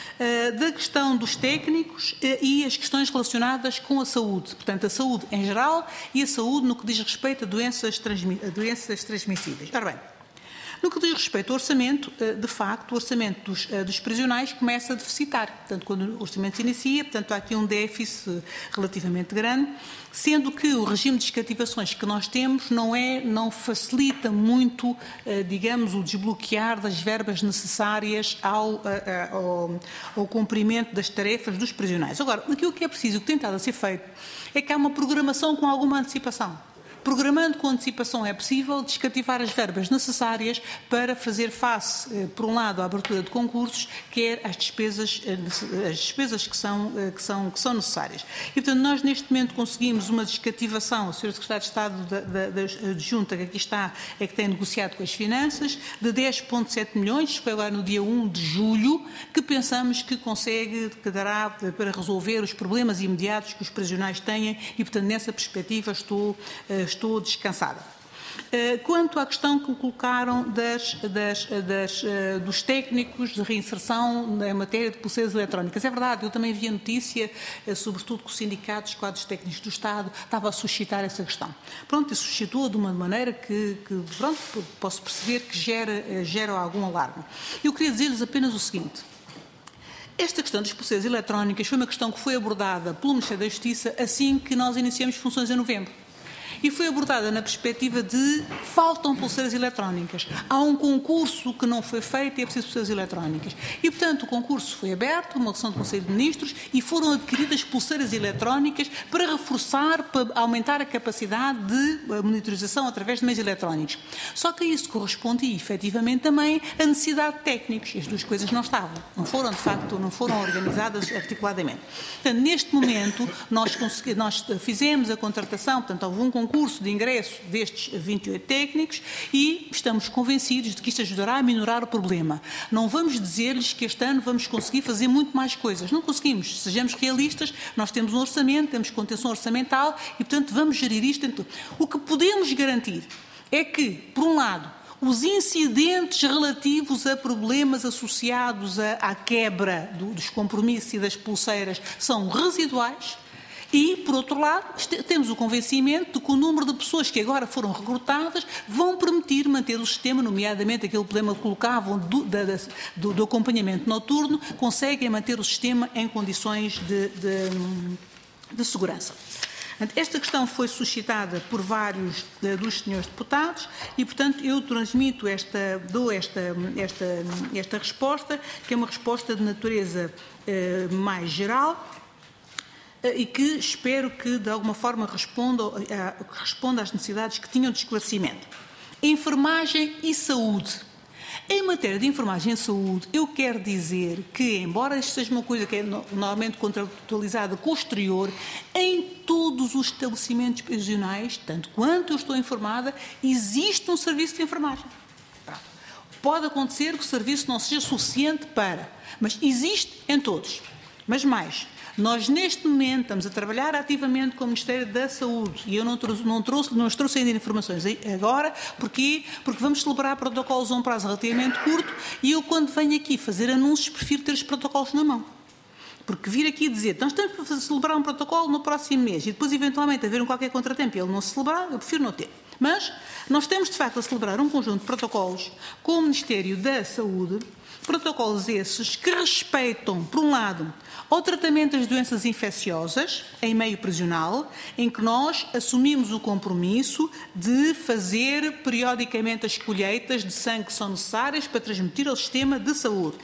da questão dos técnicos e as questões relacionadas com a saúde. Portanto, a saúde em geral e a saúde no que diz respeito a doenças, transmi a doenças transmissíveis. Ora bem, no que diz respeito ao orçamento, de facto, o orçamento dos, dos prisionais começa a deficitar. Portanto, quando o orçamento se inicia, portanto, há aqui um déficit relativamente grande, sendo que o regime de descativações que nós temos não, é, não facilita muito, digamos, o desbloquear das verbas necessárias ao, ao, ao cumprimento das tarefas dos prisionais. Agora, aquilo que é preciso, o que tem estado a ser feito, é que há uma programação com alguma antecipação. Programando com antecipação é possível descativar as verbas necessárias para fazer face, por um lado, à abertura de concursos, quer às despesas, as despesas que são, que são, que são necessárias. E, portanto, nós neste momento conseguimos uma descativação, o senhor Secretário de Estado da, da, da Junta, que aqui está, é que tem negociado com as finanças, de dez vírgula sete milhões, foi agora no dia um de julho, que pensamos que consegue, que dará para resolver os problemas imediatos que os prisionais têm e, portanto, nessa perspectiva estou estou descansada. Quanto à questão que colocaram das, das, das, dos técnicos de reinserção na matéria de pulseiras eletrónicas, é verdade, eu também vi a notícia, sobretudo que os sindicatos, quadros técnicos do Estado, estava a suscitar essa questão. Pronto, e suscitou de uma maneira que, que pronto, posso perceber que gera, gera algum alarme. Eu queria dizer-lhes apenas o seguinte. Esta questão das pulseiras eletrónicas foi uma questão que foi abordada pelo Ministério da Justiça assim que nós iniciamos funções em novembro. E foi abordada na perspectiva de faltam pulseiras eletrónicas. Há um concurso que não foi feito e é preciso pulseiras eletrónicas. E, portanto, o concurso foi aberto, uma sessão do Conselho de Ministros, e foram adquiridas pulseiras eletrónicas para reforçar, para aumentar a capacidade de monitorização através de meios eletrónicos. Só que a isso correspondia, efetivamente, também a necessidade de técnicos. E as duas coisas não estavam. Não foram, de facto, não foram organizadas articuladamente. Portanto, neste momento, nós, nós fizemos a contratação, portanto, houve um concurso curso de ingresso destes vinte e oito técnicos e estamos convencidos de que isto ajudará a minorar o problema. Não vamos dizer-lhes que este ano vamos conseguir fazer muito mais coisas. Não conseguimos. Sejamos realistas, nós temos um orçamento, temos contenção orçamental e, portanto, vamos gerir isto. O que podemos garantir é que, por um lado, os incidentes relativos a problemas associados à, à quebra do, dos compromissos e das pulseiras são residuais. E, por outro lado, temos o convencimento de que o número de pessoas que agora foram recrutadas vão permitir manter o sistema, nomeadamente aquele problema que colocavam do, da, do, do acompanhamento noturno, conseguem manter o sistema em condições de, de, de segurança. Esta questão foi suscitada por vários dos senhores deputados e, portanto, eu transmito esta, dou esta, esta, esta resposta, que é uma resposta de natureza eh, mais geral, e que espero que, de alguma forma, responda, responda às necessidades que tinham de esclarecimento. Enfermagem e saúde. Em matéria de enfermagem e saúde, eu quero dizer que, embora isto seja uma coisa que é normalmente contratualizada com o exterior, em todos os estabelecimentos prisionais, tanto quanto eu estou informada, existe um serviço de enfermagem. Pode acontecer que o serviço não seja suficiente para, mas existe em todos. Mas mais, Nós, neste momento, estamos a trabalhar ativamente com o Ministério da Saúde e eu não trouxe, não trouxe, não trouxe ainda informações agora. Porquê? Porque vamos celebrar protocolos a um prazo relativamente curto e eu, quando venho aqui fazer anúncios, prefiro ter os protocolos na mão. Porque vir aqui dizer, nós estamos para celebrar um protocolo no próximo mês e depois, eventualmente, haver um qualquer contratempo e ele não se celebrar, eu prefiro não ter. Mas nós estamos, de facto, a celebrar um conjunto de protocolos com o Ministério da Saúde, protocolos esses que respeitam, por um lado, ao tratamento das doenças infecciosas em meio prisional, em que nós assumimos o compromisso de fazer periodicamente as colheitas de sangue que são necessárias para transmitir ao sistema de saúde.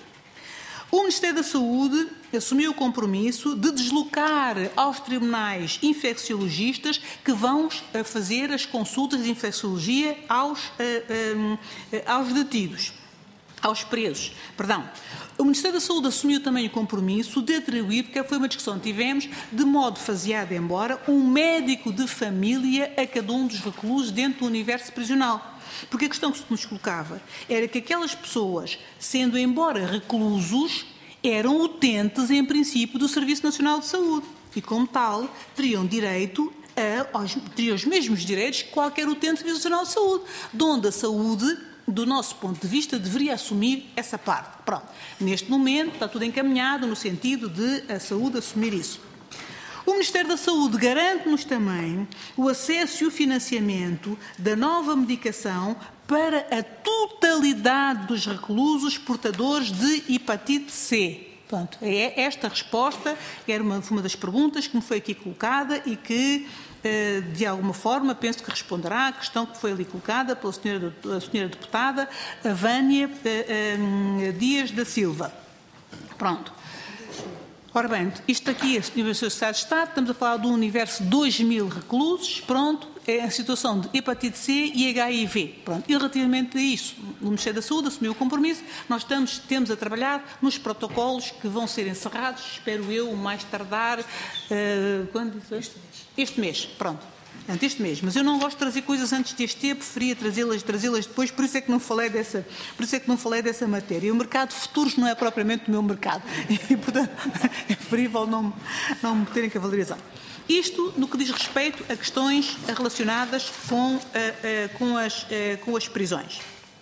O Ministério da Saúde assumiu o compromisso de deslocar aos tribunais infecciologistas que vão fazer as consultas de infecciologia aos, uh, uh, aos detidos, aos presos. Perdão. O Ministério da Saúde assumiu também o compromisso de atribuir, porque foi uma discussão que tivemos, de modo faseado embora, um médico de família a cada um dos reclusos dentro do universo prisional. Porque a questão que se nos colocava era que aquelas pessoas, sendo embora reclusos, eram utentes, em princípio, do Serviço Nacional de Saúde. E, como tal, teriam direito a, aos, teriam os mesmos direitos que qualquer utente do Serviço Nacional de Saúde, de onde a saúde, do nosso ponto de vista, deveria assumir essa parte. Pronto. Neste momento está tudo encaminhado no sentido de a saúde assumir isso. O Ministério da Saúde garante-nos também o acesso e o financiamento da nova medicação para a totalidade dos reclusos portadores de hepatite C. Portanto, é esta resposta, era uma, uma das perguntas que me foi aqui colocada e que, de alguma forma, penso que responderá à questão que foi ali colocada pela senhora, a senhora deputada Vânia Dias da Silva. Pronto. Ora bem, isto aqui é a Universidade de Estado, estamos a falar de um universo de dois mil reclusos, pronto, é a situação de hepatite C e H I V. Pronto, e relativamente a isso, o Ministério da Saúde assumiu o compromisso, nós estamos, temos a trabalhar nos protocolos que vão ser encerrados, espero eu, o mais tardar, uh, quando? Este mês. Este mês, pronto. Antes deste mês, mas eu não gosto de trazer coisas antes deste tempo, preferia trazê-las trazê-las depois, por isso é que não falei dessa, por isso é que não falei dessa matéria. E o mercado de futuros não é propriamente o meu mercado e, portanto, é preferível não, não me terem que valorizar. Isto no que diz respeito a questões relacionadas com, uh, uh, com, as, uh, com as prisões.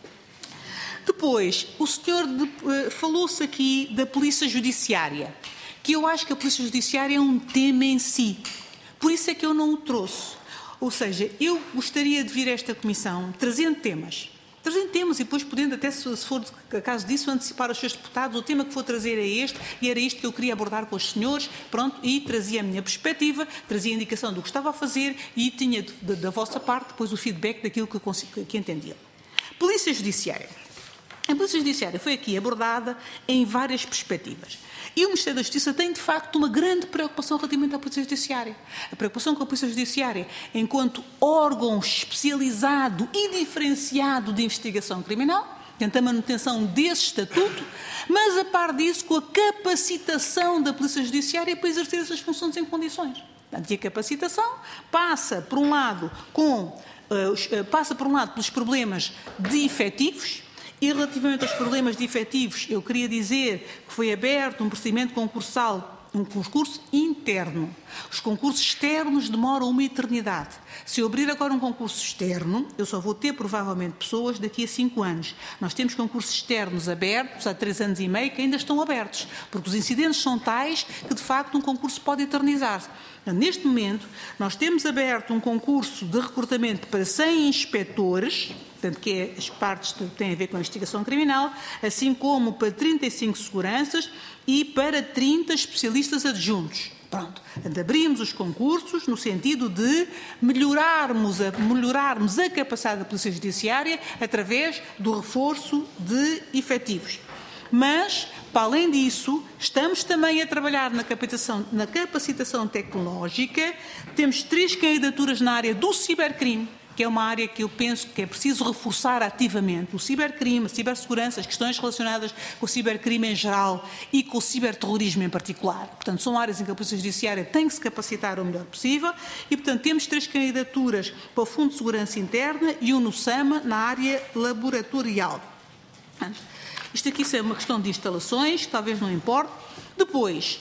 Depois, o senhor de, uh, falou-se aqui da Polícia Judiciária, que eu acho que a Polícia Judiciária é um tema em si. Por isso é que eu não o trouxe. Ou seja, eu gostaria de vir a esta comissão trazendo temas, trazendo temas e depois podendo até, se for caso disso, antecipar aos seus deputados, o tema que for trazer é este, e era isto que eu queria abordar com os senhores, pronto, e trazia a minha perspectiva, trazia a indicação do que estava a fazer e tinha de, de, da vossa parte depois o feedback daquilo que, eu consigo, que entendia. Polícia Judiciária. A Polícia Judiciária foi aqui abordada em várias perspectivas. E o Ministério da Justiça tem, de facto, uma grande preocupação relativamente à Polícia Judiciária. A preocupação com a Polícia Judiciária, enquanto órgão especializado e diferenciado de investigação criminal, tenta a manutenção desse estatuto, mas, a par disso, com a capacitação da Polícia Judiciária para exercer essas funções em condições. Portanto, e a capacitação passa, por um lado, com, uh, passa, por um lado, pelos problemas de efetivos. E relativamente aos problemas de efetivos, eu queria dizer que foi aberto um procedimento concursal, um concurso interno. Os concursos externos demoram uma eternidade. Se eu abrir agora um concurso externo, eu só vou ter provavelmente pessoas daqui a cinco anos. Nós temos concursos externos abertos há três anos e meio que ainda estão abertos, porque os incidentes são tais que, de facto, um concurso pode eternizar-se. Neste momento, nós temos aberto um concurso de recrutamento para cem inspectores, portanto, que é as partes que têm a ver com a investigação criminal, assim como para trinta e cinco seguranças e para trinta especialistas adjuntos. Pronto, abrimos os concursos no sentido de melhorarmos a, melhorarmos a capacidade da Polícia Judiciária através do reforço de efetivos. Mas, para além disso, estamos também a trabalhar na capacitação, na capacitação tecnológica. Temos três candidaturas na área do cibercrime, que é uma área que eu penso que é preciso reforçar ativamente. O cibercrime, a cibersegurança, as questões relacionadas com o cibercrime em geral e com o ciberterrorismo em particular. Portanto, são áreas em que a Polícia Judiciária tem que se capacitar o melhor possível e, portanto, temos três candidaturas para o Fundo de Segurança Interna e um no SAMA na área laboratorial. Isto aqui é uma questão de instalações, que talvez não importe. Depois,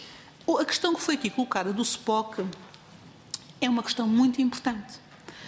A questão que foi aqui colocada do S P O C é uma questão muito importante,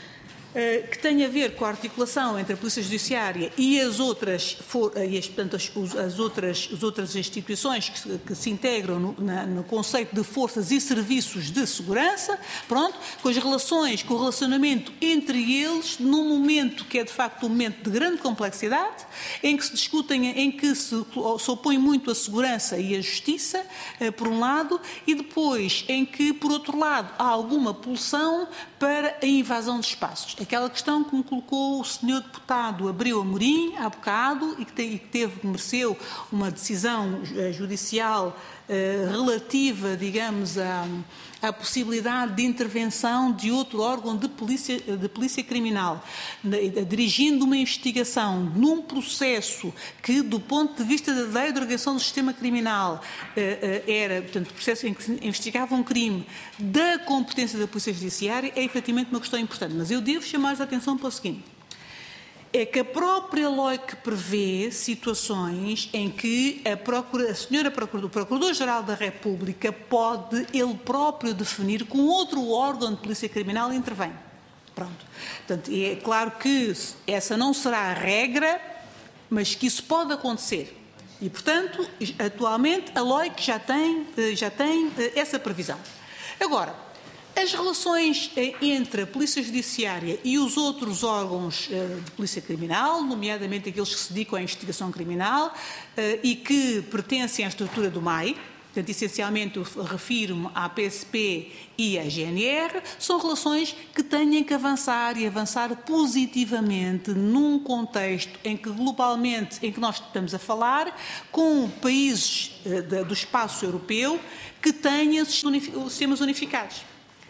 que tem a ver com a articulação entre a Polícia Judiciária e as outras, e as, portanto, as, as, outras, as outras instituições que se, que se integram no, na, no conceito de forças e serviços de segurança, pronto, com as relações, com o relacionamento entre eles, num momento que é de facto um momento de grande complexidade, em que se discutem, em que se, se opõe muito a segurança e a justiça, eh, por um lado, e depois em que, por outro lado, há alguma pulsão para a invasão de espaços. Aquela questão que me colocou o senhor deputado Abreu Amorim, há bocado, e que, te, e que teve, que mereceu uma decisão judicial eh, relativa, digamos, à, à possibilidade de intervenção de outro órgão de polícia, de polícia criminal, dirigindo uma investigação num processo que, do ponto de vista da lei de organização do sistema criminal, eh, eh, era, portanto, processo em que se investigava um crime da competência da Polícia Judiciária, é efetivamente uma questão importante. Mas eu devo chamar a atenção para o seguinte: é que a própria L O I C prevê situações em que a, procura, a senhora Procurador, o Procurador-Geral da República pode ele próprio definir com outro órgão de polícia criminal e intervém. Pronto. Portanto, é claro que essa não será a regra, mas que isso pode acontecer. E, portanto, atualmente a L O I C já tem, já tem essa previsão. Agora, as relações entre a Polícia Judiciária e os outros órgãos de polícia criminal, nomeadamente aqueles que se dedicam à investigação criminal e que pertencem à estrutura do M A I, portanto, essencialmente eu refiro-me à P S P e à G N R, são relações que têm que avançar e avançar positivamente num contexto em que globalmente, em que nós estamos a falar, com países do espaço europeu que têm sistemas unificados.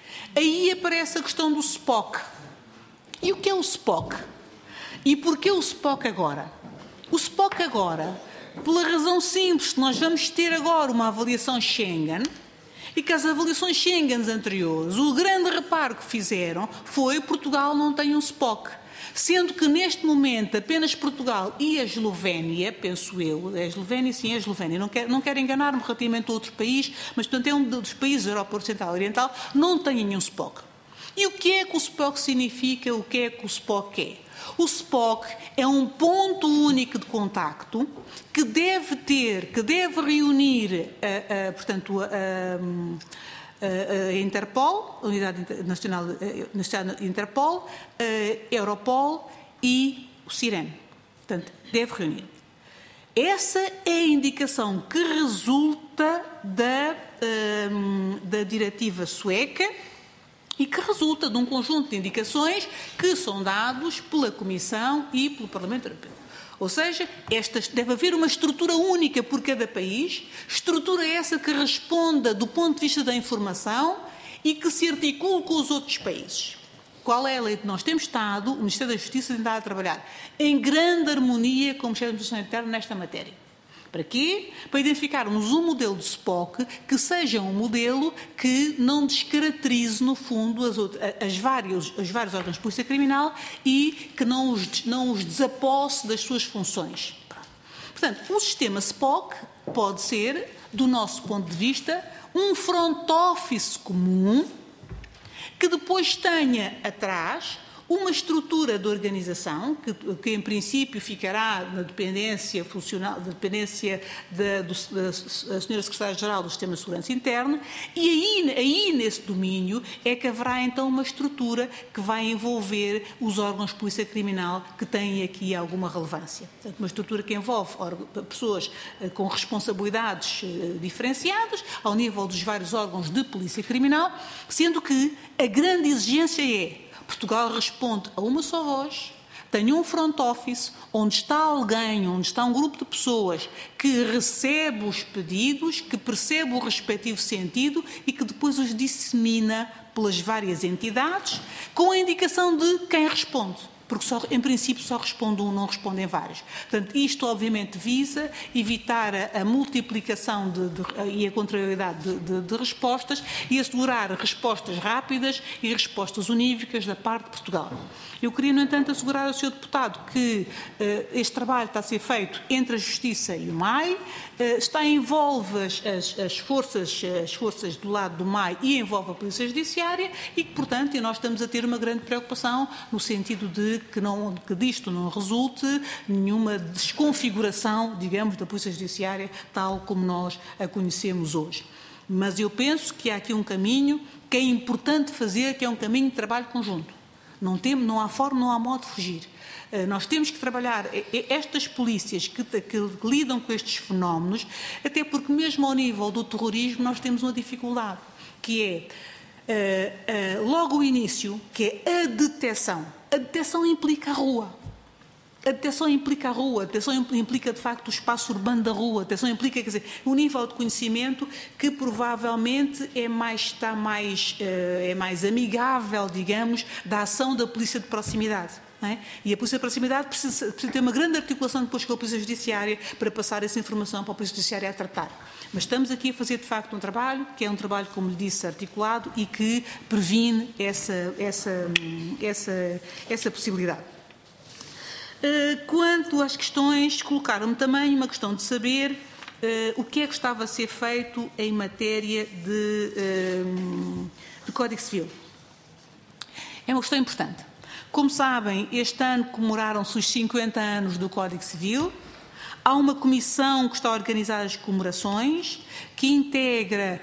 Aí aparece a questão do S P O C. E o que é o S P O C? E porquê o S P O C agora? O S P O C agora, pela razão simples que nós vamos ter agora uma avaliação Schengen, e que as avaliações Schengen anteriores, o grande reparo que fizeram foi que Portugal não tem um S P O C. Sendo que neste momento apenas Portugal e a Eslovénia, penso eu, a Eslovénia, sim, a Eslovénia, não quero, não quero enganar-me relativamente a outro país, mas portanto é um dos países da Europa Ocidental e Oriental, não tem nenhum S P O C. E o que é que o S P O C significa, o que é que o S P O C é? O S P O C é um ponto único de contacto que deve ter, que deve reunir, a, a, portanto, a, a a Interpol, a Unidade Nacional, Nacional Interpol, a Europol e o CIREN. Portanto, deve reunir. Essa é a indicação que resulta da, um, da diretiva sueca e que resulta de um conjunto de indicações que são dados pela Comissão e pelo Parlamento Europeu. Ou seja, esta, deve haver uma estrutura única por cada país, estrutura essa que responda do ponto de vista da informação e que se articule com os outros países. Qual é a lei que nós temos estado, o Ministério da Justiça tem estado a trabalhar em grande harmonia com o Ministério da Administração Interna nesta matéria. Para quê? Para identificarmos um modelo de S P O C que seja um modelo que não descaracterize, no fundo, as, outras, as, vários, os vários órgãos de polícia criminal e que não os, não os desaposse das suas funções. Portanto, o sistema S P O C pode ser, do nosso ponto de vista, um front office comum que depois tenha atrás uma estrutura de organização que, que em princípio ficará na dependência funcional, na dependência da, do, da senhora Secretária-Geral do Sistema de Segurança Interno, e aí, aí nesse domínio é que haverá então uma estrutura que vai envolver os órgãos de polícia criminal que têm aqui alguma relevância. Portanto, uma estrutura que envolve pessoas com responsabilidades diferenciadas ao nível dos vários órgãos de polícia criminal, sendo que a grande exigência é Portugal responde a uma só voz, tem um front office onde está alguém, onde está um grupo de pessoas que recebe os pedidos, que percebe o respectivo sentido e que depois os dissemina pelas várias entidades com a indicação de quem responde. porque só, em princípio só responde um, não respondem vários. Portanto, isto obviamente visa evitar a, a multiplicação de, de, e a contrariedade de, de, de respostas e assegurar respostas rápidas e respostas unívocas da parte de Portugal. Eu queria, no entanto, assegurar ao senhor Deputado que uh, este trabalho está a ser feito entre a Justiça e o M A I, uh, está envolve as, as, as, forças, as forças do lado do M A I e envolve a Polícia Judiciária e que, portanto, e nós estamos a ter uma grande preocupação no sentido de que, não, que disto não resulte nenhuma desconfiguração, digamos, da Polícia Judiciária tal como nós a conhecemos hoje. Mas eu penso que há aqui um caminho que é importante fazer, que é um caminho de trabalho conjunto. Não, tem, não há forma, não há modo de fugir. Uh, nós temos que trabalhar estas polícias que, que, que lidam com estes fenómenos, até porque mesmo ao nível do terrorismo nós temos uma dificuldade, que é uh, uh, logo o início, que é a detecção. A detecção implica a rua. A detecção implica a rua, a detecção implica, de facto, o espaço urbano da rua, a detecção implica, quer dizer, um nível de conhecimento que provavelmente é mais, está mais, é mais amigável, digamos, da ação da polícia de proximidade. Não é? E a polícia de proximidade precisa, precisa ter uma grande articulação depois com a polícia judiciária para passar essa informação para a polícia judiciária a tratar. Mas estamos aqui a fazer, de facto, um trabalho, que é um trabalho, como lhe disse, articulado e que previne essa, essa, essa, essa possibilidade. Quanto às questões, colocaram-me também uma questão de saber uh, o que é que estava a ser feito em matéria de, uh, de Código Civil. É uma questão importante. Como sabem, este ano comemoraram-se os cinquenta anos do Código Civil. Há uma comissão que está a organizar as comemorações, que integra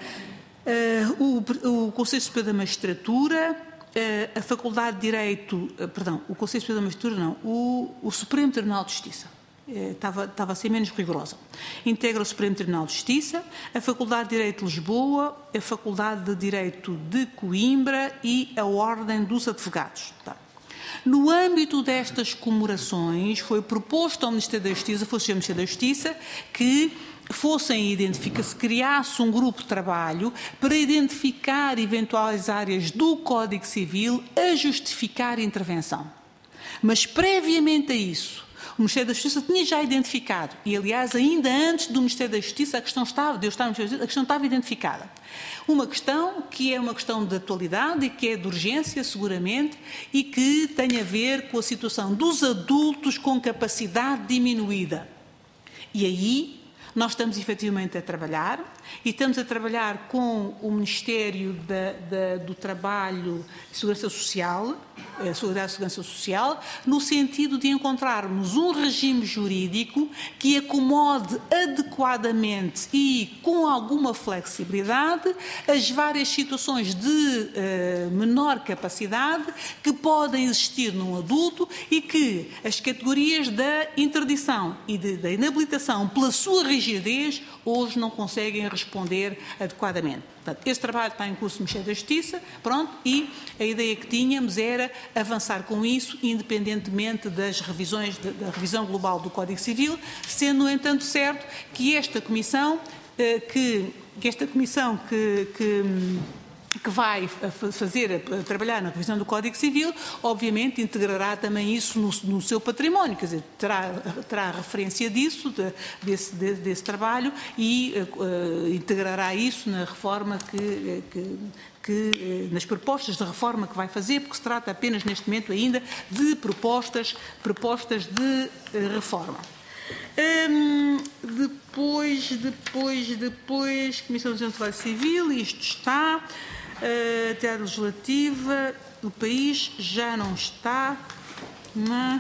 uh, o, o Conselho Superior da Magistratura, a Faculdade de Direito, perdão, o Conselho Superior da Magistratura não, o, o Supremo Tribunal de Justiça. Estava, estava a ser menos rigorosa. Integra o Supremo Tribunal de Justiça, a Faculdade de Direito de Lisboa, a Faculdade de Direito de Coimbra e a Ordem dos Advogados. Tá. No âmbito destas comemorações, foi proposto ao Ministério da Justiça, fosse o Ministério da Justiça, que fossem identificar, se criasse um grupo de trabalho para identificar eventuais áreas do Código Civil a justificar a intervenção. Mas, previamente a isso, o Ministério da Justiça tinha já identificado, e aliás, ainda antes do Ministério da Justiça, a questão estava, de eu estar no Ministério da Justiça, a questão estava identificada. Uma questão que é uma questão de atualidade e que é de urgência, seguramente, e que tem a ver com a situação dos adultos com capacidade diminuída. E aí, nós estamos efetivamente a trabalhar e estamos a trabalhar com o Ministério da, da, do Trabalho e Segurança Social, eh, Seguridade e Segurança Social, no sentido de encontrarmos um regime jurídico que acomode adequadamente e com alguma flexibilidade as várias situações de eh, menor capacidade que podem existir num adulto e que as categorias da interdição e de, da inabilitação pela sua rigidez hoje não conseguem responder adequadamente. Portanto, esse trabalho está em curso no Ministério da Justiça, pronto, e a ideia que tínhamos era avançar com isso, independentemente das revisões, da revisão global do Código Civil, sendo, no entanto, certo que esta comissão, que, que esta comissão que, que que vai fazer, trabalhar na revisão do Código Civil, obviamente integrará também isso no, no seu património, quer dizer, terá, terá referência disso, de, desse, de, desse trabalho e uh, integrará isso na reforma que, que Que, nas propostas de reforma que vai fazer, porque se trata apenas neste momento ainda de propostas, propostas de reforma. Hum, depois, depois, depois, Comissão de Trabalho Civil, isto está, uh, até a legislativa, o país já não está, não.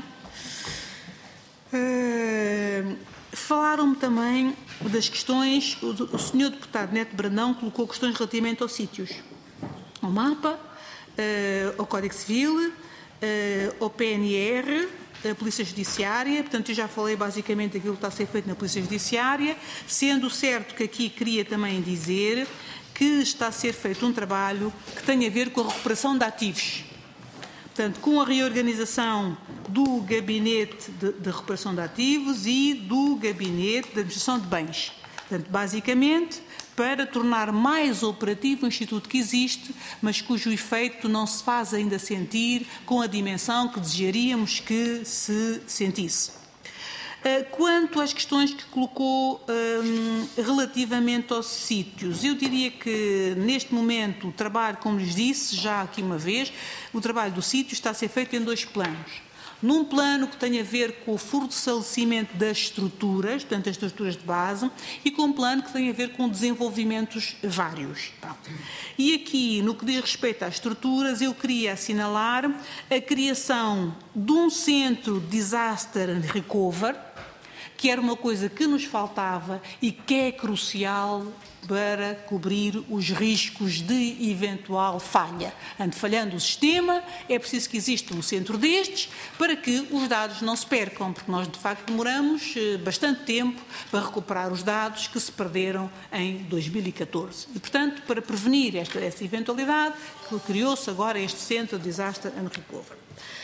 Uh, Falaram-me também das questões, o, o senhor deputado Neto Brandão colocou questões relativamente aos sítios, ao mapa, uh, ao Código Civil, uh, ao P N R, a Polícia Judiciária. Portanto, eu já falei basicamente daquilo que está a ser feito na Polícia Judiciária, sendo certo que aqui queria também dizer que está a ser feito um trabalho que tem a ver com a recuperação de ativos. Portanto, com a reorganização do Gabinete de, de Recuperação de Ativos e do Gabinete de Administração de Bens. Portanto, basicamente, para tornar mais operativo um instituto que existe, mas cujo efeito não se faz ainda sentir com a dimensão que desejaríamos que se sentisse. Quanto às questões que colocou um, relativamente aos sítios, eu diria que neste momento o trabalho, como lhes disse já aqui uma vez, o trabalho do sítio está a ser feito em dois planos. Num plano que tem a ver com o fortalecimento das estruturas, portanto, as estruturas de base, e com um plano que tem a ver com desenvolvimentos vários. E aqui, no que diz respeito às estruturas, eu queria assinalar a criação de um centro de Disaster and Recovery, que era uma coisa que nos faltava e que é crucial para cobrir os riscos de eventual falha. Ante falhando o sistema, é preciso que exista um centro destes para que os dados não se percam, porque nós, de facto, demoramos bastante tempo para recuperar os dados que se perderam em dois mil e catorze. E, portanto, para prevenir esta, esta eventualidade, criou-se agora este Centro de Disaster and Recovery.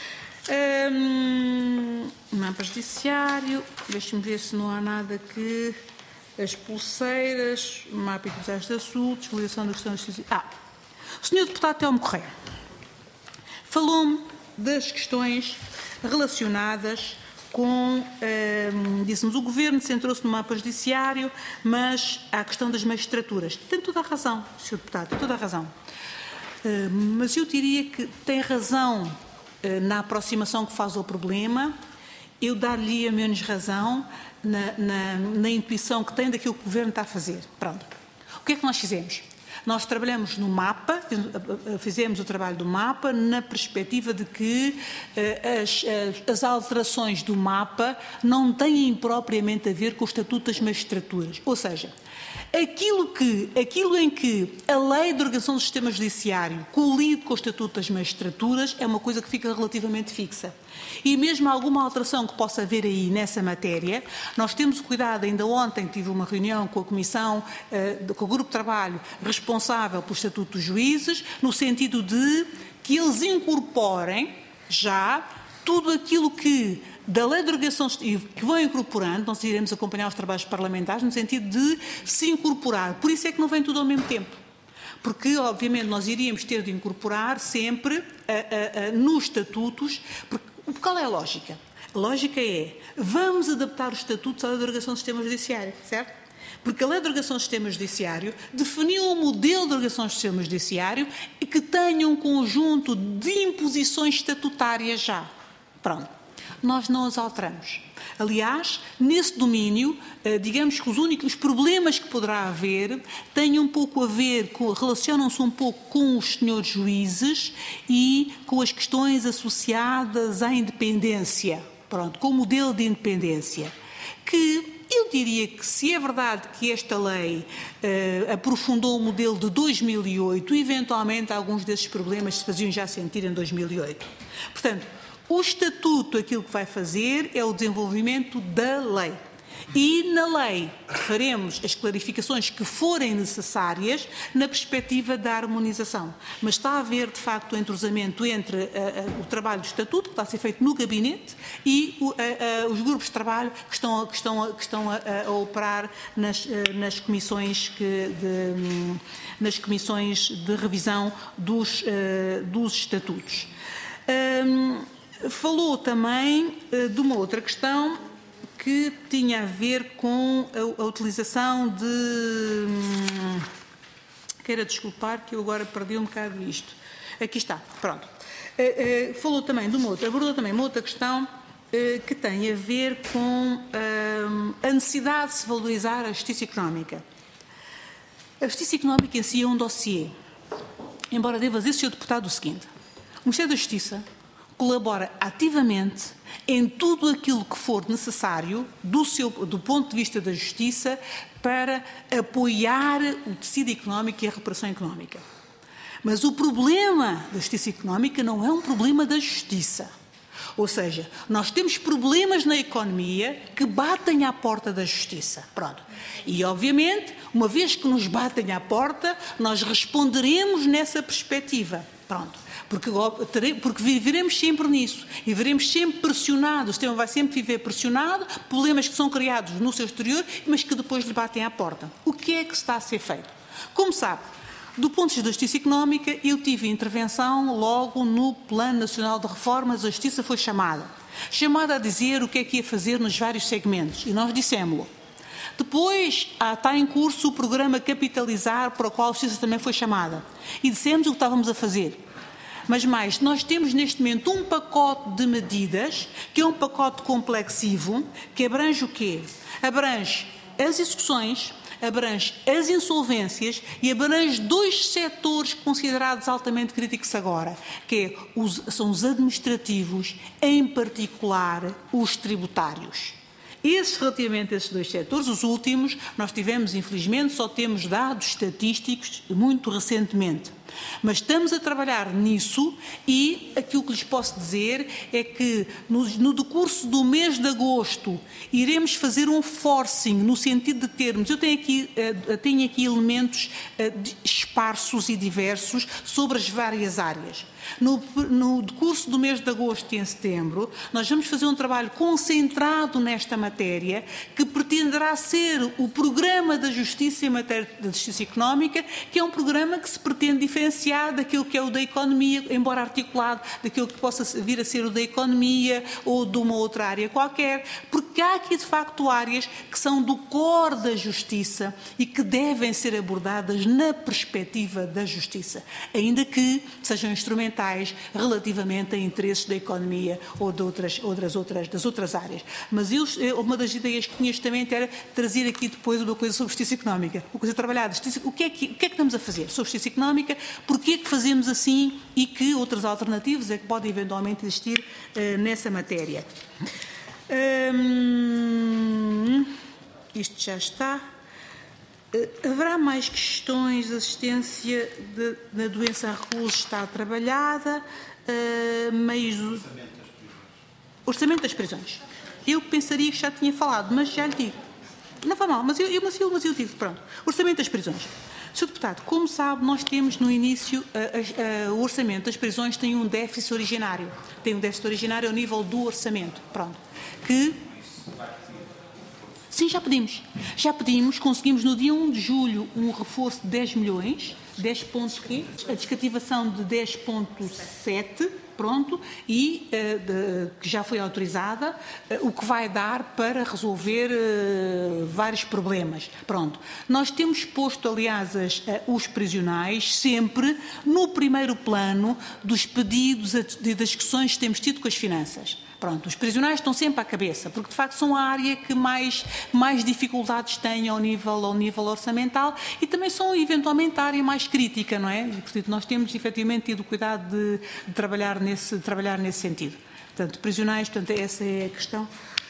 Um, mapa judiciário, deixe-me ver se não há nada que... As pulseiras, mapa de desastres de assuntos, desvalidação da questão de... Ah, o senhor Deputado Telmo Correia falou-me das questões relacionadas com, um, disse-nos, o Governo centrou-se no mapa judiciário, mas há a questão das magistraturas. Tem toda a razão, senhor Deputado, tem toda a razão. Uh, mas eu diria que tem razão uh, na aproximação que faz ao problema, eu dar-lhe a menos razão na, na, na intuição que tem daquilo que o Governo está a fazer. Pronto. O que é que nós fizemos? Nós trabalhamos no mapa, fizemos o trabalho do mapa na perspectiva de que uh, as, as alterações do mapa não têm propriamente a ver com o Estatuto das Magistraturas. Ou seja, aquilo, que, aquilo em que a Lei de Organização do Sistema Judiciário colide com o Estatuto das Magistraturas é uma coisa que fica relativamente fixa. E mesmo alguma alteração que possa haver aí nessa matéria, nós temos o cuidado, ainda ontem tive uma reunião com a Comissão, com o Grupo de Trabalho responsável pelo Estatuto dos Juízes, no sentido de que eles incorporem já tudo aquilo que da Lei de Organização que vão incorporando, nós iremos acompanhar os trabalhos parlamentares no sentido de se incorporar. Por isso é que não vem tudo ao mesmo tempo. Porque, obviamente, nós iríamos ter de incorporar sempre uh, uh, uh, nos estatutos, porque qual é a lógica? A lógica é, vamos adaptar os estatutos à Lei de Organização do Sistema Judiciário, certo? Porque a Lei de Organização do Sistema Judiciário definiu um modelo de organização do Sistema Judiciário que tenha um conjunto de imposições estatutárias já. Pronto. Nós não as alteramos. Aliás, nesse domínio, digamos que os únicos problemas que poderá haver têm um pouco a ver, com, relacionam-se um pouco com os senhores juízes e com as questões associadas à independência, pronto, com o modelo de independência, que eu diria que se é verdade que esta lei uh, aprofundou o modelo de dois mil e oito, eventualmente alguns desses problemas se faziam já sentir em dois mil e oito. Portanto, o Estatuto, aquilo que vai fazer é o desenvolvimento da lei. E na lei faremos as clarificações que forem necessárias na perspectiva da harmonização. Mas está a haver, de facto, o entrosamento entre uh, uh, o trabalho do Estatuto, que está a ser feito no gabinete, e uh, uh, os grupos de trabalho que estão, que estão, que estão a, a operar nas, uh, nas, comissões que de, um, nas comissões de revisão dos, uh, dos Estatutos. Um, falou também uh, de uma outra questão que tinha a ver com a, a utilização de... Hum, quero desculpar que eu agora perdi um bocado isto. Aqui está, pronto. Uh, uh, falou também de uma outra, abordou também uma outra questão uh, que tem a ver com uh, a necessidade de se valorizar a justiça económica. A justiça económica em si é um dossiê. Embora deva dizer, senhor Deputado, o seguinte. O Ministério da Justiça colabora ativamente em tudo aquilo que for necessário do, seu, do ponto de vista da justiça para apoiar o tecido económico e a recuperação económica. Mas o problema da justiça económica não é um problema da justiça. Ou seja, nós temos problemas na economia que batem à porta da justiça. Pronto. E, obviamente, uma vez que nos batem à porta, nós responderemos nessa perspectiva. Pronto. Porque, porque viveremos sempre nisso e veremos sempre pressionado, o sistema vai sempre viver pressionado, problemas que são criados no seu exterior, mas que depois lhe batem à porta. O que é que está a ser feito? Como sabe, do ponto de vista da justiça económica, eu tive intervenção logo no Plano Nacional de Reformas, a justiça foi chamada. Chamada a dizer o que é que ia fazer nos vários segmentos, e nós dissemos-lo. Depois ah, está em curso o programa Capitalizar, para o qual a justiça também foi chamada, e dissemos o que estávamos a fazer. Mas mais, nós temos neste momento um pacote de medidas, que é um pacote complexivo, que abrange o quê? Abrange as execuções, abrange as insolvências e abrange dois setores considerados altamente críticos agora, que é os, são os administrativos, em particular os tributários. Esses, relativamente a esses dois setores, os últimos, nós tivemos, infelizmente, só temos dados estatísticos muito recentemente. Mas estamos a trabalhar nisso e aquilo que lhes posso dizer é que no, no decurso do mês de agosto iremos fazer um forcing no sentido de termos, eu tenho aqui, uh, tenho aqui elementos uh, esparsos e diversos sobre as várias áreas. No, no decurso do mês de agosto e em setembro, nós vamos fazer um trabalho concentrado nesta matéria que pretenderá ser o programa da justiça em matéria da justiça económica, que é um programa que se pretende diferenciar daquilo que é o da economia, embora articulado, daquilo que possa vir a ser o da economia ou de uma outra área qualquer, porque há aqui de facto áreas que são do core da justiça e que devem ser abordadas na perspectiva da justiça, ainda que sejam instrumentais relativamente a interesses da economia ou de outras, outras, outras, das outras áreas. Mas eu, uma das ideias que tinha justamente era trazer aqui depois uma coisa sobre justiça económica, uma coisa trabalhada, justiça, o, que é que, o que é que estamos a fazer sobre justiça económica, porquê é que fazemos assim e que outras alternativas é que podem eventualmente existir uh, nessa matéria. Hum, isto já está. Uh, haverá mais questões de assistência de, da doença a reclusos está trabalhada, uh, meios do... Orçamento das prisões. Eu pensaria que já tinha falado, mas já lhe digo. Não foi mal, mas eu, eu, mas eu, mas eu digo, pronto. Orçamento das prisões. senhor Deputado, como sabe, nós temos no início, a, a, a, o orçamento das prisões tem um déficit originário. Tem um déficit originário ao nível do orçamento, pronto. Que... Sim, já pedimos. Já pedimos, conseguimos no dia um de julho um reforço de dez milhões, dez pontos quê? A descativação de dez vírgula sete, pronto, e uh, de, que já foi autorizada, uh, o que vai dar para resolver uh, vários problemas. Pronto. Nós temos posto, aliás, as, uh, os prisionais sempre no primeiro plano dos pedidos e das discussões que temos tido com as finanças. Pronto, os prisionais estão sempre à cabeça, porque de facto são a área que mais, mais dificuldades têm ao nível, ao nível orçamental e também são eventualmente a área mais crítica, não é? E, portanto, nós temos efetivamente tido cuidado de, de, trabalhar, nesse, de trabalhar nesse sentido. Portanto, prisionais, portanto, essa é a questão.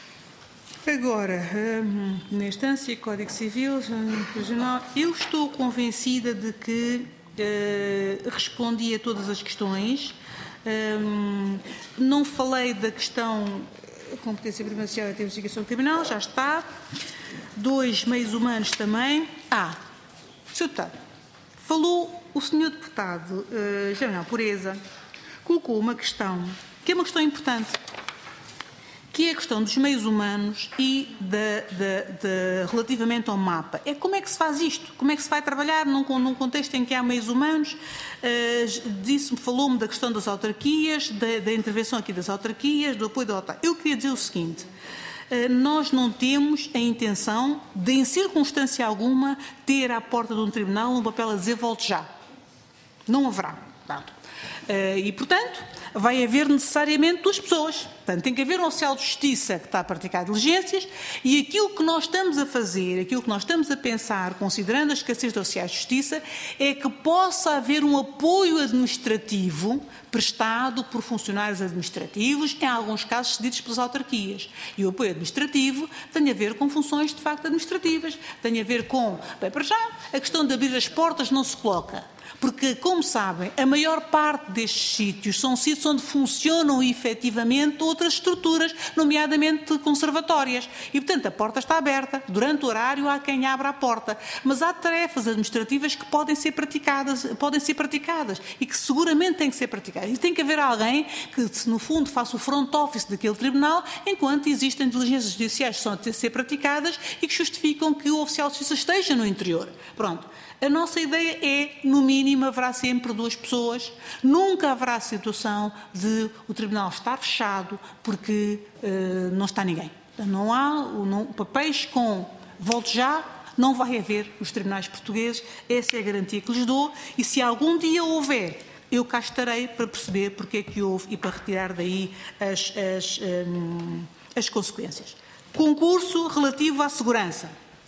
Agora, hum, na instância, Código Civil, hum, prisional, eu estou convencida de que uh, respondi a todas as questões. Um, não falei da questão competência primacial e investigação criminal, já está. Dois, meios humanos também. Ah, senhor Deputado, falou o senhor Deputado uh, General Pureza, colocou uma questão que é uma questão importante, que é a questão dos meios humanos e de, de, de, relativamente ao mapa. É como é que se faz isto? Como é que se vai trabalhar num, num contexto em que há meios humanos? Uh, disse-me, falou-me da questão das autarquias, da, da intervenção aqui das autarquias, do apoio da autarquia. Eu queria dizer o seguinte, uh, nós não temos a intenção de, em circunstância alguma, ter à porta de um tribunal um papel a dizer volte já. Não haverá. Uh, e, portanto, vai haver necessariamente duas pessoas. Portanto, tem que haver um oficial de justiça que está a praticar diligências e aquilo que nós estamos a fazer, aquilo que nós estamos a pensar, considerando a escassez de oficiais de justiça, é que possa haver um apoio administrativo prestado por funcionários administrativos, em alguns casos cedidos pelas autarquias. E o apoio administrativo tem a ver com funções, de facto, administrativas. Tem a ver com, bem, para já, a questão de abrir as portas não se coloca. Porque, como sabem, a maior parte destes sítios são sítios onde funcionam efetivamente outras estruturas, nomeadamente conservatórias. E, portanto, a porta está aberta. Durante o horário há quem abra a porta. Mas há tarefas administrativas que podem ser praticadas, podem ser praticadas e que seguramente têm que ser praticadas. E tem que haver alguém que, no fundo, faça o front office daquele tribunal, enquanto existem diligências judiciais que são a ser praticadas e que justificam que o oficial de justiça esteja no interior. Pronto. A nossa ideia é, no mínimo, haverá sempre duas pessoas. Nunca haverá situação de o tribunal estar fechado porque uh, não está ninguém. Não há não, papéis com volte já, não vai haver nos tribunais portugueses. Essa é a garantia que lhes dou. E se algum dia houver, eu cá estarei para perceber porque é que houve e para retirar daí as, as, um, as consequências. Concurso relativo à segurança.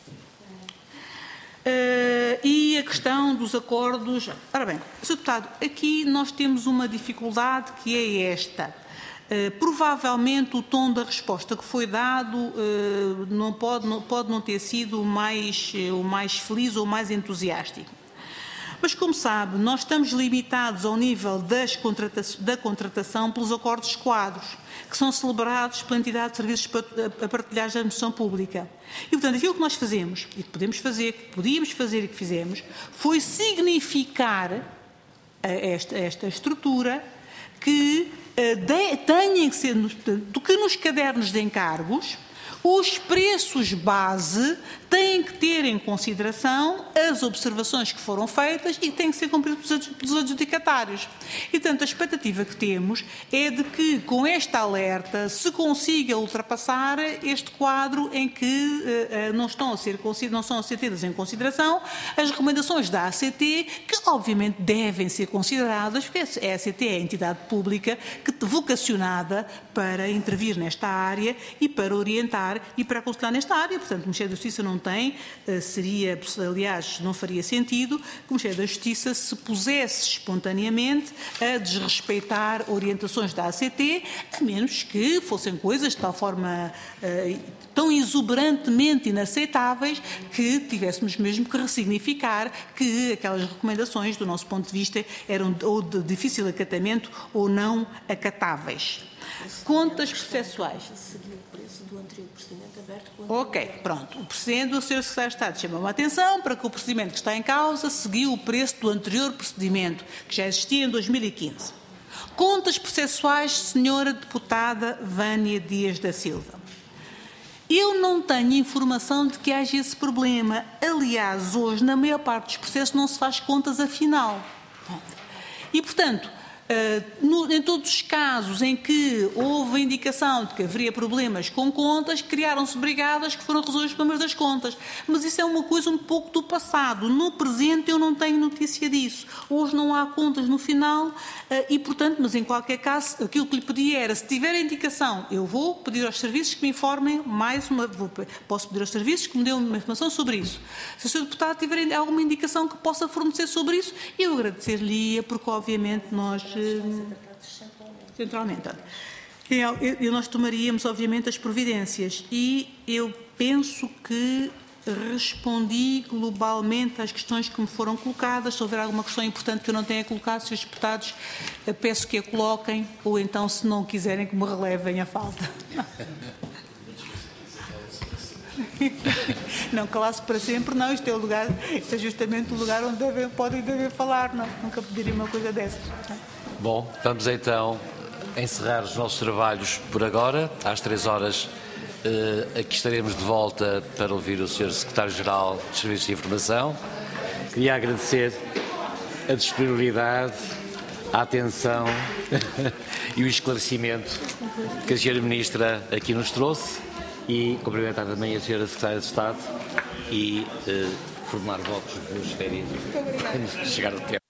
Uh, e a questão dos acordos. Ora bem, senhor Deputado, aqui nós temos uma dificuldade que é esta. Uh, provavelmente o tom da resposta que foi dado uh, não pode, não, pode não ter sido o mais, uh, o mais feliz ou o mais entusiástico. Mas, como sabe, nós estamos limitados ao nível das contrata- da contratação pelos acordos quadros, que são celebrados pela entidade de serviços partilhados da administração pública. E, portanto, aquilo que nós fazemos, e que podemos fazer, que podíamos fazer e que fizemos, foi significar a esta, a esta estrutura que uh, tenham que ser, do que nos cadernos de encargos, os preços base têm que ter em consideração as observações que foram feitas e têm que ser cumpridos pelos adjudicatários. E, portanto, a expectativa que temos é de que, com esta alerta, se consiga ultrapassar este quadro em que uh, não, estão a ser, não são a ser tidas em consideração as recomendações da A C T, que, obviamente, devem ser consideradas, porque a A C T é a entidade pública que vocacionada para intervir nesta área e para orientar e para aconselhar nesta área. Portanto, o Ministério da Justiça não tem, seria, aliás, não faria sentido que o Ministério da Justiça se pusesse espontaneamente a desrespeitar orientações da A C T, a menos que fossem coisas de tal forma uh, tão exuberantemente inaceitáveis que tivéssemos mesmo que ressignificar que aquelas recomendações, do nosso ponto de vista, eram ou de difícil acatamento ou não acatáveis. Contas processuais. Ok, pronto. O procedimento do senhor Secretário de Estado chamou-me a atenção para que o procedimento que está em causa seguiu o preço do anterior procedimento, que já existia em dois mil e quinze. Contas processuais, senhora Deputada Vânia Dias da Silva. Eu não tenho informação de que haja esse problema. Aliás, hoje, na maior parte dos processos, não se faz contas afinal. E, portanto, Uh, no, em todos os casos em que houve a indicação de que haveria problemas com contas, criaram-se brigadas que foram resolver os problemas das contas. Mas isso é uma coisa um pouco do passado. No presente eu não tenho notícia disso. Hoje não há contas no final uh, e, portanto, mas em qualquer caso, aquilo que lhe pedi era, se tiver a indicação, eu vou pedir aos serviços que me informem mais uma... Vou, posso pedir aos serviços que me dêem uma informação sobre isso. Se o senhor Deputado tiver alguma indicação que possa fornecer sobre isso, eu agradecer-lhe-ia, porque, obviamente, nós... Centralmente. E nós tomaríamos, obviamente, as providências. E eu penso que respondi globalmente às questões que me foram colocadas. Se houver alguma questão importante que eu não tenha colocado, senhores deputados, peço que a coloquem, ou então, se não quiserem, que me relevem a falta. Não, calar-se para sempre, não. Isto é, o lugar, isto é justamente o lugar onde devem, podem e devem falar. Não, nunca pediria uma coisa dessas. Bom, vamos então encerrar os nossos trabalhos por agora. Às três horas eh, aqui estaremos de volta para ouvir o senhor Secretário-Geral dos Serviços de Informação. Queria agradecer a disponibilidade, a atenção e o esclarecimento que a senhora Ministra aqui nos trouxe e cumprimentar também a senhora Secretária de Estado e eh, formar votos de boas férias. Muito obrigada. Chegar ao tempo.